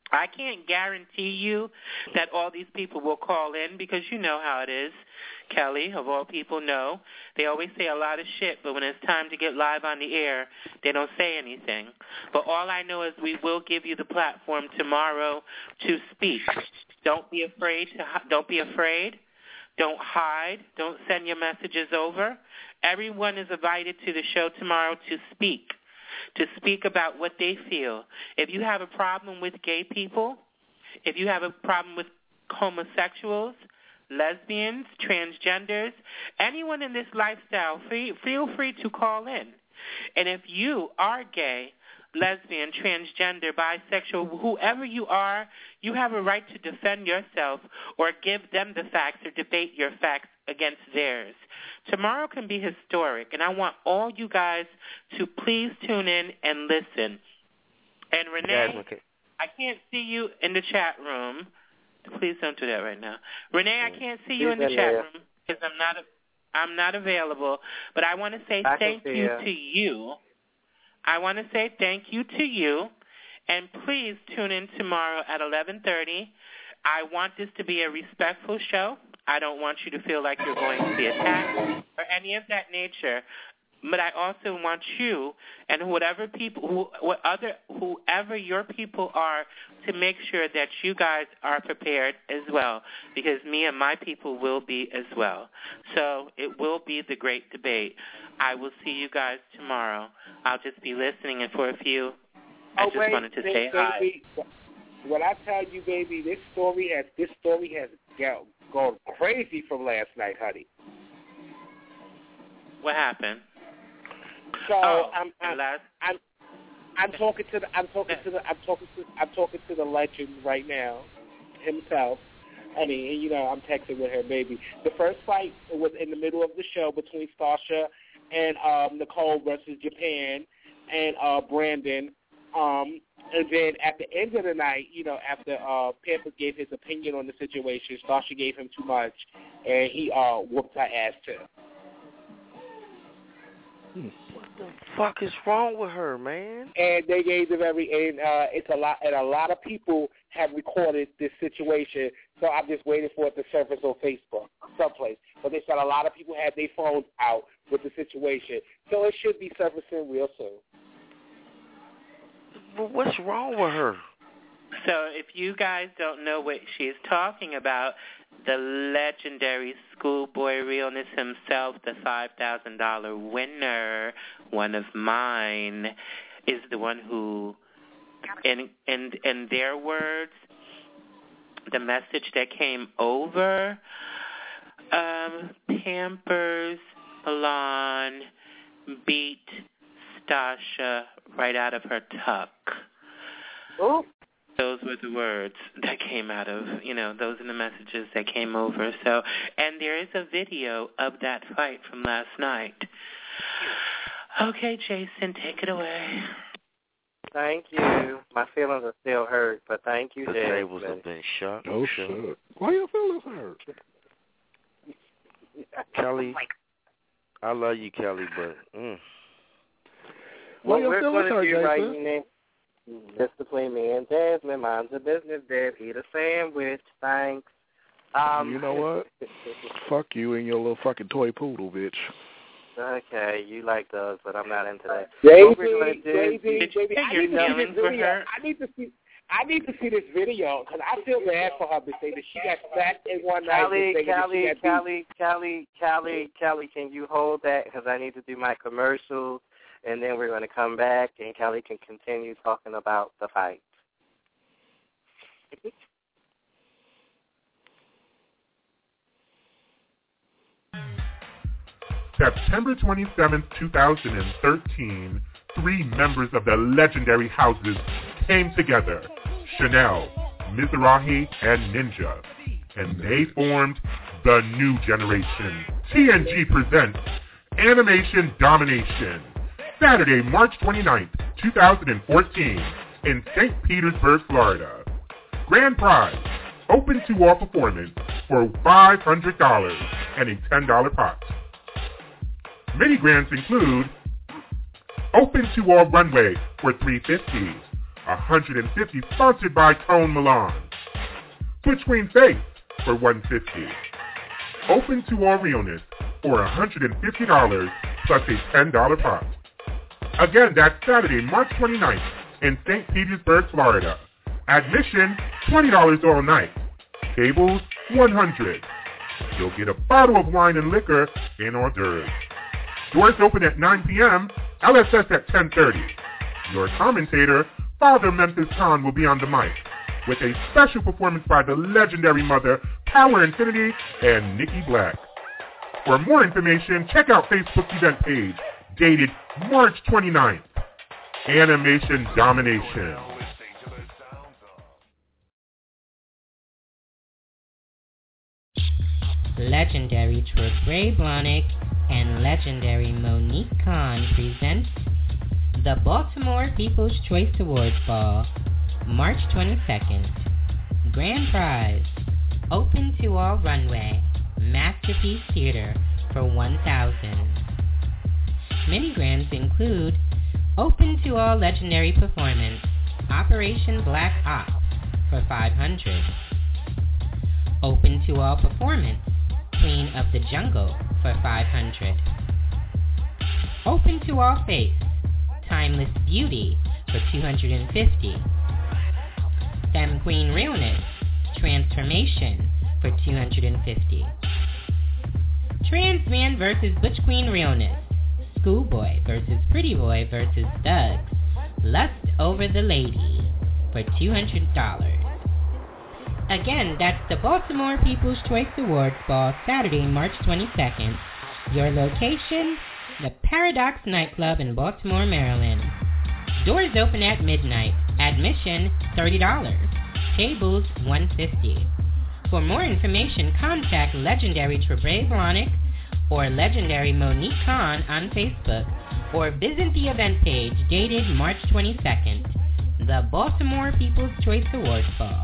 I can't guarantee you that all these people will call in because you know how it is. Kelly, of all people, know. They always say a lot of shit, but when it's time to get live on the air, they don't say anything. But all I know is we will give you the platform tomorrow to speak. Don't be afraid. Don't hide. Don't send your messages over. Everyone is invited to the show tomorrow to speak about what they feel. If you have a problem with gay people, if you have a problem with homosexuals, lesbians, transgenders, anyone in this lifestyle, feel free to call in. And if you are gay, lesbian, transgender, bisexual, whoever you are, you have a right to defend yourself or give them the facts or debate your facts against theirs. Tomorrow can be historic, and I want all you guys to please tune in and listen. And Renee, I can't see you in the chat room. Please don't do that right now. Renee, I can't see you in the chat room because I'm not available. But I want to say thank you to you. I want to say thank you to you, and please tune in tomorrow at 11:30. I want this to be a respectful show. I don't want you to feel like you're going to be attacked or any of that nature. But I also want you and whoever your people are to make sure that you guys are prepared as well, because me and my people will be as well. So it will be the great debate. I will see you guys tomorrow. I'll just be listening, and for a few, I just wanted to say hi. When I tell you, baby, this story has gone crazy from last night, honey. What happened? So I'm talking to the legend right now himself. I mean, you know, I'm texting with her, baby. The first fight was in the middle of the show between Stasha and Nicole versus Japan and Brandon. And then at the end of the night, you know, after Pampas gave his opinion on the situation, Stasha gave him too much, and he whooped her ass too. What the fuck is wrong with her, man? And they gave them it's a lot, and a lot of people have recorded this situation. So I'm just waiting for it to surface on Facebook someplace. But they said a lot of people had their phones out with the situation, so it should be surfacing real soon. But what's wrong with her? So if you guys don't know what she's talking about, the legendary Schoolboy Realness himself, the $5,000 winner, one of mine, is the one who, in their words, the message that came over, Pampers Milan beat Stasha right out of her tuck. Oh. Those were the words that came out of, you know, those are the messages that came over. So, and there is a video of that fight from last night. Okay, Jason, take it away. Thank you. My feelings are still hurt, but thank you, The Jason. tables have been shut. Oh, shit. Why your feelings hurt? Kelly, I love you, Kelly, but... What we're going to do right now, just between me and Jasmine, mind's the business, Dad. Eat a sandwich. Thanks. You know what? Fuck you and your little fucking toy poodle, bitch. Okay, you like those, but I'm not into that. Baby, I need to see this video because I feel bad for her to say that she got sacked in one night. Kelly, can you hold that? Because I need to do my commercials. And then we're going to come back, and Kelly can continue talking about the fight. September 27th, 2013, 3 members of the legendary houses came together, Chanel, Mizrahi, and Ninja, and they formed the New Generation. TNG presents Animation Domination. Saturday, March 29th, 2014, in St. Petersburg, Florida. Grand prize, open to all performance for $500 and a $10 pot. Mini grants include open to all runway for $350, $150, sponsored by Tone Milan. Butch Queen Faith for $150. Open to all realness for $150 plus a $10 prop. Again, that's Saturday, March 29th in St. Petersburg, Florida. Admission, $20 all night. Tables, $100. You'll get a bottle of wine and liquor and hors d'oeuvres. Doors open at 9 p.m., LSS at 10:30. Your commentator, Father Memphis Khan, will be on the mic with a special performance by the legendary mother, Power Infinity, and Nikki Black. For more information, check out Facebook's event page, dated March 29th. Animation Domination. Legendary Trey Blahnik and legendary Monique Khan present the Baltimore People's Choice Awards Ball, March 22nd. Grand prize, open to all runway, Masterpiece Theater for $1,000. Mini grands include open to all legendary performance, Operation Black Ops for $500. Open to all performance, Queen of the Jungle for $500. Open to all face, Timeless Beauty for $250. Femme Queen Realness, Transformation for $250. Trans Man vs. Butch Queen Realness, Schoolboy vs. Pretty Boy vs. Thugs, Lust Over the Lady for $200. Again, that's the Baltimore People's Choice Awards Ball, Saturday, March 22nd. Your location, the Paradox Nightclub in Baltimore, Maryland. Doors open at midnight. Admission, $30. Tables, $150. For more information, contact legendary Trey Blahnik or legendary Monique Khan on Facebook, or visit the event page dated March 22nd, the Baltimore People's Choice Awards Ball.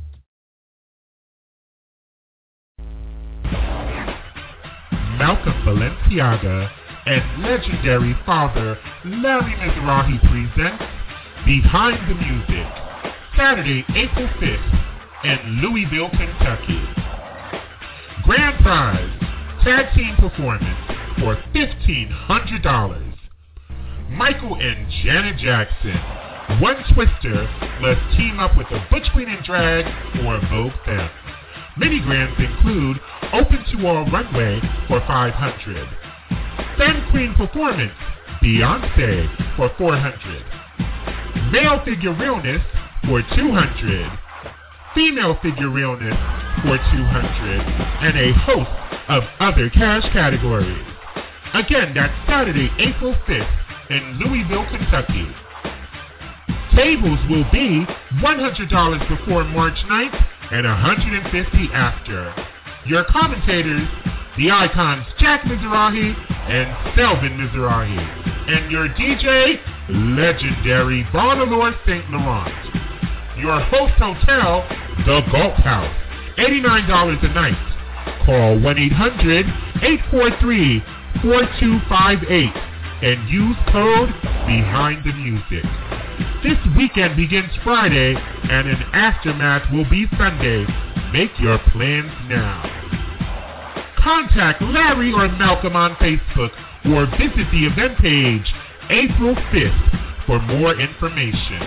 Malcolm Balenciaga and legendary father Larry Mizrahi presents Behind the Music, Saturday, April 5th in Louisville, Kentucky. Grand prize, tag team performance for $1,500. Michael and Janet Jackson, One Twister, must team up with the Butch Queen in Drag or Vogue Femme. Mini grands include open to all runway for $500. Femme Queen performance, Beyonce for $400. Male figure realness for $200. Female figure realness for $200, and a host of other cash categories. Again, that's Saturday, April 5th in Louisville, Kentucky. Tables will be $100 before March 9th and $150 after. Your commentators, the icons Jack Mizrahi and Selvin Mizrahi, and your DJ, legendary Bonalore St. Laurent. Your host hotel, The Galt House, $89 a night. Call 1-800-843-4258 and use code Behind the Music. This weekend begins Friday, and an aftermath will be Sunday. Make your plans now. Contact Larry or Malcolm on Facebook or visit the event page April 5th for more information.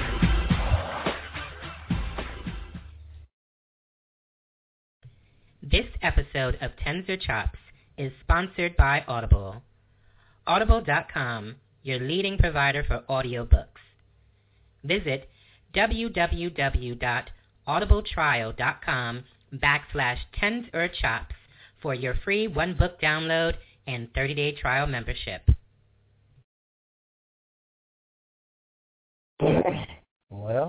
This episode of Tens or Chops is sponsored by Audible. Audible.com, your leading provider for audiobooks. Visit www.audibletrial.com/tensorchops for your free one-book download and 30-day trial membership. Well,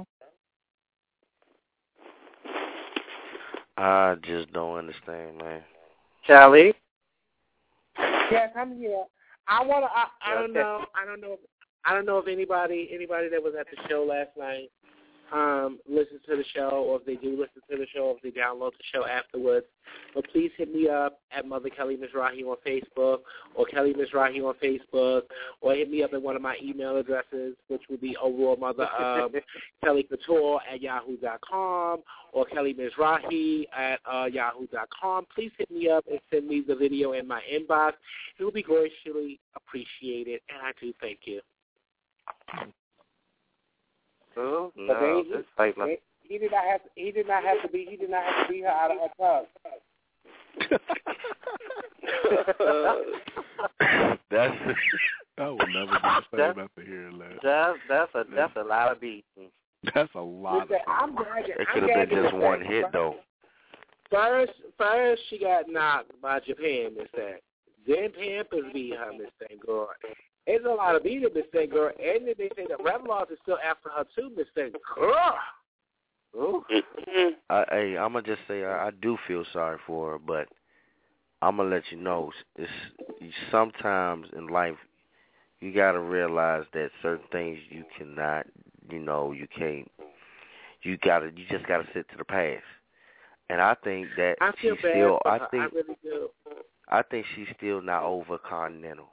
I just don't understand, man. Charlie? Yes, I'm here. I don't know if anybody that was at the show last night listen to the show, or if they do listen to the show, or if they download the show afterwards. But please hit me up at Mother Kelly Mizrahi on Facebook, or Kelly Mizrahi on Facebook, or hit me up at one of my email addresses, which would be overall Mother Kelly Couture at yahoo.com, or Kelly Mizrahi at yahoo.com. Please hit me up and send me the video in my inbox. It will be graciously appreciated, and I do thank you. Oh, no, he did not have to be her out of her tub. I would never do the same after hearing that. That's a lot of beating. That's a lot. It could have been just one hit though. First she got knocked by Japan, Miss Thing. Then Pampers beat her, Miss Thing, girl. There's a lot of beating, Miss Thing, girl. And then they say that Revlon is still after her too, Miss Thing, girl. Hey, I'm going to just say I do feel sorry for her, but I'm going to let you know, sometimes in life you got to realize that certain things you cannot, you can't, you just got to sit to the past. And I think that I really do. I think she's still not over Continental.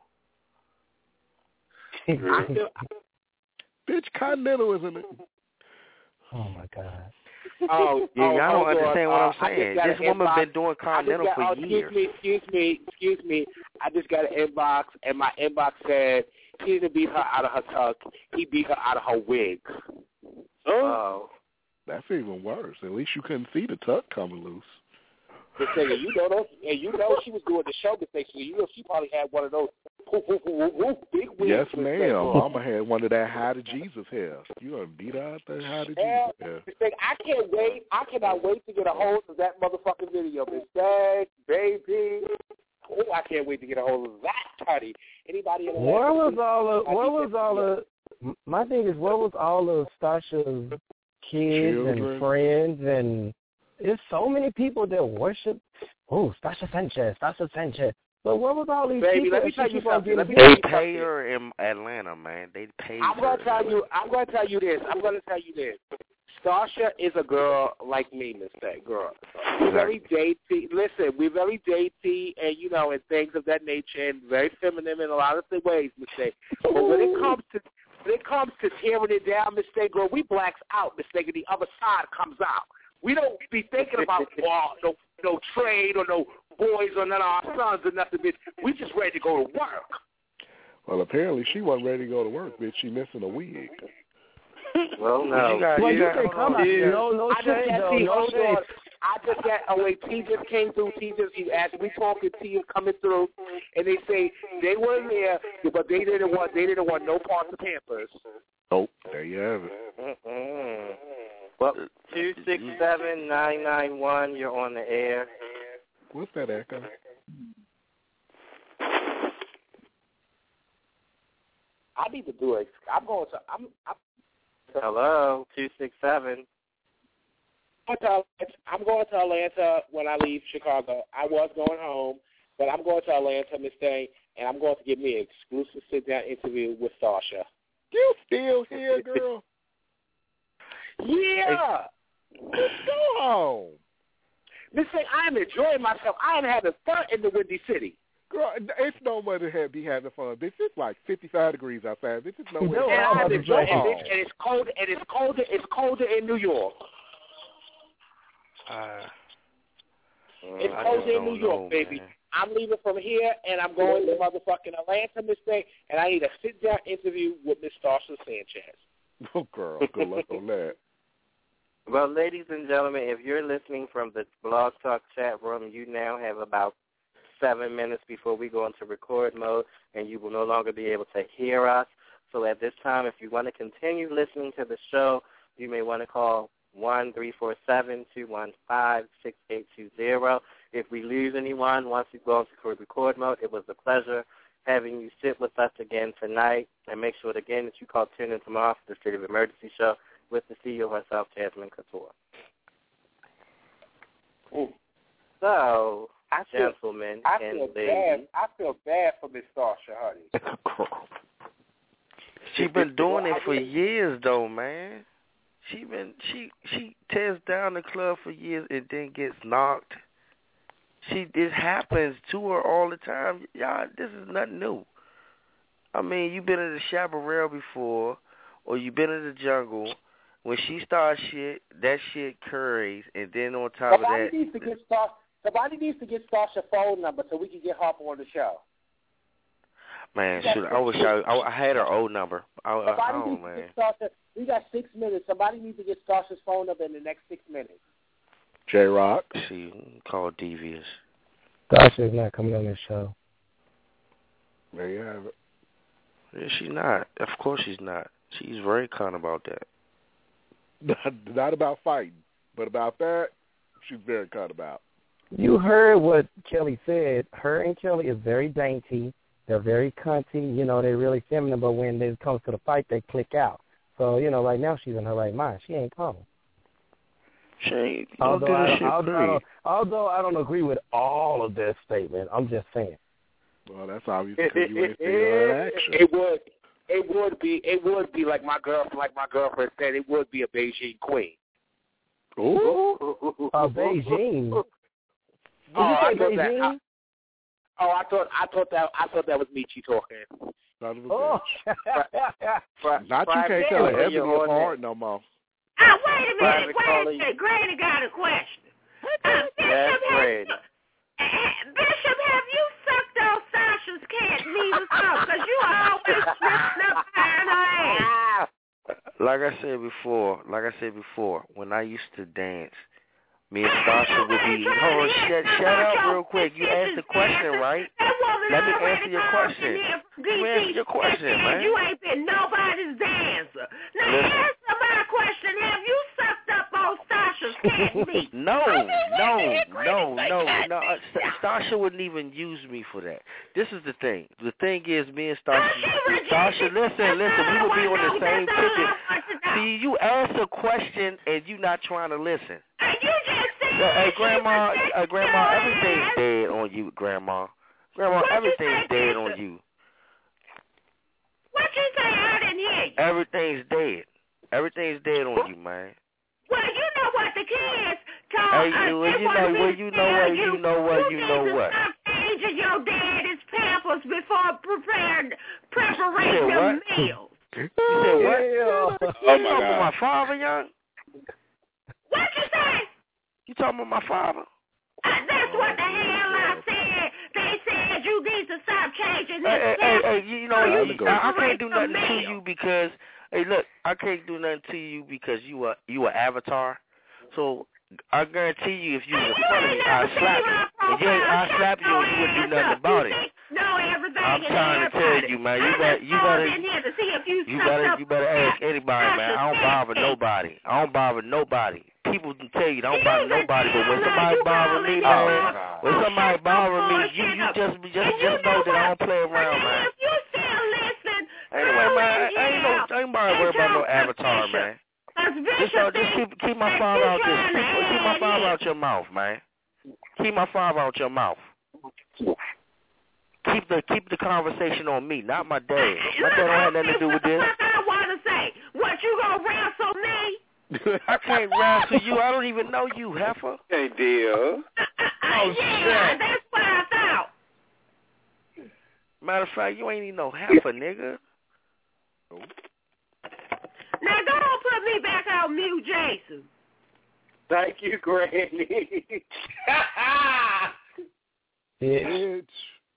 Bitch, Continental, isn't it? Oh, my God. Y'all don't understand what I'm saying. This woman been doing Continental for years. Excuse me. I just got an inbox, and my inbox said he didn't beat her out of her tuck. He beat her out of her wig. Oh. That's even worse. At least you couldn't see the tuck coming loose. And you know she was doing the show mistake. So you know she probably had one of those big wigs. Yes, ma'am. Mama had one of that High to Jesus hair. You gonna beat out that High to Jesus hair? I can't wait. I cannot wait to get a hold of that motherfucking video, Miss Dag, baby. Oh, I can't wait to get a hold of that, honey. Anybody? Where was all the? My thing is, where was all of Stasha's kids and friends and? There's so many people that worship. Oh, Stasha Sanchez. But what was all these baby, people? Let me tell you something. They pay her in Atlanta, man. They pay her. I'm gonna tell you this. Stasha is a girl like me, Miss That girl. We're very dainty. Listen, we're very dainty, and and things of that nature, and very feminine in a lot of the ways, Miss That. But when it comes to tearing it down, Miss That girl, we blacks out, Miss That, and the other side comes out. We don't be thinking about no trade or no boys or none of our sons or nothing, bitch. We just ready to go to work. Well, apparently she wasn't ready to go to work, bitch. She missing a wig. Well, no. You can come out. No shade, though. No shade. I just got, T just came through. We talking, T is coming through, and they say they weren't there, but they didn't want no parts of Pampers. Oh, there you have it. Well, 267-991, you're on the air. What's that echo? I need to do it. Hello, 267. I'm going to Atlanta when I leave Chicago. I was going home, but I'm going to Atlanta, Miss Day, and I'm going to get me an exclusive sit-down interview with Sasha. You still here, girl? Yeah. Let's go home. Miss Day, I am enjoying myself. I am having fun in the Windy City. Girl, it's no way to be having fun, bitch. It's like 55 degrees outside. Bitch, it's no way. And I'm enjoying it, and it's cold, and it's colder in New York. It's colder in New York, baby. Man. I'm leaving from here, and I'm going to motherfucking Atlanta, Miss Day, and I need a sit-down interview with Miss Stasha Sanchez. Oh, girl, good luck on that. Well, ladies and gentlemen, if you're listening from the Blog Talk chat room, you now have about 7 minutes before we go into record mode, and you will no longer be able to hear us. So at this time, if you want to continue listening to the show, you may want to call 1-347-215-6820. If we lose anyone once we go into record mode, it was a pleasure having you sit with us again tonight. And make sure, again, that you call tune in tomorrow for the State of Emergency show with the CEO herself, Jasmine Couture. So, gentlemen and ladies. I feel bad for Miss Stasha, honey. She's been doing it for years, though, man. She tears down the club for years and then gets knocked. This happens to her all the time. Y'all, this is nothing new. I mean, you've been in the chaparral before, or you've been in the jungle. When she starts shit, that shit curries, and then on top of that, somebody needs to get Sasha's phone number so we can get her on the show. Man, shoot, I wish I had her old number. We got 6 minutes. Somebody needs to get Sasha's phone number in the next 6 minutes. J-Rock. See, call Devious. Sasha's not coming on this show. There you have it. Yeah, she's not. Of course she's not. She's very kind about that. Not about fighting, but about that, she's very kind about. You heard what Kelly said. Her and Kelly is very dainty. They're very cunty. You know, they're really feminine, but when it comes to the fight, they click out. So, you know, right now she's in her right mind. She ain't coming. Although I don't agree with all of this statement, I'm just saying. Well, that's obvious because you ain't seen her in action. It would be like my girlfriend said. It would be a Beijing queen. Ooh, a Beijing. Did you say Beijing? I thought that was Michi talking. Not you can't tell her Ebony apart no more. Wait a minute. Granny got a question. Yes, Granny. Bishop, have you sucked on Sasha's cat needles up? Because you always sniffing up behind her ass. Like I said before, when I used to dance, me and Sasha would be. Hold on, shut up real quick. You asked the question, right? Let me answer your question. Let me answer your question, man. You ain't been nobody's dancer. Now answer my question. Have you sucked up on Sasha's cat meat? No. Sasha wouldn't even use me for that. This is the thing. The thing is, me and Sasha, listen, we would be on the same ticket. See, you ask a question and you not trying to listen. Hey, Grandma, everything's dead on you, Grandma. Grandma, everything's dead on you. What you say? I didn't hear you. Everything's dead. Everything's dead on you, man. Well, you know what the kids told Hey, us. you know what. Stop changing your daddy's pampers before preparing the meals. You said what? Oh, my God. My father, young? What you say? You talking about my father? That's what the hell I said. They said you need to stop changing his Hey, you know, I can't do nothing to you because, hey, look, I can't do nothing to you because you are Avatar. So I guarantee you, if you was in front of me, I'd slap you. And I'd slap you and you wouldn't do nothing about it. No, everything. I'm trying to tell you, man. You better ask anybody, man. I don't bother nobody. People can tell you I don't bother nobody, but when somebody bother me, man, you just know that I don't play around, man. If you still listen, anyway, man, I ain't worried about no Avatar, man. Just keep my father out this. Keep my father out your mouth, man. Keep my father out your mouth. Keep the conversation on me, not my dad. My dad don't have nothing to do with this. I want to say, what, you gonna wrestle me? I can't wrestle you. I don't even know you, heifer. Hey, dear. Yeah, that's what I thought. Matter of fact, you ain't even no heifer, nigga. Now, don't put me back on mute, Jason. Thank you, Granny. Bitch.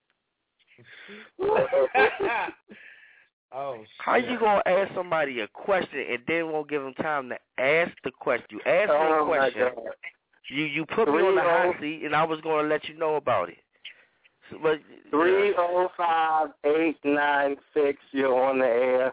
Oh, how you gonna ask somebody a question and then won't give them time to ask the question? You asked me a question. You put me on the hot seat, and I was gonna let you know about it. So, but 305-896. You're on the air.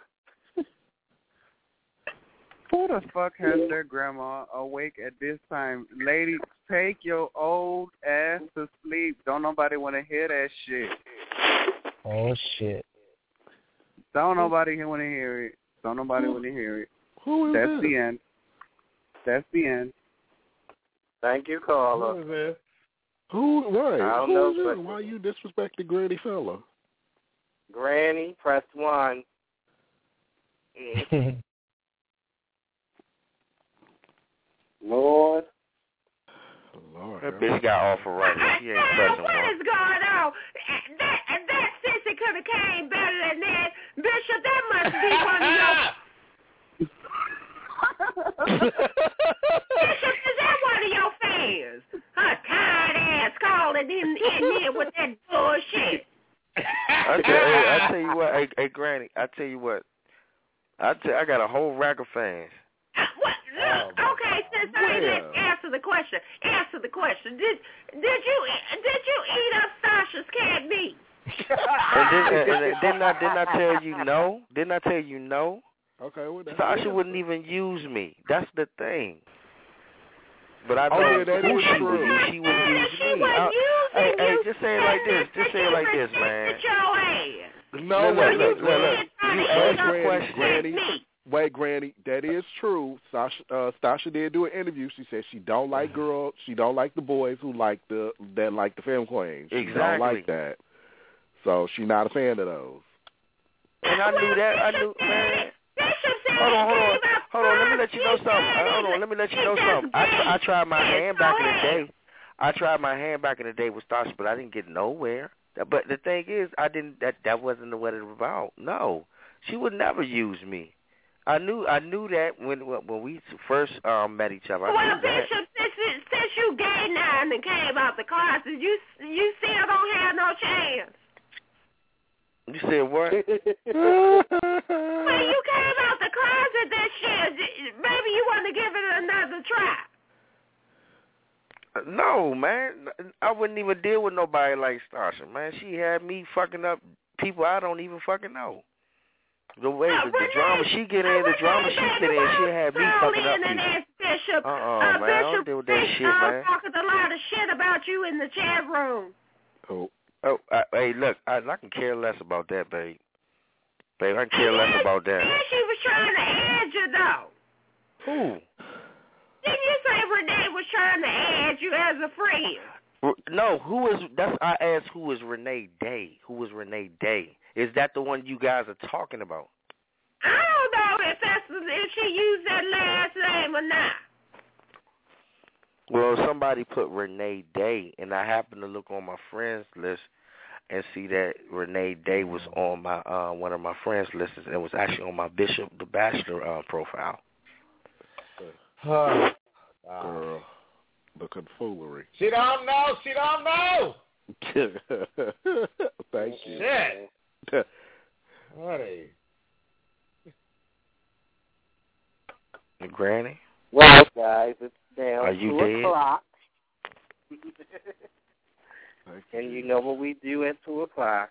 Who the fuck has their grandma awake at this time? Lady, take your old ass to sleep. Don't nobody want to hear that shit. Oh, shit. Don't nobody want to hear it. Don't nobody want to hear it. Who is That's the end. That's the end. Thank you, caller. Who is that? Right. I don't know. Who is it? Why you disrespect the Granny fella? Granny, press 1. Lord. That bitch got offer right. She ain't pressing What one. is going on? That sissy could have came better than that. Bishop, that must be one of your... Bishop, is that one of your fans? Her tired ass calling in here with that bullshit. I tell you what, hey Granny, I tell you what. I got a whole rack of fans. Okay, since I didn't answer the question. Did you eat up Sasha's cat meat? And didn't I tell you no? Didn't I tell you no? Okay, well, Sasha wouldn't even use me. That's the thing. But I know who she would use. She wouldn't use me. Hey, just say it like this. Just say it like this, man. No, look. You asked a question. Granny. Wait, Granny, that is true. Sasha did do an interview. She said she don't like girls. She don't like the boys who like the film queens. She don't like that. So she's not a fan of those. And I knew that. Man. Hold on. Let me let you know something. I tried my hand back in the day. I tried my hand back in the day with Sasha, but I didn't get nowhere. But the thing is, I didn't. That wasn't what it was about. No, she would never use me. I knew that when we first met each other. Well, Bishop, since you gay now and came out the closet, you still don't have no chance. You said what? When you came out the closet this year, maybe you want to give it another try. No, man. I wouldn't even deal with nobody like Stasha, man. She had me fucking up people I don't even fucking know. The way the drama she get in, she had me fucking up people. Bishop, man, I don't deal with that shit, man. Talking a lot of shit about you in the chat room. Hey, look, I can care less about that, babe. Babe, I can care less about that. She was trying to add you, though. Who? Didn't you say Renee was trying to add you as a friend? No, I asked who is Renee Day. Who is Renee Day? Is that the one you guys are talking about? I don't know if she used that last name or not. Well, somebody put Renee Day, and I happened to look on my friends list and see that Renee Day was on my one of my friends lists, and it was actually on my Bishop the Bachelor profile. Girl, looking foolery. She don't know. Thank you. Shit. Honey. Granny? Well, guys, it's now Are you 2 dead? o'clock. And you know what we do at 2 o'clock.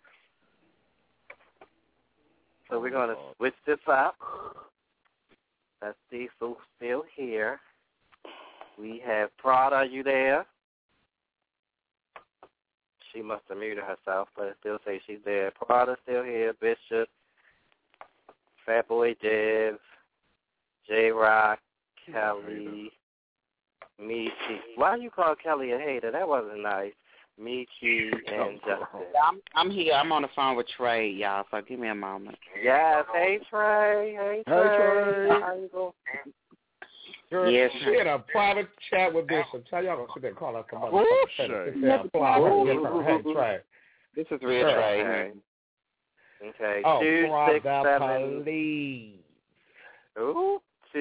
So we're going to switch this up. Let's see who's still here. We have Prada. Are you there? She must have muted herself, but it still says she's there. Prada's still here. Bishop, Fatboy Dev, J-Rock, Kelly, Michi. Why you call Kelly a hater? That wasn't nice. Michi and Justin. I'm here. I'm on the phone with Trey, y'all, so give me a moment. Yes. Hey, Trey. Hey, Trey. How you doing? Girl, yes, she had a private chat with Bishop. Tell y'all gonna sit there and call her come on. Hey, Trey. This is real Trey. Okay. Oh, 267. Please. Ooh,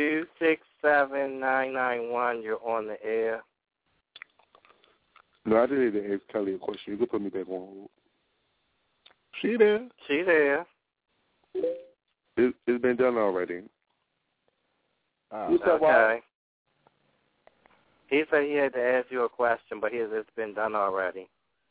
267-991. You're on the air. No, I just need to ask Kelly a question. You can put me back on hold. She there. She there. It's been done already. Okay. He said he had to ask you a question, but it's been done already.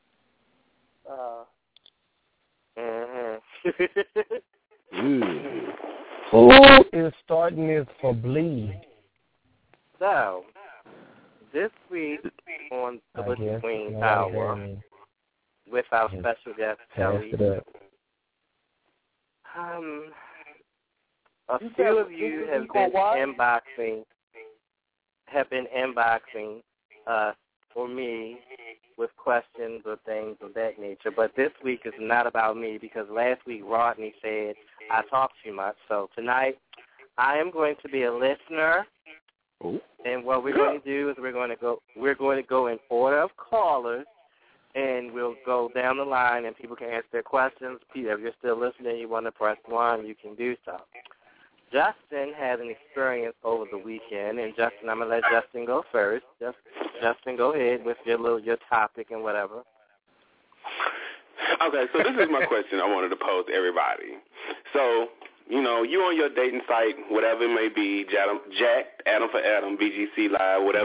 Who is starting this for Bleed? So, this week on the Between Hour, with our special guest, Kelly, a few of you have been inboxing us for me with questions or things of that nature. But this week is not about me because last week Rodney said I talk too much. So tonight I am going to be a listener And what we're going to do is we're going to go in order of callers, and we'll go down the line, and people can answer their questions. If you're still listening, you want to press 1, you can do so. Justin had an experience over the weekend, and Justin, I'm going to let Justin go first. Justin, go ahead with your topic and whatever. Okay, so this is my question I wanted to pose to everybody. So, you know, you on your dating site, whatever it may be, Jack, Adam for Adam, BGC Live, whatever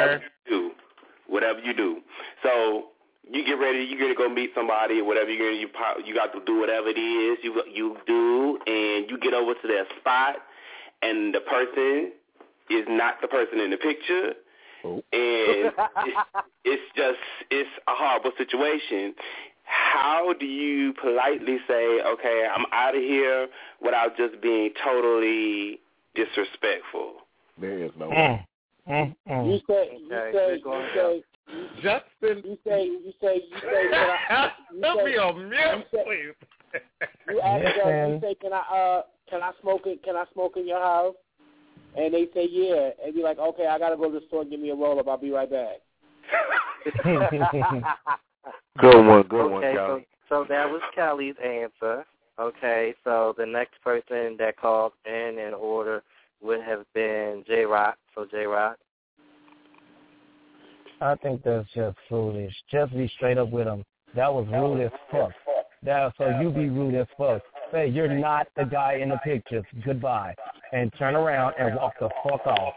you do. So you get ready to go meet somebody or whatever you got to do whatever it is you do, and you get over to their spot, and the person is not the person in the picture, and it's a horrible situation. How do you politely say, okay, I'm out of here without just being totally disrespectful? There is no way. You say, Justin. You say. Don't be on mute, please. You ask them. You say, can I smoke it? Can I smoke in your house? And they say, yeah. And be like, okay, I gotta go to the store and give me a roll up. I'll be right back. Good one, Kelly. So that was Kelly's answer. Okay, so the next person that called in order would have been J-Rock. So J-Rock. I think that's just foolish. Just be straight up with them. That was rude as fuck. So you be rude as fuck. Say you're not the guy in the pictures. Goodbye. And turn around and walk the fuck off.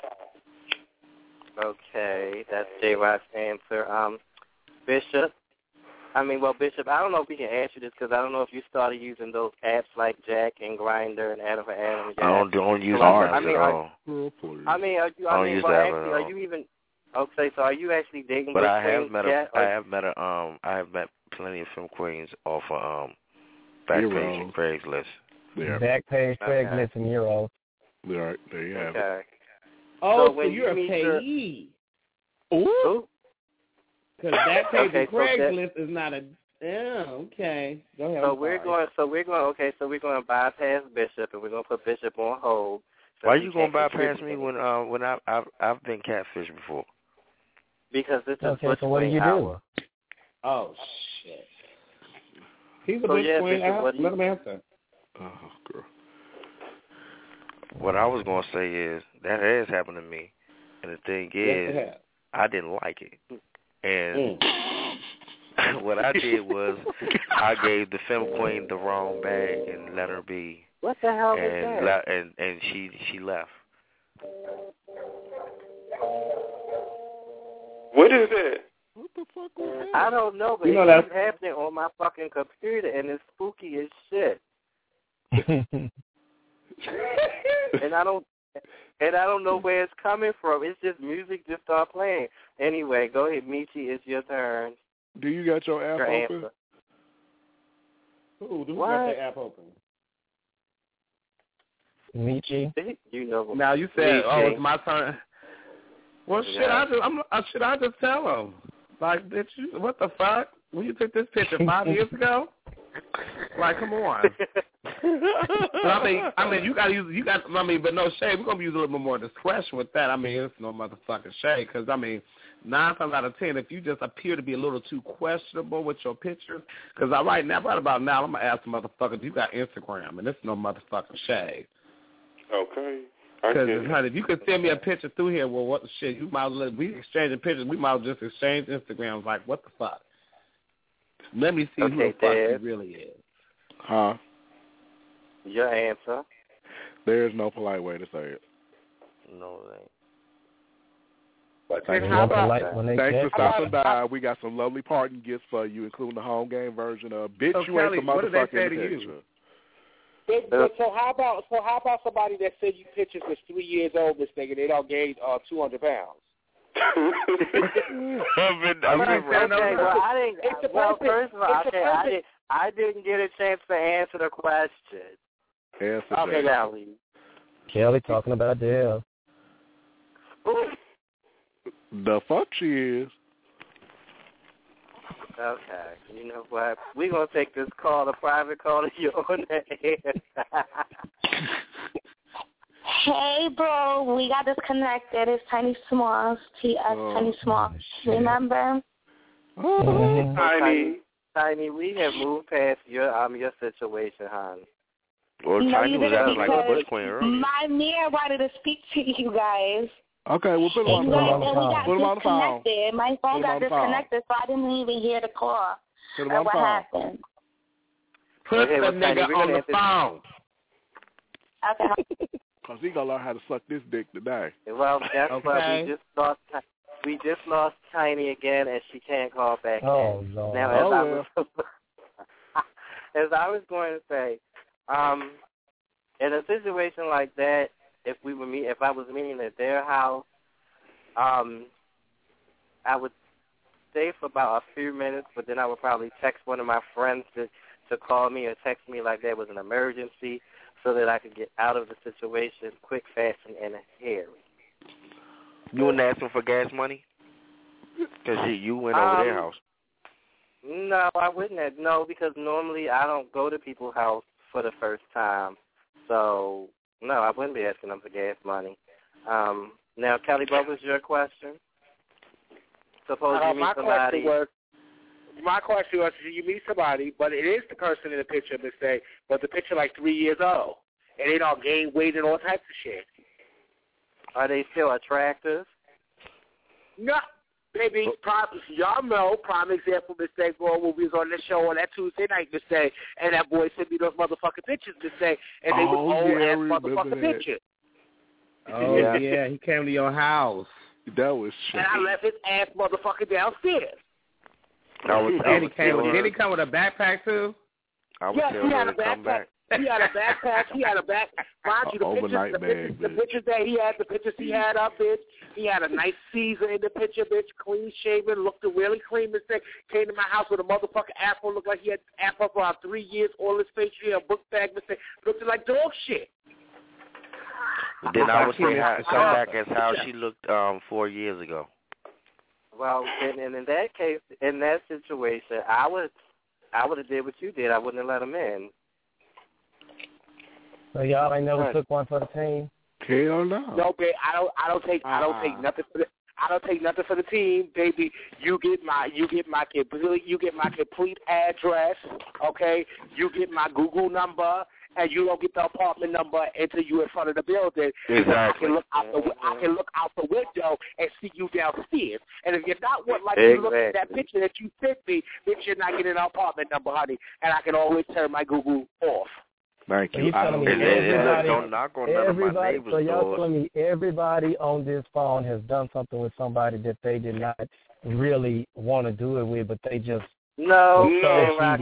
Okay, that's J-Rock's answer. Bishop, I don't know if we can answer this because I don't know if you started using those apps like Jack and Grindr and Adam for Adam. I don't use ours at all. Are you even okay? So are you actually dating? But I have met plenty of film queens off of Backpage and Craigslist. Yeah. Backpage, Craigslist, and Euro. All right, there you have it. Oh, so you're a payee. Ooh. Because Backpage and Craigslist is not a. Yeah, okay. Go ahead. So we're going to bypass Bishop, and we're going to put Bishop on hold. So why are you going to bypass me when I've been catfished before? Because this is okay. So what do you do? Oh shit. He's a big queen. Let him answer. Oh, girl. What I was going to say is that has happened to me, and the thing is, I didn't like it. And what I did was I gave the film queen the wrong bag and let her be. What the hell is that? And she left. What is that? What the fuck was that? I don't know, but it's happening on my fucking computer, and it's spooky as shit. And I don't know where it's coming from. It's just music just start playing. Anyway, go ahead, Michi. It's your turn. Do you got your app open? Answer. Who got the app open? Michi. You know. Now you said, Michi. It's my turn. Well, should I just tell him? Like, bitch, what the fuck? When you took this picture 5 years ago? Like, come on. But I mean, but no shade. We're gonna use a little bit more discretion with that. I mean, it's no motherfucking shade, because I mean, 9 times out of 10, if you just appear to be a little too questionable with your pictures, because right about now, I'm gonna ask the motherfucker, do you got Instagram? And it's no motherfucking shade. Okay. Because if you could send me a picture through here, well, what the shit? You might we exchanging pictures. We might just exchange Instagrams. Like, what the fuck? Let me see who the fuck he really is. Huh? Your answer. There's no polite way to say it. No, it ain't. Thanks for stopping by. We got some lovely parting gifts for you, including the home game version of "Bitch, You Ain't the Motherfucker in the Picture." So how about somebody that said you pictures was 3 years old, this nigga? They don't gain 200 pounds. I didn't get a chance to answer the question. Kelly talking about the hell. The fuck she is. Okay, you know what? We're going to take this call, a private call, that you're on the air. Hey, bro, we got disconnected. It's Tiny Smalls, Tiny Smalls. Remember? Tiny, we have moved past your situation, hon. Well, No, Tiny you was didn't, acting like a because Bush Queen earlier. my mirror wanted to speak to you guys. Okay, we'll put him on the phone. Put him on the phone. My phone got disconnected, so I didn't even hear the call. Put him on the phone. Happened. Put the nigga on the phone. Okay. Because he going to learn how to suck this dick today. Well, that's why we just lost Tiny again, and she can't call back in. Lord. Now, as I was going to say, in a situation like that, if I was meeting at their house, I would stay for about a few minutes, but then I would probably text one of my friends to call me or text me like there was an emergency so that I could get out of the situation quick, fast, and hairy. You wouldn't ask them for gas money? Because you went over their house. No, I wouldn't. No, because normally I don't go to people's house for the first time. So, no, I wouldn't be asking them for gas money. Now, Kelly, what was your question? Suppose you meet somebody. My question was, you meet somebody, but it is the person in the picture, but the picture like 3 years old, and they don't gain weight and all types of shit. Are they still attractive? No, baby. Y'all know, prime example, mistake, when we was on this show on that Tuesday night, mistake, and that boy sent me those motherfucking pictures, mistake, and they was old-ass motherfucking pictures. Oh, yeah, he came to your house. That was shit. And I left his ass motherfucker downstairs. Did he come with a backpack, too? Yes, he had a backpack. He had a backpack. Mind you, the pictures that he had, the pictures he had up, bitch. He had a nice Caesar in the picture, bitch. Clean shaven, looked really clean, mistake. Came to my house with a motherfucking afro. Looked like he had afro for about 3 years. All his face, a book bag, mistake. Looked like dog shit. Then I would say come back as how she looked 4 years ago. Well, and in that case, in that situation, I would have did what you did. I wouldn't have let him in. So y'all ain't never took one for the team? Hell no. No, babe. I don't take nothing for the. I don't take nothing for the team, baby. You get my complete address, okay? You get my Google number, and you don't get the apartment number until you in front of the building. Exactly. I can look out the window and see you downstairs. And if you're not like you look at that picture that you sent me, then you're not getting an apartment number, honey. And I can always turn my Google off. Thank you. Don't knock on none of my neighbors' So y'all doors. telling me everybody on this phone has done something with somebody that they did not really want to do it with, but they just I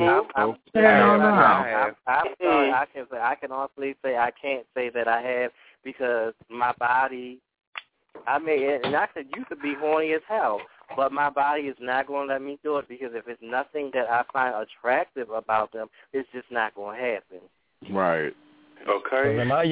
can honestly say I can't say that I have because my body. I mean, and I said you could be horny as hell, but my body is not going to let me do it because if it's nothing that I find attractive about them, it's just not going to happen. Right. Okay. I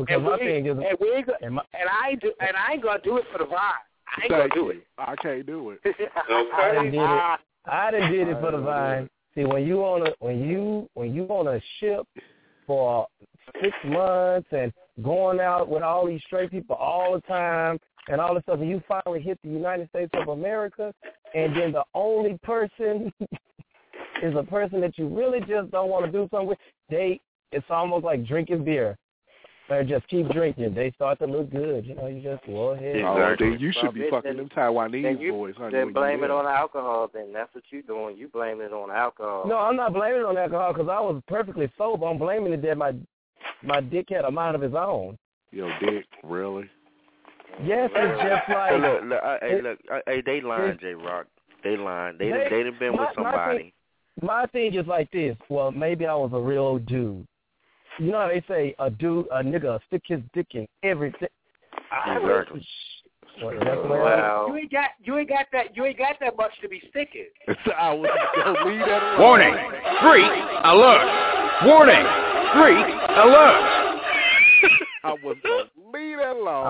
ain't gonna do it for the vibe. I ain't gonna do it. I can't do it. Okay. I done did it for the vine. See, when you on a ship for 6 months and going out with all these straight people all the time and all this stuff, and you finally hit the United States of America, and then the only person is a person that you really just don't want to do something with, it's almost like drinking beer. Or just keep drinking. They start to look good. You just go ahead. Exactly. You should be fucking them Taiwanese boys, honey. Then blame it on alcohol. Then that's what you're doing. You blame it on alcohol. No, I'm not blaming it on alcohol because I was perfectly sober. I'm blaming it that my dick had a mind of his own. Your dick, really? Yes, it's just like. They lying, J-Rock. They lying. They done been with somebody. My thing is like this. Well, maybe I was a real dude. You know how they say a nigga stick his dick in everything. Exactly. Wow. You ain't got that much to be sticking. I was gonna leave that alone. Warning! Freak alert! Warning! Freak alert! I was gonna leave that alone.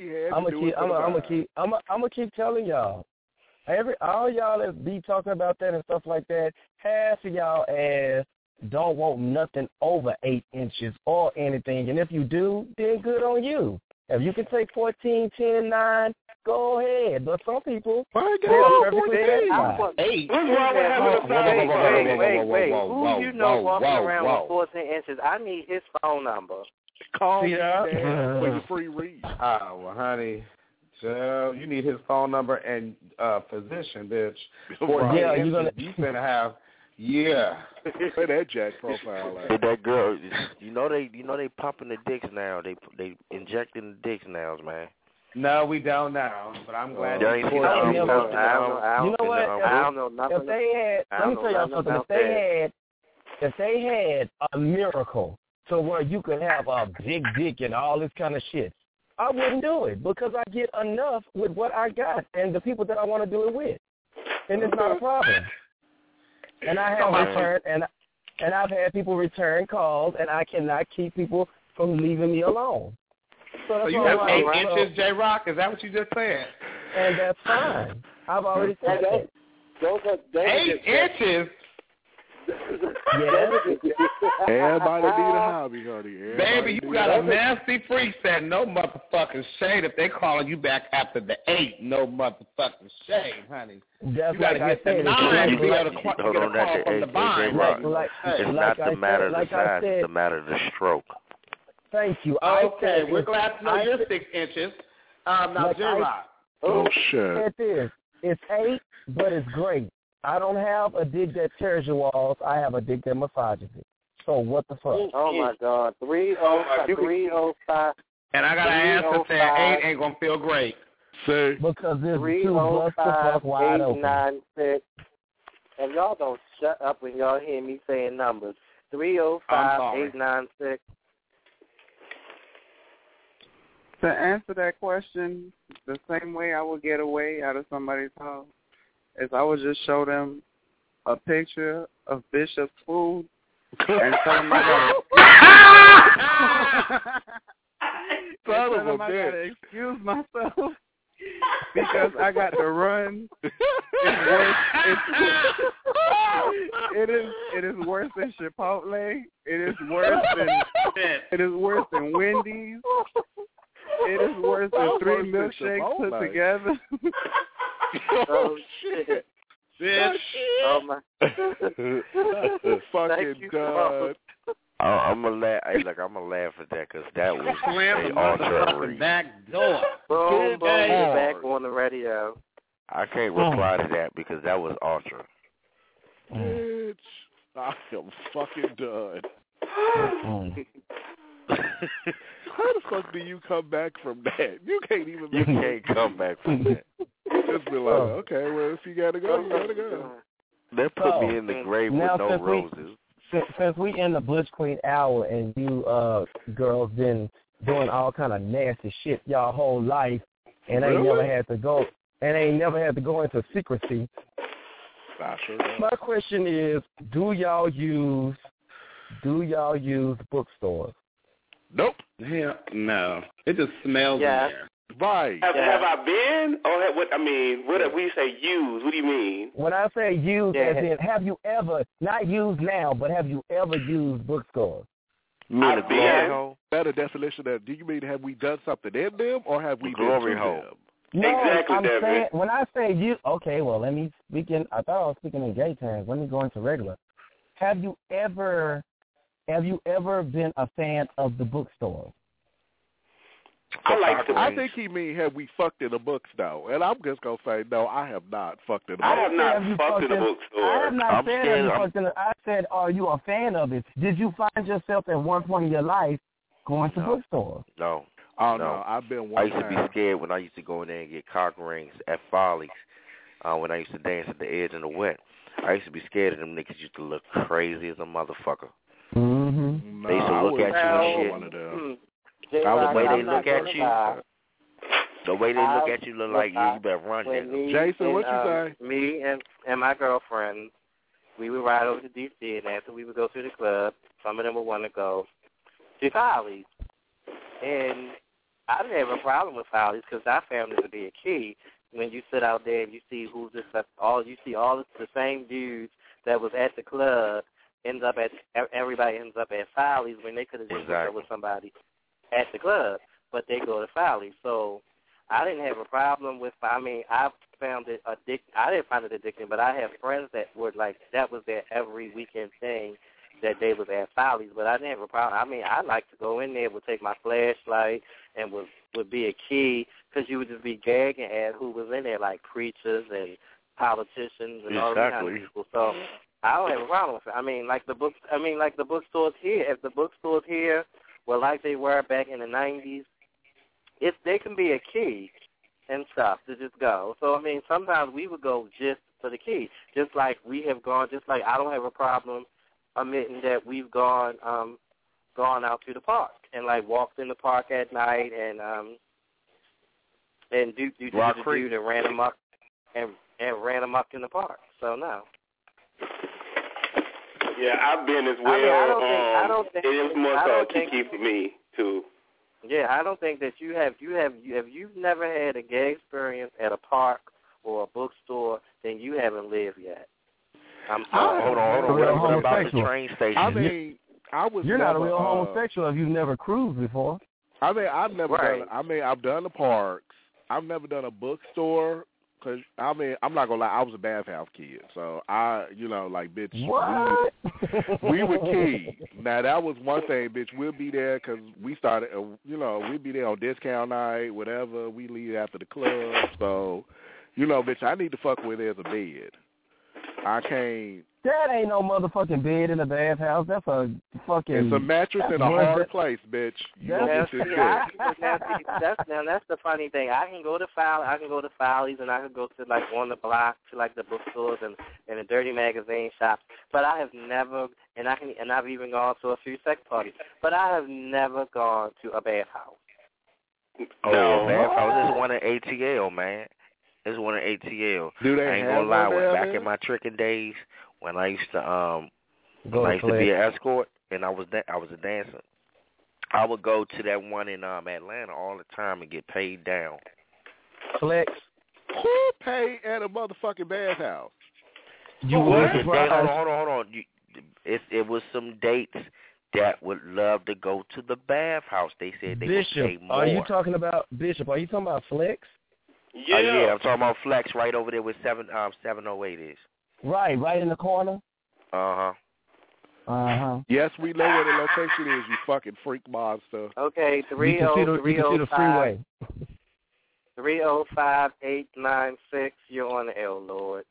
I'm gonna keep telling y'all. All y'all that be talking about that and stuff like that, half of y'all ass don't want nothing over 8 inches or anything. And if you do, then good on you. If you can take 14, 10, 9, go ahead. But some people, they're perfectly satisfied. 8. What's wrong with having a size? Wait. Who you know walking around with 14 inches? I need his phone number. Call me for your free read. Oh, well, honey. So you need his phone number and physician, bitch. Yeah, you're gonna. You finna have. Yeah. Say that Jack profile. Hey, that girl, you know they pumping the dicks now. They injecting the dicks now, man. No, we don't now. But I'm glad. You know what? I don't know nothing. If they had, let me tell y'all something. If they had a miracle to where you could have a big dick and all this kind of shit, I wouldn't do it because I get enough with what I got and the people that I want to do it with, and it's not a problem. And I have returned, and I've had people return calls, and I cannot keep people from leaving me alone. So you have 8 inches, J-Rock? Is that what you just said? And that's fine. I've already said that. Those are 8 inches? Yes. Everybody need a hobby, honey. Baby, you got a nasty freak set. No motherfucking shade if they calling you back after the 8. No motherfucking shade, honey. That's you got to get the 9 to be able to get a call from the bind. It's not the matter of the size, it's the matter of the stroke. Thank you. Okay, we're glad to know you're 6 inches. Now, J-Rock. Oh, shit. It's 8, but it's great. I don't have a dick that tears your walls. I have a dick that massages it. So what the fuck? Oh, my God. 305. And I got an answer saying 8 ain't going to feel great. Say. Because there's 2 busts the fuck wide open. 305-896. And y'all don't shut up when y'all hear me saying numbers. 305-896. To answer that question, the same way I would get away out of somebody's house is I would just show them a picture of Bishop's food and tell them I gotta excuse myself because I got to run. It's worse. It is worse than Chipotle. It is worse than Wendy's. It is worse than 3 milkshakes put together. Oh, shit. Bitch. Oh, my. Fucking God. I'm gonna laugh at that because that was an ultra back door. Boom, back on the radio. I can't reply to that because that was ultra. Bitch, I am fucking done. How the fuck do you come back from that? You can't even. You can't come back from that. Just be like, okay, well, if you gotta go, you gotta go. They put me in the grave with no roses. Since we in the Butch Queen hour and you girls been doing all kind of nasty shit y'all whole life and ain't never had to go into secrecy. My question is, do y'all use bookstores? Nope. Hell no. It just smells in there. Right. Have I been? Or what you say use? What do you mean? When I say use, as in, have you ever, not used now, but have you ever used bookstores? You mean a glory hole? Better definition of, do you mean have we done something in them or have we glory been hole? Them? No, exactly, I'm saying, when I say you, okay, well, let me speak in, I thought I was speaking in gay terms. Let me go into regular. Have you ever been a fan of the bookstore? I think he mean have we fucked in the books though, and I'm just gonna say no. I have not fucked in the bookstore. I have not fucked in the bookstore. I have not said have you fucked in. I said, are you a fan of it? Did you find yourself at one point in your life going to bookstores? No. Oh no, I've been one. I used to be scared when I used to go in there and get cock rings at Follies. When I used to dance at the edge in the wet, I used to be scared of them niggas. Used to look crazy as a motherfucker. Mm-hmm. No, they used to look at you and shit. One of them. The way they look at you, the way they look at you look like you better run, nigga. Jason, what you say? Me and my girlfriend, we would ride over to D.C. and after we would go to the club, some of them would want to go to Follies. And I didn't have a problem with Follies because I found it to be a key. When you sit out there and you see who's this, you see all the same dudes that was at the club everybody ends up at Follies when they could have just hooked up with somebody at the club, but they go to Follies. So I didn't have a problem with. I mean, I found it addicting. I didn't find it addicting, but I have friends that were like that was their every weekend thing. That they was at Follies, but I didn't have a problem. I mean, I like to go in there, would take my flashlight, and would be a key, because you would just be gagging at who was in there, like preachers and politicians and all these kind of people. So I don't have a problem with it. I mean, like the bookstores here. If the bookstores here were like they were back in the 90s, they can be a key and stuff to just go. So I mean, sometimes we would go just for the key, just like we have gone. Just like I don't have a problem admitting that we've gone out to the park and like walked in the park at night and do and ran amok and ran amok in the park. So no. Yeah, I've been as well. I don't think it is more so kiki for me too. Yeah, I don't think that if you've never had a gay experience at a park or a bookstore, then you haven't lived yet. I'm sorry. Hold on. What about the train station? I mean, you're not a real homosexual if you've never cruised before. I mean, I've never done. I mean, I've done the parks. I've never done a bookstore. Cause I mean, I'm not gonna lie. I was a bathhouse kid, so bitch. What? We were key. Now that was one thing, bitch. We'll be there because we started. We'll be there on discount night, whatever. We leave after the club, so bitch. I need to fuck with as a bed. I can't. That ain't no motherfucking bed in a bathhouse. That's a fucking. It's a mattress in a hard place, bitch. That's the funny thing. I can go to Follies, and I can go to like on the block to like the bookstores and the dirty magazine shops. But I have never, and I've even gone to a few sex parties. But I have never gone to a bathhouse. No, bathhouse is one in ATL, man. It's one in ATL. Do they I ain't have gonna lie. one Back there? in my tricking days, when I used to to be an escort and I was a dancer, I would go to that one in Atlanta all the time and get paid down. Flex. Who paid at a motherfucking bathhouse? You would. Hold on. It was some dates that would love to go to the bathhouse. They said they would pay more. Are you talking about Flex? Yeah, I'm talking about Flex right over there with 708 is. Right in the corner. Yes, we know where the location is. You fucking freak monster. Okay, You can see the freeway. 305-896. You're on the L, Lord.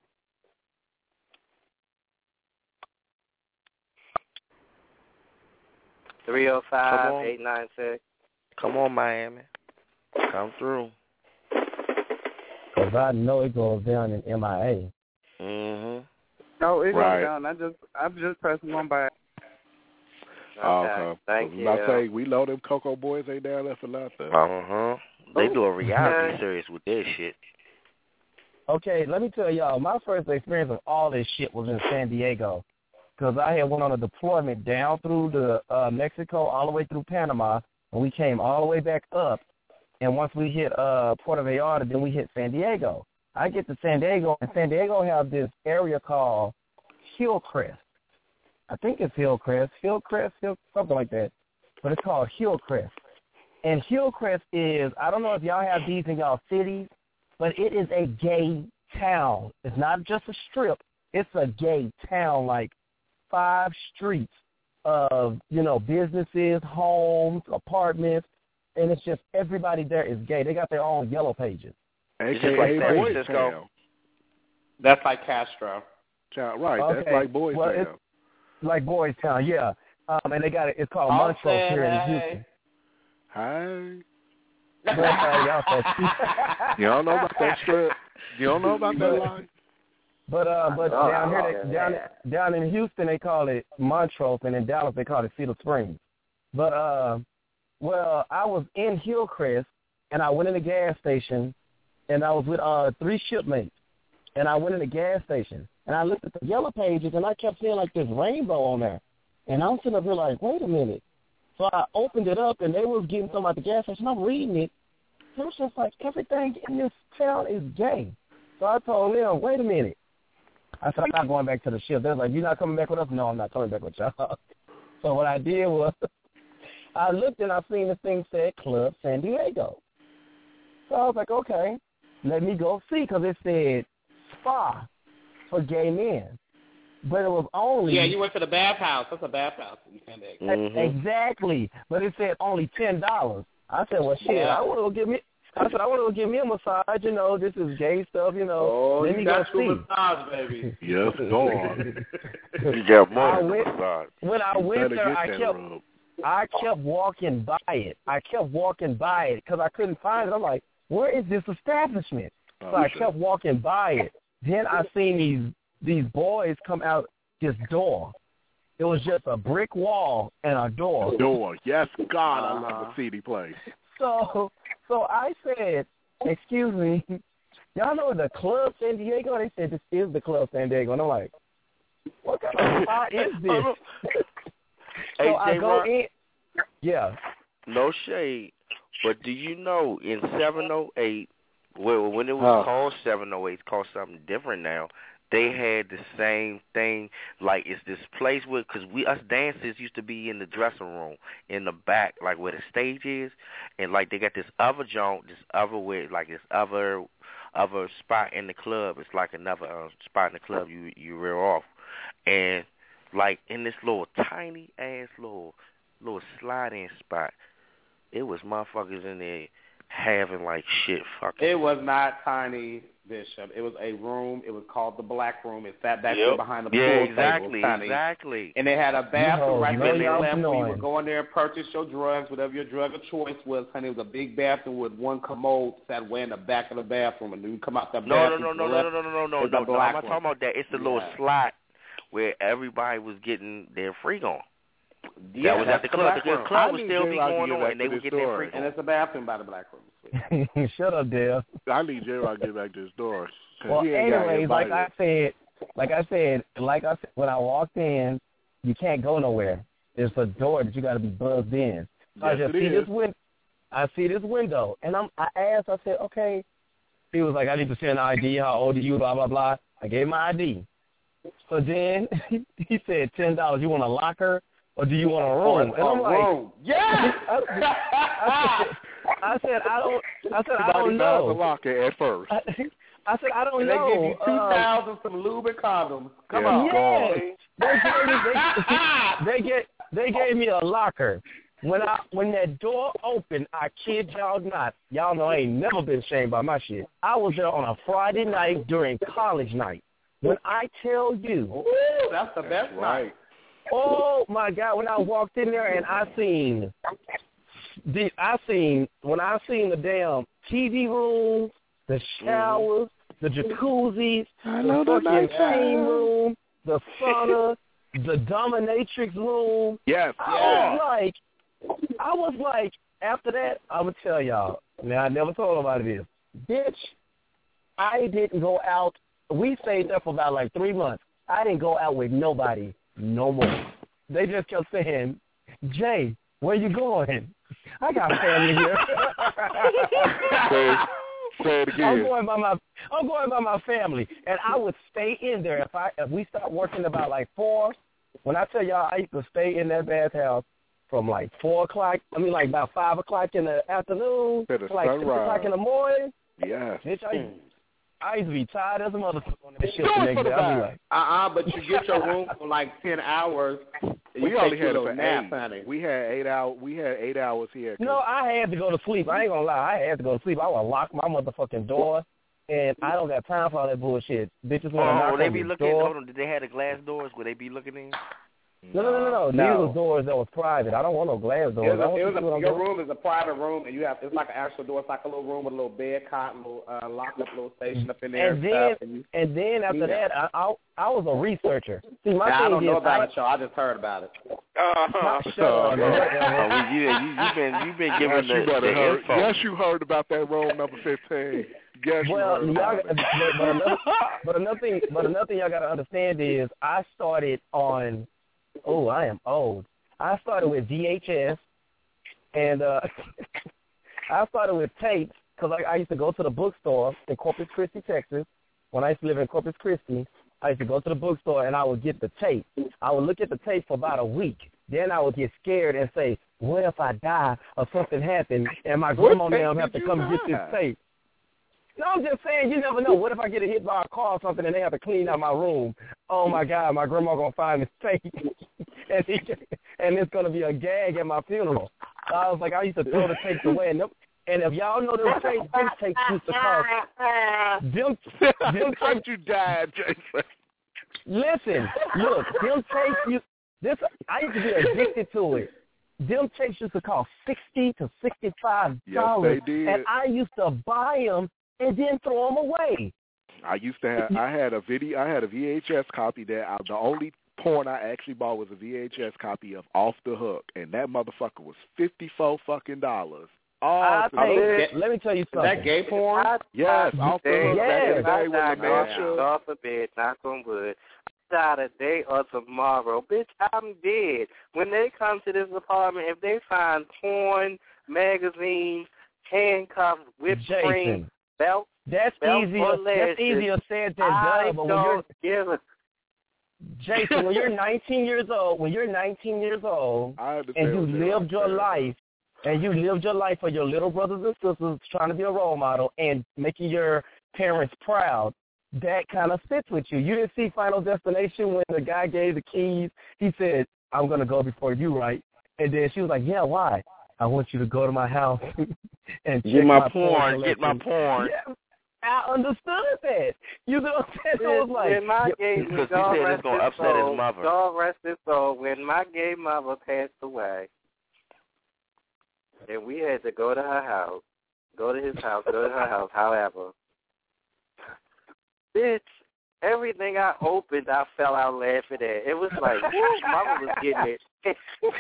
$305-896. Come on, Miami. Come through. Because I know it goes down in MIA. Mhm. No, it goes down. I'm just pressing one by. Okay. Thank you. I say we know them Cocoa Boys ain't down there for nothing. They do a reality series with their shit. Okay, let me tell y'all, my first experience of all this shit was in San Diego. Because I had went on a deployment down through the Mexico all the way through Panama, and we came all the way back up. And once we hit Puerto Vallarta, then we hit San Diego. I get to San Diego, and San Diego have this area called Hillcrest. I think it's Hillcrest, something like that. But it's called Hillcrest. And Hillcrest is, I don't know if y'all have these in y'all cities, but it is a gay town. It's not just a strip. It's a gay town, like 5 streets of, businesses, homes, apartments, and it's just everybody there is gay. They got their own yellow pages. AKA Boys Town. That's like Castro. Right, okay. That's like Boys Town. It's like Boys Town, yeah. And they got it. It's called Montrose here in Houston. Hi. Y'all you don't know about that strip? You don't know about that line? But down here, down in Houston, they call it Montrose, and in Dallas, they call it Cedar Springs. But I was in Hillcrest, and I went in the gas station, and I was with 3 shipmates, and I went in the gas station, and I looked at the yellow pages, and I kept seeing like this rainbow on there, and I'm sitting up here like, wait a minute. So I opened it up, and they was getting something at the gas station. I'm reading it. It was just like everything in this town is gay. So I told them, wait a minute. I said, I'm not going back to the ship. They're like, you're not coming back with us? No, I'm not coming back with y'all. So what I did was I looked and I seen the thing said Club San Diego. So I was like, okay, let me go see, because it said spa for gay men. But it was only... Yeah, you went to the bathhouse. That's a bathhouse in San Diego. Mm-hmm. Exactly. But it said only $10. I said, well, shit, I want to give me a massage, you know, this is gay stuff, you know. Oh, let me you got go see. massage, baby. Yes, go on. You got money to massage. When I went there, I kept walking by it. Because I couldn't find it. I'm like, where is this establishment? So I kept walking by it. Then I seen these boys come out this door. It was just a brick wall and a door. Yes, God, I love a CD place. So I said, excuse me, y'all know the Club San Diego? They said this is the Club San Diego. And I'm like, what kind of spot is this? So I go in. Yeah. No shade, but do you know in 708, when it was called 708, it's called something different now. They had the same thing, like it's this place where, because us dancers used to be in the dressing room in the back, like where the stage is, and like they got this other joint, this other spot in the club. It's like another spot in the club you rear off, and like in this little tiny ass little slide-in spot, it was motherfuckers in there having like shit fucking. It was not tiny, Bishop. It was a room. It was called the Black Room. It sat back there behind the pool table. Exactly. And they had a bathroom right there in the left where you would would go in there and purchase your drugs, whatever your drug of choice was, honey. It was a big bathroom with one commode sat way in the back of the bathroom, and then you come out that bathroom. No. I'm not talking about that. It's the little slot where everybody was getting their freak on. Yeah, that was at the club. The club would still be going on, and they would get their freak on. And it's a bathroom by the Black Room. Shut up, Dale. I need J-Rock to get back to his door. Well, anyways, like I said, when I walked in, you can't go nowhere. There's a door that you got to be buzzed in. So I just see this window. I see this window, and I asked. I said, okay. He was like, I need to send an ID. How old are you? Blah blah blah. I gave my ID. So then he said $10. You want a locker or do you want a room? And I'm like, yes. I said I don't know. A locker at first. I said I don't know. They give you 2,000 some lube and condoms. Come on. Yes. They gave me a locker. When that door opened, I kid y'all not. Y'all know I ain't never been shamed by my shit. I was there on a Friday night during college night. When I tell you, ooh, that's the best night. Oh my God! When I walked in there and I seen the damn TV rooms, the showers, the jacuzzis, the fucking steam room, the sauna, the dominatrix room. Yes. I was like, after that, I would tell y'all. Now I never told nobody this, bitch. I didn't go out. We stayed there for about like 3 months. I didn't go out with nobody no more. They just kept saying, Jay, where you going? I got family here. Say it again. I'm going by my family, and I would stay in there if we start working about like 4. When I tell y'all, I used to stay in that bathhouse from like 4 o'clock. I mean, like about 5 o'clock in the afternoon to like 6 o'clock in the morning. Yes. Bitch, I used to be tired as a motherfucker on that shit the next day. I'd be like, but you get your room for like 10 hours. We only had it for nap, 8. Honey. We had 8 hours. We had 8 hours here. No, I had to go to sleep. I ain't gonna lie. I had to go to sleep. I would lock my motherfucking door, and I don't got time for all that bullshit. Bitches want to knock they on be the looking. door. Hold on, did they have the glass doors? Would they be looking in? No. These was doors that was private. I don't want no glass doors. Your room is a private room, and it's like an actual door. It's like a little room with a little bed, cot, little lock-up little station up in there. And then after that, I was a researcher. See, my thing I don't know is, about it, y'all. I just heard about it. You've been giving the info. Yes, you heard about that room number 15. Yes, well, but another thing y'all gotta understand is I started on. Oh, I am old. I started with VHS, and I started with tapes because I used to go to the bookstore in Corpus Christi, Texas. When I used to live in Corpus Christi, I used to go to the bookstore and I would get the tape. I would look at the tape for about a week. Then I would get scared and say, what if I die or something happened and my grandma and them have to come get this tape? No, I'm just saying, you never know. What if I get hit by a car or something and they have to clean out my room? Oh, my God, my grandma going to find this tape. and it's going to be a gag at my funeral. So I was like, I used to throw the tapes away. And if y'all know them tapes used to cost. Them tapes you died, Jason. Listen, look, them tapes, I used to be addicted to it. Them tapes used to cost $60 to $65. Yes, they did. And I used to buy them and then throw them away. I had a VHS copy that the only porn I actually bought was a VHS copy of Off the Hook, and that motherfucker was $54 fucking. Let me tell you something. Is that gay porn? Yes, Off the Hook. Yes. God forbid, knock on wood. Die today or tomorrow. Bitch, I'm dead. When they come to this apartment, if they find porn, magazines, handcuffs, whipped cream, belts, that's easier said than done. But when you're Jason, when you're 19 years old, and you lived your life, for your little brothers and sisters, trying to be a role model and making your parents proud, that kind of fits with you. You didn't see Final Destination when the guy gave the keys. He said, I'm going to go before you, right? And then she was like, yeah, why? I want you to go to my house and get my porn. Get my porn. Yeah, I understood that. You know what I'm saying? So it was like, when my gay because he said it's going to upset his mother. God rest his soul. When my gay mother passed away, and we had to go to her house, go to her house, however, bitch, everything I opened, I fell out laughing at. It was like, woo, mama was getting it.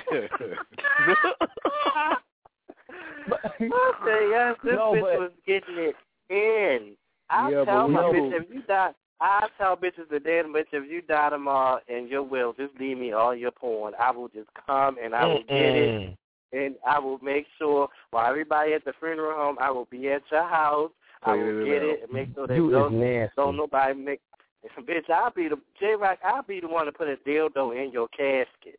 Yes, this bitch was getting it in. I tell bitches today, bitch, if you die tomorrow and your will, just leave me all your porn. I will just come and I will get it. And I will make sure while everybody at the funeral home, I will be at your house. I will get it and make sure that don't nobody make. Bitch, I'll be the one to put a dildo in your casket.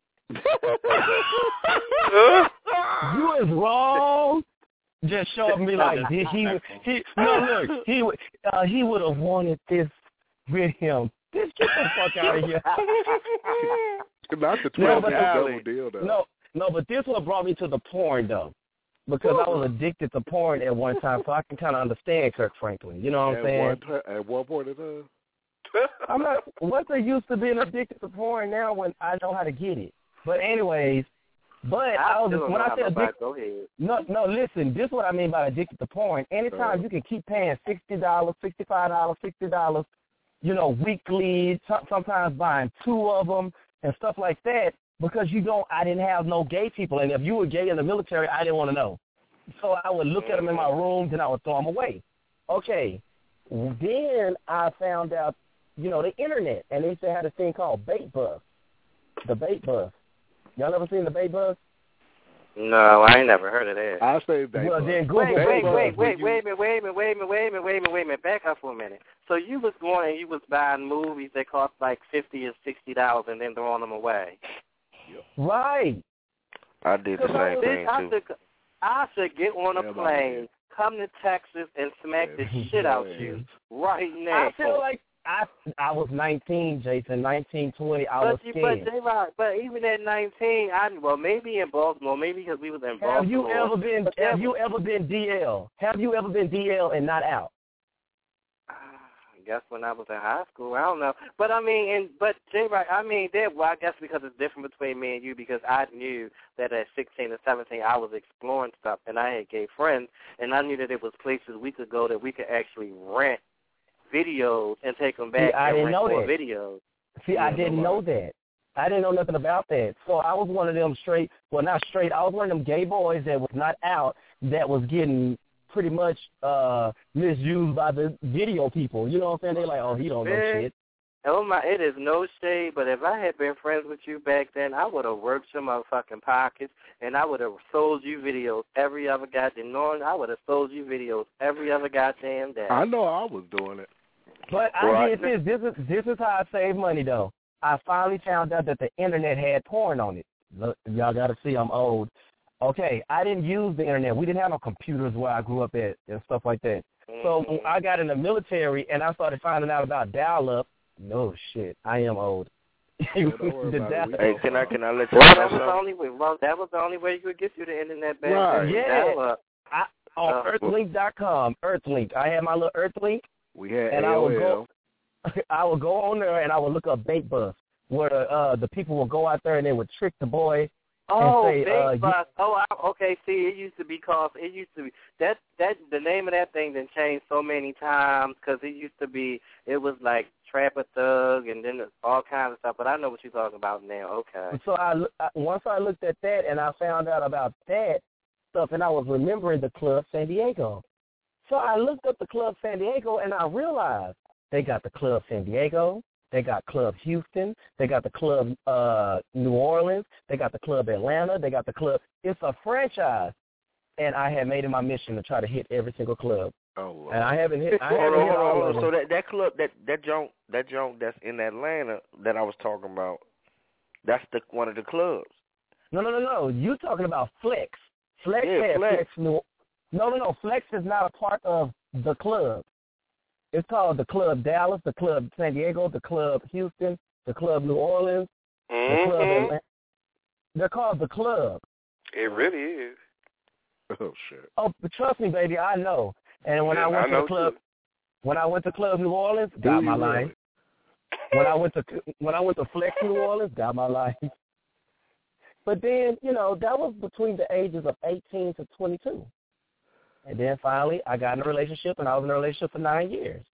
You is wrong. Just show me like this. He would have wanted this with him. Just get the fuck out of here. Not the 12 double dildo. No, but this one brought me to the porn though. Because I was addicted to porn at one time, so I can kind of understand Kirk Franklin. You know what I'm saying? At one point in time? I'm not. What's the use of being addicted to porn now when I know how to get it? But anyways, when I say addicted, go ahead. No, listen. This is what I mean by addicted to porn. Anytime you can keep paying $60, $65, $60, weekly, sometimes buying 2 of them and stuff like that. Because I didn't have no gay people, and if you were gay in the military, I didn't want to know. So I would look at them in my room, then I would throw them away. Okay, then I found out, the internet, and they used to have this thing called Bait Bus. The Bait Bus. Y'all ever seen the Bait Bus? No, I ain't never heard of that. I'll say Bait Bus. Then Google Wait a minute. Back up for a minute. So you was going and you was buying movies that cost like $50 or $60 and then throwing them away. Right. I did the same thing too. I should get on a plane, come to Texas, and smack the shit out you right now. I feel like I was 19, Jason, 19, 20. I was scared. But even at 19, maybe in Baltimore, maybe because we was in Baltimore. Have you ever been DL? Have you ever been DL and not out? I guess when I was in high school, I don't know. But J-Rock, I guess because it's different between me and you, because I knew that at 16 or 17 I was exploring stuff, and I had gay friends, and I knew that there was places we could go that we could actually rent videos and take them back and rent more videos. See, I didn't know that. I didn't know nothing about that. So I was one of them I was one of them gay boys that was not out, that was getting pretty much misused by the video people. You know what I'm saying? They're like, oh, he don't know shit. Oh my, it is no shade, but if I had been friends with you back then, I would have worked your motherfucking pockets, and I would have sold you videos every other goddamn day. I would have sold you videos every other goddamn day. I know I was doing it. But I did this. This is how I save money, though. I finally found out that the internet had porn on it. Look, y'all got to see I'm old. Okay, I didn't use the internet. We didn't have no computers where I grew up at and stuff like that. So when I got in the military and I started finding out about dial-up, no shit, I am old. Hey, can I let you know that was the only way you could get you the internet back. Right. Yeah. On Earthlink.com. Earthlink. I had my little Earthlink. We had and AOL. I would go on there and I would look up Bait Bus, where the people would go out there and they would trick the boy. Oh, and say, Bait Bus. Okay. See, it used to be that the name of that thing done changed so many times because it was like Trapper Thug and then all kinds of stuff. But I know what you're talking about now. Okay. So once I looked at that and I found out about that stuff, and I was remembering the Club San Diego. So I looked up the Club San Diego and I realized they got the Club San Diego. They got Club Houston. They got the Club New Orleans. They got the Club Atlanta. They got the Club. It's a franchise. And I had made it my mission to try to hit every single club. Oh, Lord. And I haven't hit. Hold on. So that club, that joint that's in Atlanta that I was talking about, that's one of the clubs. No. You talking about Flex? Flex yeah, had Flex. No. Flex is not a part of the club. It's called the Club Dallas, the Club San Diego, the Club Houston, the Club New Orleans, the Club Atlanta. They're called the club. It really is. Oh shit. Oh, but trust me, baby, I know. And when I went to the club, when I went to Club New Orleans, got my line. When I went to Flex New Orleans, got my line. But then, that was between the ages of 18 to 22. And then finally, I got in a relationship, and I was in a relationship for 9 years.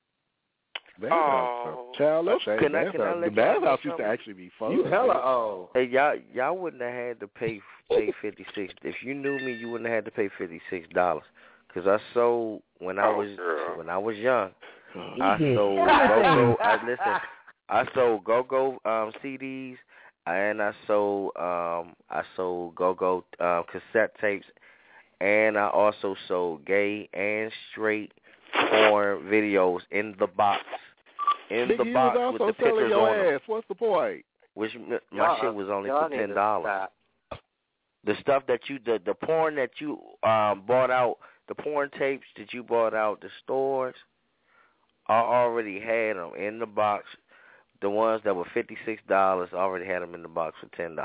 Child, the Bath House used to actually be fun. You hella old. Hey, y'all wouldn't have had to pay $56. If you knew me, you wouldn't have had to pay $56. Because I sold when I was young. I sold Go-Go CDs, and I sold Go-Go cassette tapes, and I also sold gay and straight porn videos in the box. In the box with the pictures on them. What's the point? Which my shit was only for $10. The stuff that the porn that you bought out, the porn tapes that you bought out the stores, I already had them in the box. The ones that were $56, I already had them in the box for $10.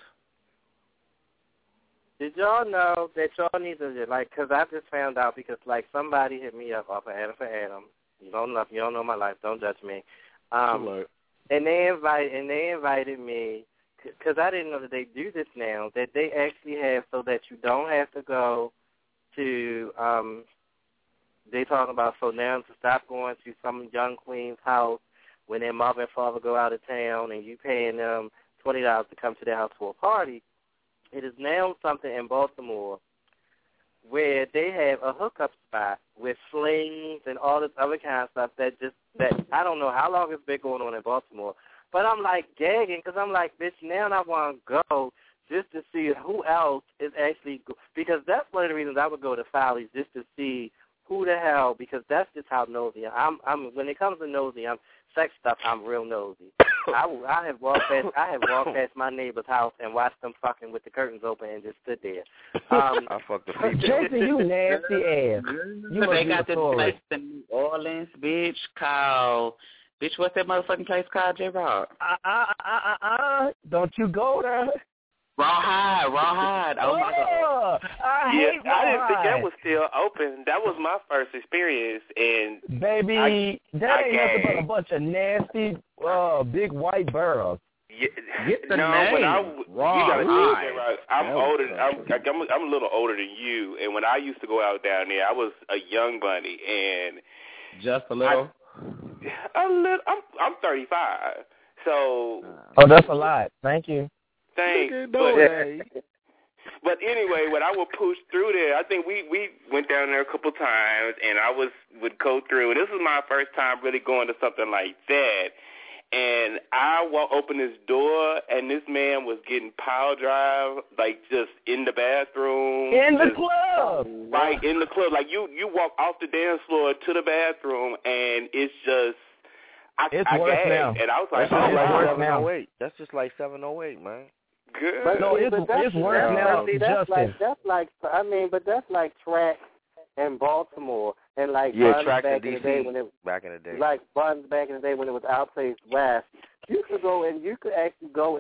Did y'all know that y'all need to, because I just found out because, somebody hit me up off of Adam for Adam. You don't know my life. Don't judge me. And they invited me, because I didn't know that they do this now, that they actually have so that you don't have to go to, they talk about so now to stop going to some young queen's house when their mother and father go out of town and you paying them $20 to come to their house for a party. It is now something in Baltimore where they have a hookup spot with slings and all this other kind of stuff that I don't know how long it's been going on in Baltimore. But I'm gagging because I'm bitch, now I want to go just to see who else is actually, because that's one of the reasons I would go to Follies, just to see who the hell, because that's just how nosy I'm when it comes to nosy, sex stuff, I'm real nosy. I have walked past my neighbor's house and watched them fucking with the curtains open and just stood there. I fucked the female. Jason, you nasty ass. They got this place in New Orleans, bitch, called, what's that motherfucking place called, J-Rock? Don't you go there. Rawhide. Oh, my God. I didn't think that was still open. That was my first experience, and baby, that ain't nothing but a bunch of nasty, big white burros. Get the name. You gotta get right. I'm older. I'm a little older than you, and when I used to go out down there, I was a young bunny, and just a little. I'm 35, so. Oh, that's a lot. Thank you. Thanks. But anyway, when I would push through there, I think we went down there a couple times, and I would go through. This was my first time really going to something like that, and I opened this door, and this man was getting power drive, like just in the bathroom. In the club. Right, in the club. Like you walk off the dance floor to the bathroom, and it's just, I worse gagged, now. and I was like, That's just like worse 708. That's just like 708, man. Good. But no, it's worse now, Justin. But that's like track in Baltimore and like Yeah, Buns track in back in the day D.C. when it back in the day. like Buns back in the day when it was Outplace West. You could actually go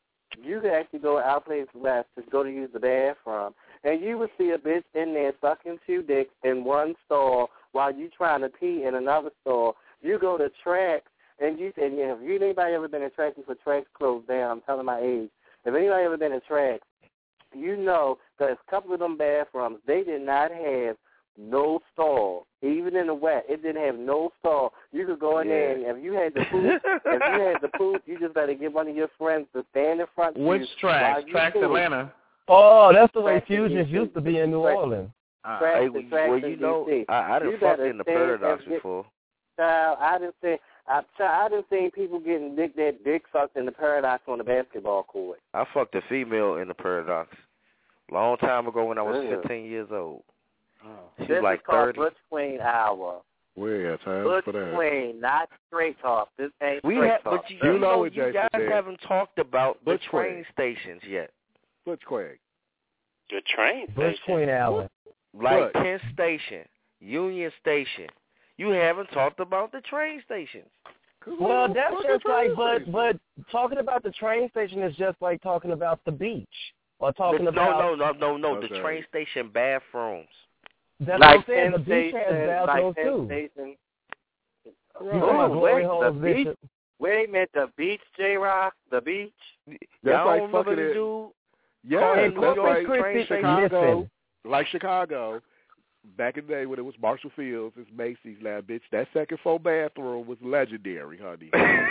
Outplace West to go to use the bathroom, and you would see a bitch in there sucking 2 dicks in one stall while you trying to pee in another stall. You go to Tracks, and if anybody ever been in Tracks before Tracks closed down, I'm telling my age. If anybody ever been in Tracks, you know that a couple of them bathrooms, they did not have no stall. Even in the wet, it didn't have no stall. You could go in there, and if you had the poop, you just got to get one of your friends to stand in front of you. Which Tracks? Tracks Atlanta. Oh, that's the way Fusions used to be in New Orleans. Well, you know, I done fucked in the Paradox before. Child, I done seen people getting dick sucked in the Paradox on the basketball court. I fucked a female in the Paradox long time ago when I was 15 years old. She was like 30. Butch Queen Hour. We ain't got time Butch for that. Queen, not straight talk. This ain't We straight have, talk. but you know what you Jason guys said. haven't talked about Butch the train stations yet. Butch Queen. The train Butch station. Queen Allen. Like Penn Station, Union Station. You haven't talked about the train stations. Well, that's just like, but talking about the train station is just like talking about the beach or talking about. No. The train station bathrooms. That's like what I'm saying. The beach has bathrooms too. Station. You talking about glory holes, Bishop? Wait a minute, the beach, J-Rock? The beach? That's like fucking the it. dude. Yeah, that's like Chicago. Like Chicago. Back in the day when it was Marshall Fields, it's Macy's now, bitch. That second floor bathroom was legendary, honey.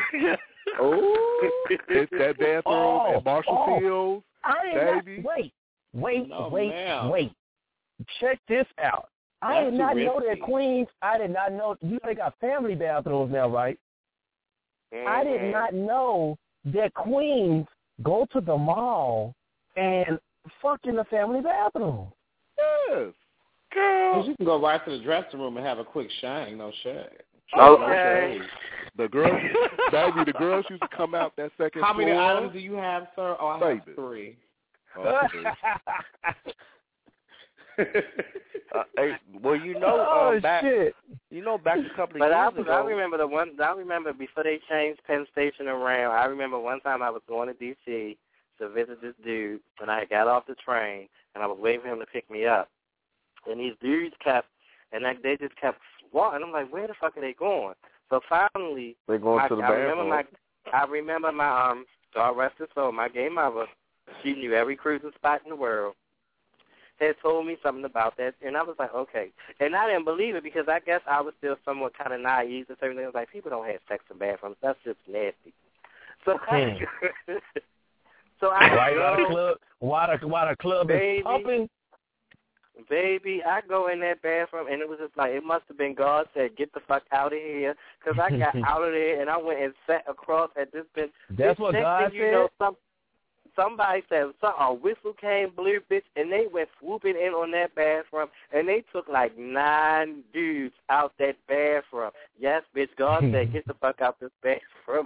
It's that bathroom at Marshall Fields, baby. Wait. Check this out. I did not know that Queens. I did not know. You know they got family bathrooms now, right? I did not know that Queens go to the mall and fuck in the family bathroom. Yes. Girl. You can go right to the dressing room and have a quick shine, no shit. Okay. The girls used to come out that second floor. How many items do you have, sir? Oh, I have 3. Oh, Well, you know, back a couple of years ago. I remember before they changed Penn Station around. I remember one time I was going to D.C. to visit this dude, and I got off the train, and I was waiting for him to pick me up. And these dudes they just kept walking. I'm like, where the fuck are they going? So finally, they're going to the bathroom. I remember my God rest his soul, my gay mother. She knew every cruising spot in the world. Had told me something about that, and I was like, okay. And I didn't believe it because I guess I was still somewhat kind of naive to certain things. Like, people don't have sex in bathrooms. That's just nasty. So while the club is pumping. Baby, I go in that bathroom, and it was just like, it must have been God said, get the fuck out of here, because I got out of there, and I went and sat across at this bitch. That's what God said? You know, somebody said, a whistle came, blew, bitch, and they went swooping in on that bathroom, and they took like 9 dudes out that bathroom. Yes, bitch, God said, get the fuck out this bathroom.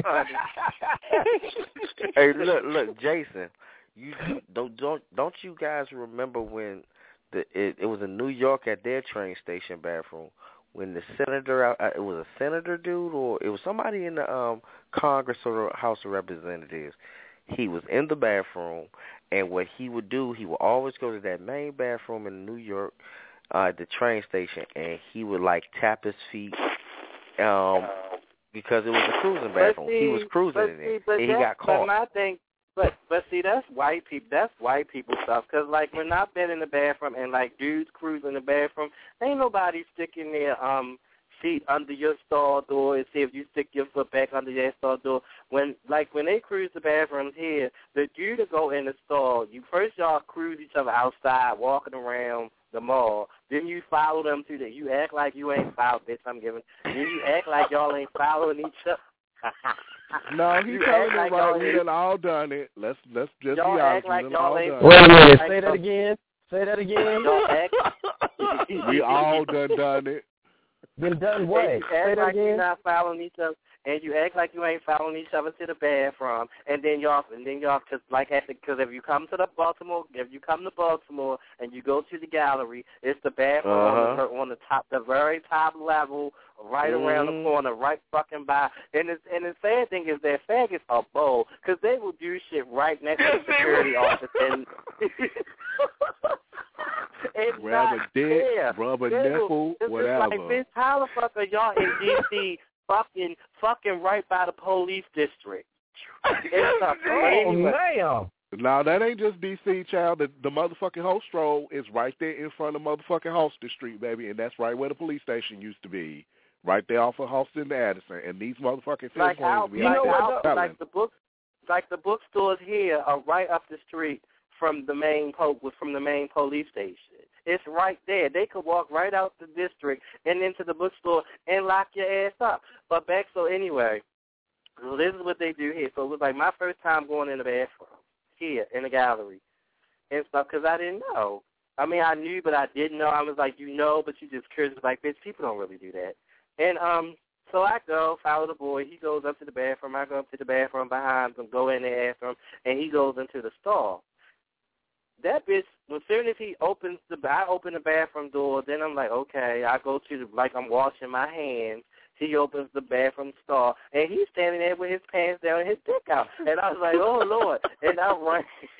Hey, look, Jason, you don't you guys remember when it was in New York at their train station bathroom when the senator, it was a senator dude or it was somebody in the Congress or the House of Representatives. He was in the bathroom, and what he would do, he would always go to that main bathroom in New York, the train station, and he would like tap his feet, because it was a cruising bathroom. He was cruising in there, and he got caught. But see, that's white people. That's white people stuff. Cause like when I've been in the bathroom and like dudes cruise in the bathroom, ain't nobody sticking their feet under your stall door and see if you stick your foot back under their stall door. When they cruise the bathrooms here, the dude to go in the stall, y'all cruise each other outside, walking around the mall. Then you follow them you act like you ain't followed, bitch. Then you act like y'all ain't following each other. No, he's telling me right. We done all done it. Let's just be honest. Like we done all done it. Wait a minute. Say that again. Say that again. We all done it. Been done what? And you Say act that like again. you're not following each other, and you act like you ain't following each other to the bathroom, and then y'all, cause like I said, because if you come to Baltimore and you go to the gallery, it's the bathroom on the top, the very top level, right around the corner, right fucking by. And the sad thing is that faggots are bold, because they will do shit right next to the security office, and it's grab not a dick, fair. rub a They will- nipple, it's whatever. Like, bitch, how the fuck are y'all in D.C. fucking right by the police district? It's not man. No, that ain't just D.C., child. The motherfucking Holstrow is right there in front of motherfucking Holster Street, baby, and that's right where the police station used to be, right there off of Holster and Addison. And these motherfucking like like the bookstores here are right up the street from the main police station. It's right there. They could walk right out the district and into the bookstore and lock your ass up. But anyway, so this is what they do here. So it was like my first time going in the bathroom here in the gallery and stuff because I didn't know. I mean, I knew, but I didn't know. I was like, but you just curious. Like, bitch, people don't really do that. And so I go, follow the boy. He goes up to the bathroom. I go up to the bathroom behind him, go in the bathroom, and he goes into the stall. That bitch, as soon as I open the bathroom door, then I'm like, okay, I go to I'm washing my hands. He opens the bathroom stall, and he's standing there with his pants down and his dick out. And I was like, oh, Lord. And I run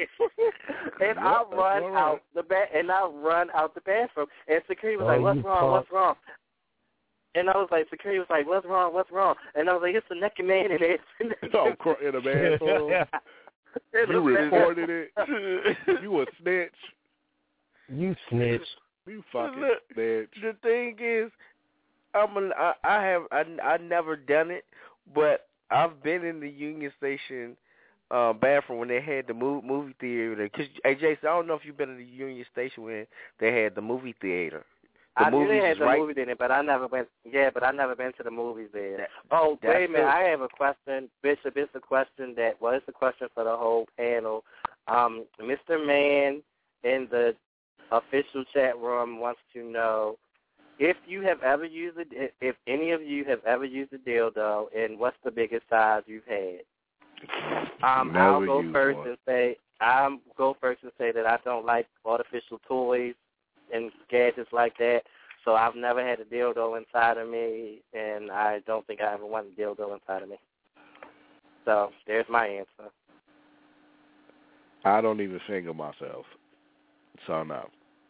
out the bathroom. And security was like, what's wrong? And I was like, security was like, what's wrong? And I was like, it's a naked man in there. In a bathroom. You reported it. You a snitch. You snitch. You fucking snitch. The thing is, I never done it, but I've been in the Union Station bathroom when they had the movie theater. Cause, hey, Jason, I don't know if you've been in the Union Station when they had the movie theater. I knew they had the movie theater, but I never went. Yeah, but I never been to the movies there. Wait a minute, I have a question, Bishop. It's a question it's a question for the whole panel. Mr. Mann in the official chat room wants to know if any of you have ever used a dildo, and what's the biggest size you've had. I'll go first and say that I don't like artificial toys and gadgets like that, so I've never had a dildo inside of me, and I don't think I ever want a dildo inside of me. So there's my answer. I don't even finger myself, so no.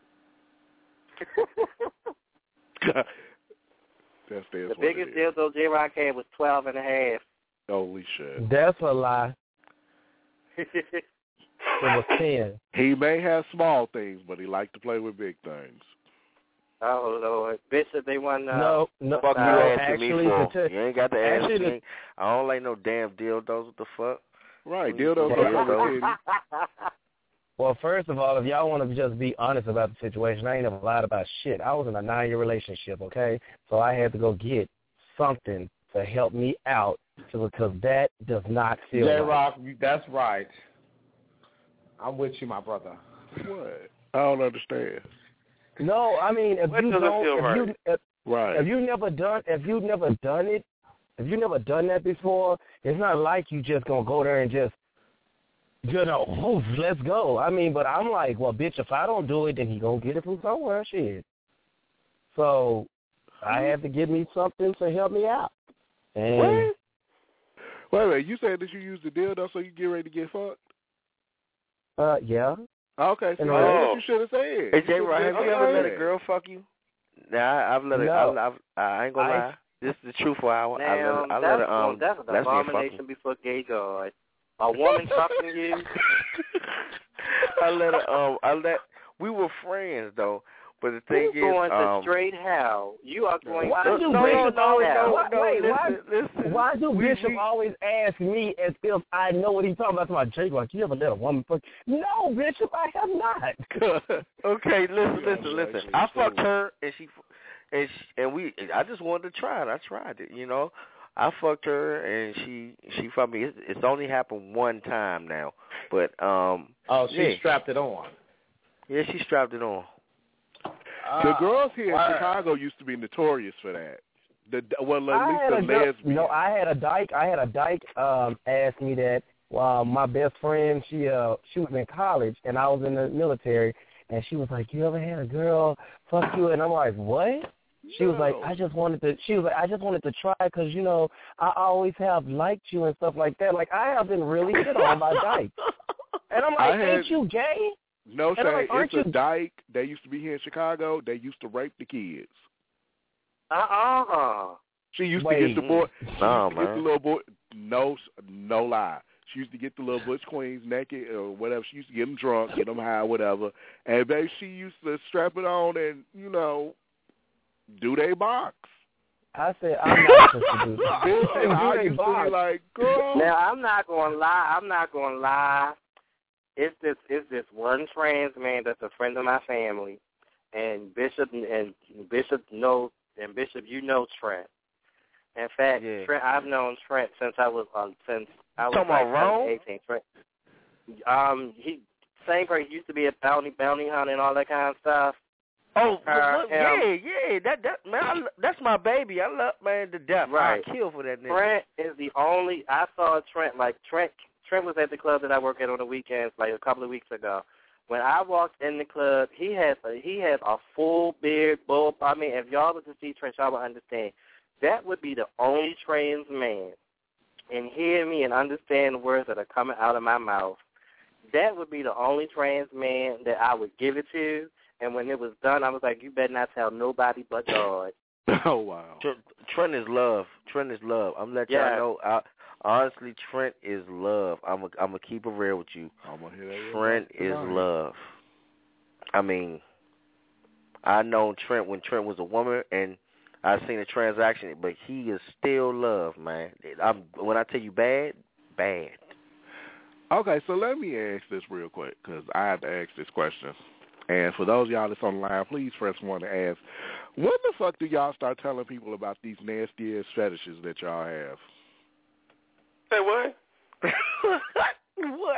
The biggest dildo J-Rock had was 12 and a half. Holy shit. That's a lie. It was 10. He may have small things, but he liked to play with big things. Oh, Lord. Bishop, they want No. Fuck you asking me for? You ain't got to ask me. I don't like no damn dildos. What the fuck? Right, dildos. Well, first of all, if y'all want to just be honest about the situation, I ain't never lied about shit. I was in a 9-year relationship, okay? So I had to go get something to help me out because that does not feel right. J-Rock, that's right. I'm with you, my brother. What? I don't understand. No, I mean, if you've never done that before, it's not like you just gonna go there and just, let's go. I mean, but I'm like, well, bitch, if I don't do it, then he gonna get it from somewhere, shit. So I have to give me something to help me out. And Wait a minute, you said that you used the dildo so you get ready to get fucked? Yeah. Okay, so that's what you should have said. Hey, J-Rock, have you ever let a girl fuck you? Nah, I've let her. No. I ain't gonna lie. This is the truthful hour. Now, that's an abomination before gay guard. A woman fucking you? We were friends though, but the thing is, going to straight hell. You are going why to do straight hell. Why do Bishop always ask me as if I know what he's talking about? My J-Rock, you ever let a woman fuck? No, Bishop, I have not. Okay, listen. I fucked her, and I just wanted to try it. I tried it, I fucked her and she fucked me. It's only happened one time now, but she strapped it on. Yeah, she strapped it on. The girls here in Chicago used to be notorious for that. At least the lesbians. No, I had a dyke ask me that. My best friend, she was in college and I was in the military, and she was like, "You ever had a girl fuck you?" And I'm like, "What?" She was like, I just wanted to try because, you know, I always have liked you and stuff like that. Like, I have been really hit on by dykes. And I'm like, ain't you gay? No, and Shay, like, it's a dyke that used to be here in Chicago. They used to rape the kids. She used to get the boy. Get the little boy. No lie. She used to get the little butch queens naked or whatever. She used to get them drunk, get them high, whatever. And baby, she used to strap it on and, you know, do they box. I said, I'm not supposed to do that. And I used to be like, girl. Now, I'm not gonna lie. It's this one trans man that's a friend of my family, and Bishop knows, and Bishop, you know Trent. In fact, Trent, I've known Trent since I was like 18. Trent. He same person. He used to be a bounty hunter and all that kind of stuff. Oh, that man, that's my baby. I love man to death. Right. I'll kill for that nigga. Trent is the only. I saw Trent. Like Trent was at the club that I work at on the weekends, like a couple of weeks ago. When I walked in the club, he has a full beard, bull. I mean, if y'all were to see Trent, y'all would understand. That would be the only trans man, and hear me and understand the words that are coming out of my mouth. That would be the only trans man that I would give it to. And when it was done, I was like, you better not tell nobody but God. Oh, wow. Trent is love. Trent is love. I'm letting y'all know. Honestly, Trent is love. I'm gonna keep it real with you. Trent is love. I mean, I known Trent when Trent was a woman, and I seen a transaction, but he is still love, man. When I tell you bad. Okay, so let me ask this real quick, because I have to ask this question. And for those of y'all that's on the line, please press 1 to ask, when the fuck do y'all start telling people about these nasty-ass fetishes that y'all have? Say what? What?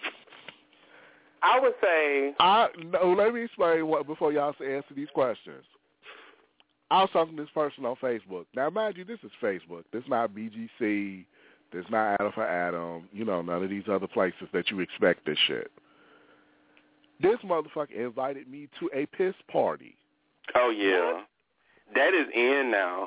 I would say... No, let me explain before y'all answer these questions. I was talking to this person on Facebook. Now, mind you, this is Facebook. This is not BGC. This is not Adam for Adam. You know, none of these other places that you expect this shit. This motherfucker invited me to a piss party. Oh, yeah. What? That is in now.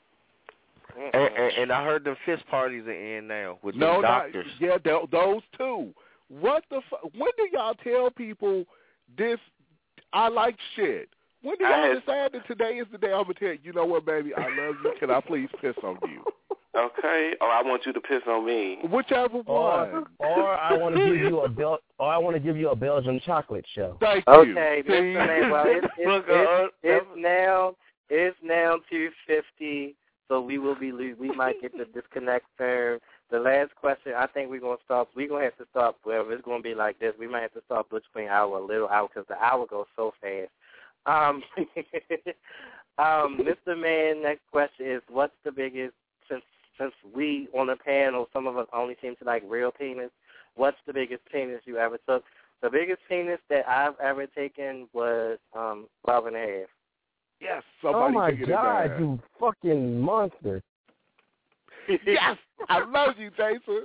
And I heard the fist parties are in now with the doctors. Those two. What the fuck? When do y'all tell people this, I like shit? When do y'all decide that today is the day I'm going to tell you know what, baby, I love you. Can I please piss on you? Okay. Or I want you to piss on me. Whichever one. Or I want to give you a Belgian chocolate show. Thank you. Okay, Mr. Man, well, it's now 2:50, so we might get the disconnect served. The last question, I think we're gonna have to stop. Well, it's gonna be like this. We might have to stop Butch Queen hour a little hour because the hour goes so fast. Mr. Man, next question is, what's the biggest, since we on the panel, some of us only seem to like real penis, what's the biggest penis you ever took? The biggest penis that I've ever taken was 12 and a half. Yes, oh my God, you fucking monster. Yes, I love you, Jason.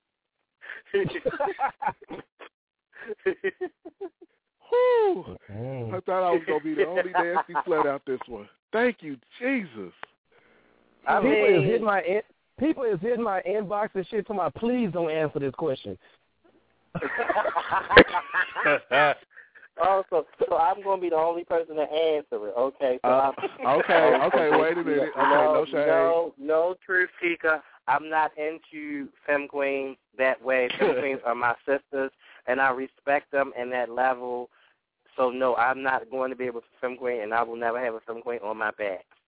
Whew. I thought I was going to be the only nasty slut out this one. Thank you, Jesus. People is hitting my inbox and shit to my, please don't answer this question. So I'm going to be the only person to answer it. Okay. So okay. Wait a minute. No shade. No truth seeker. I'm not into femme queens that way. Femme queens are my sisters, and I respect them in that level. So no, I'm not going to be able to femme queen, and I will never have a femme queen on my back.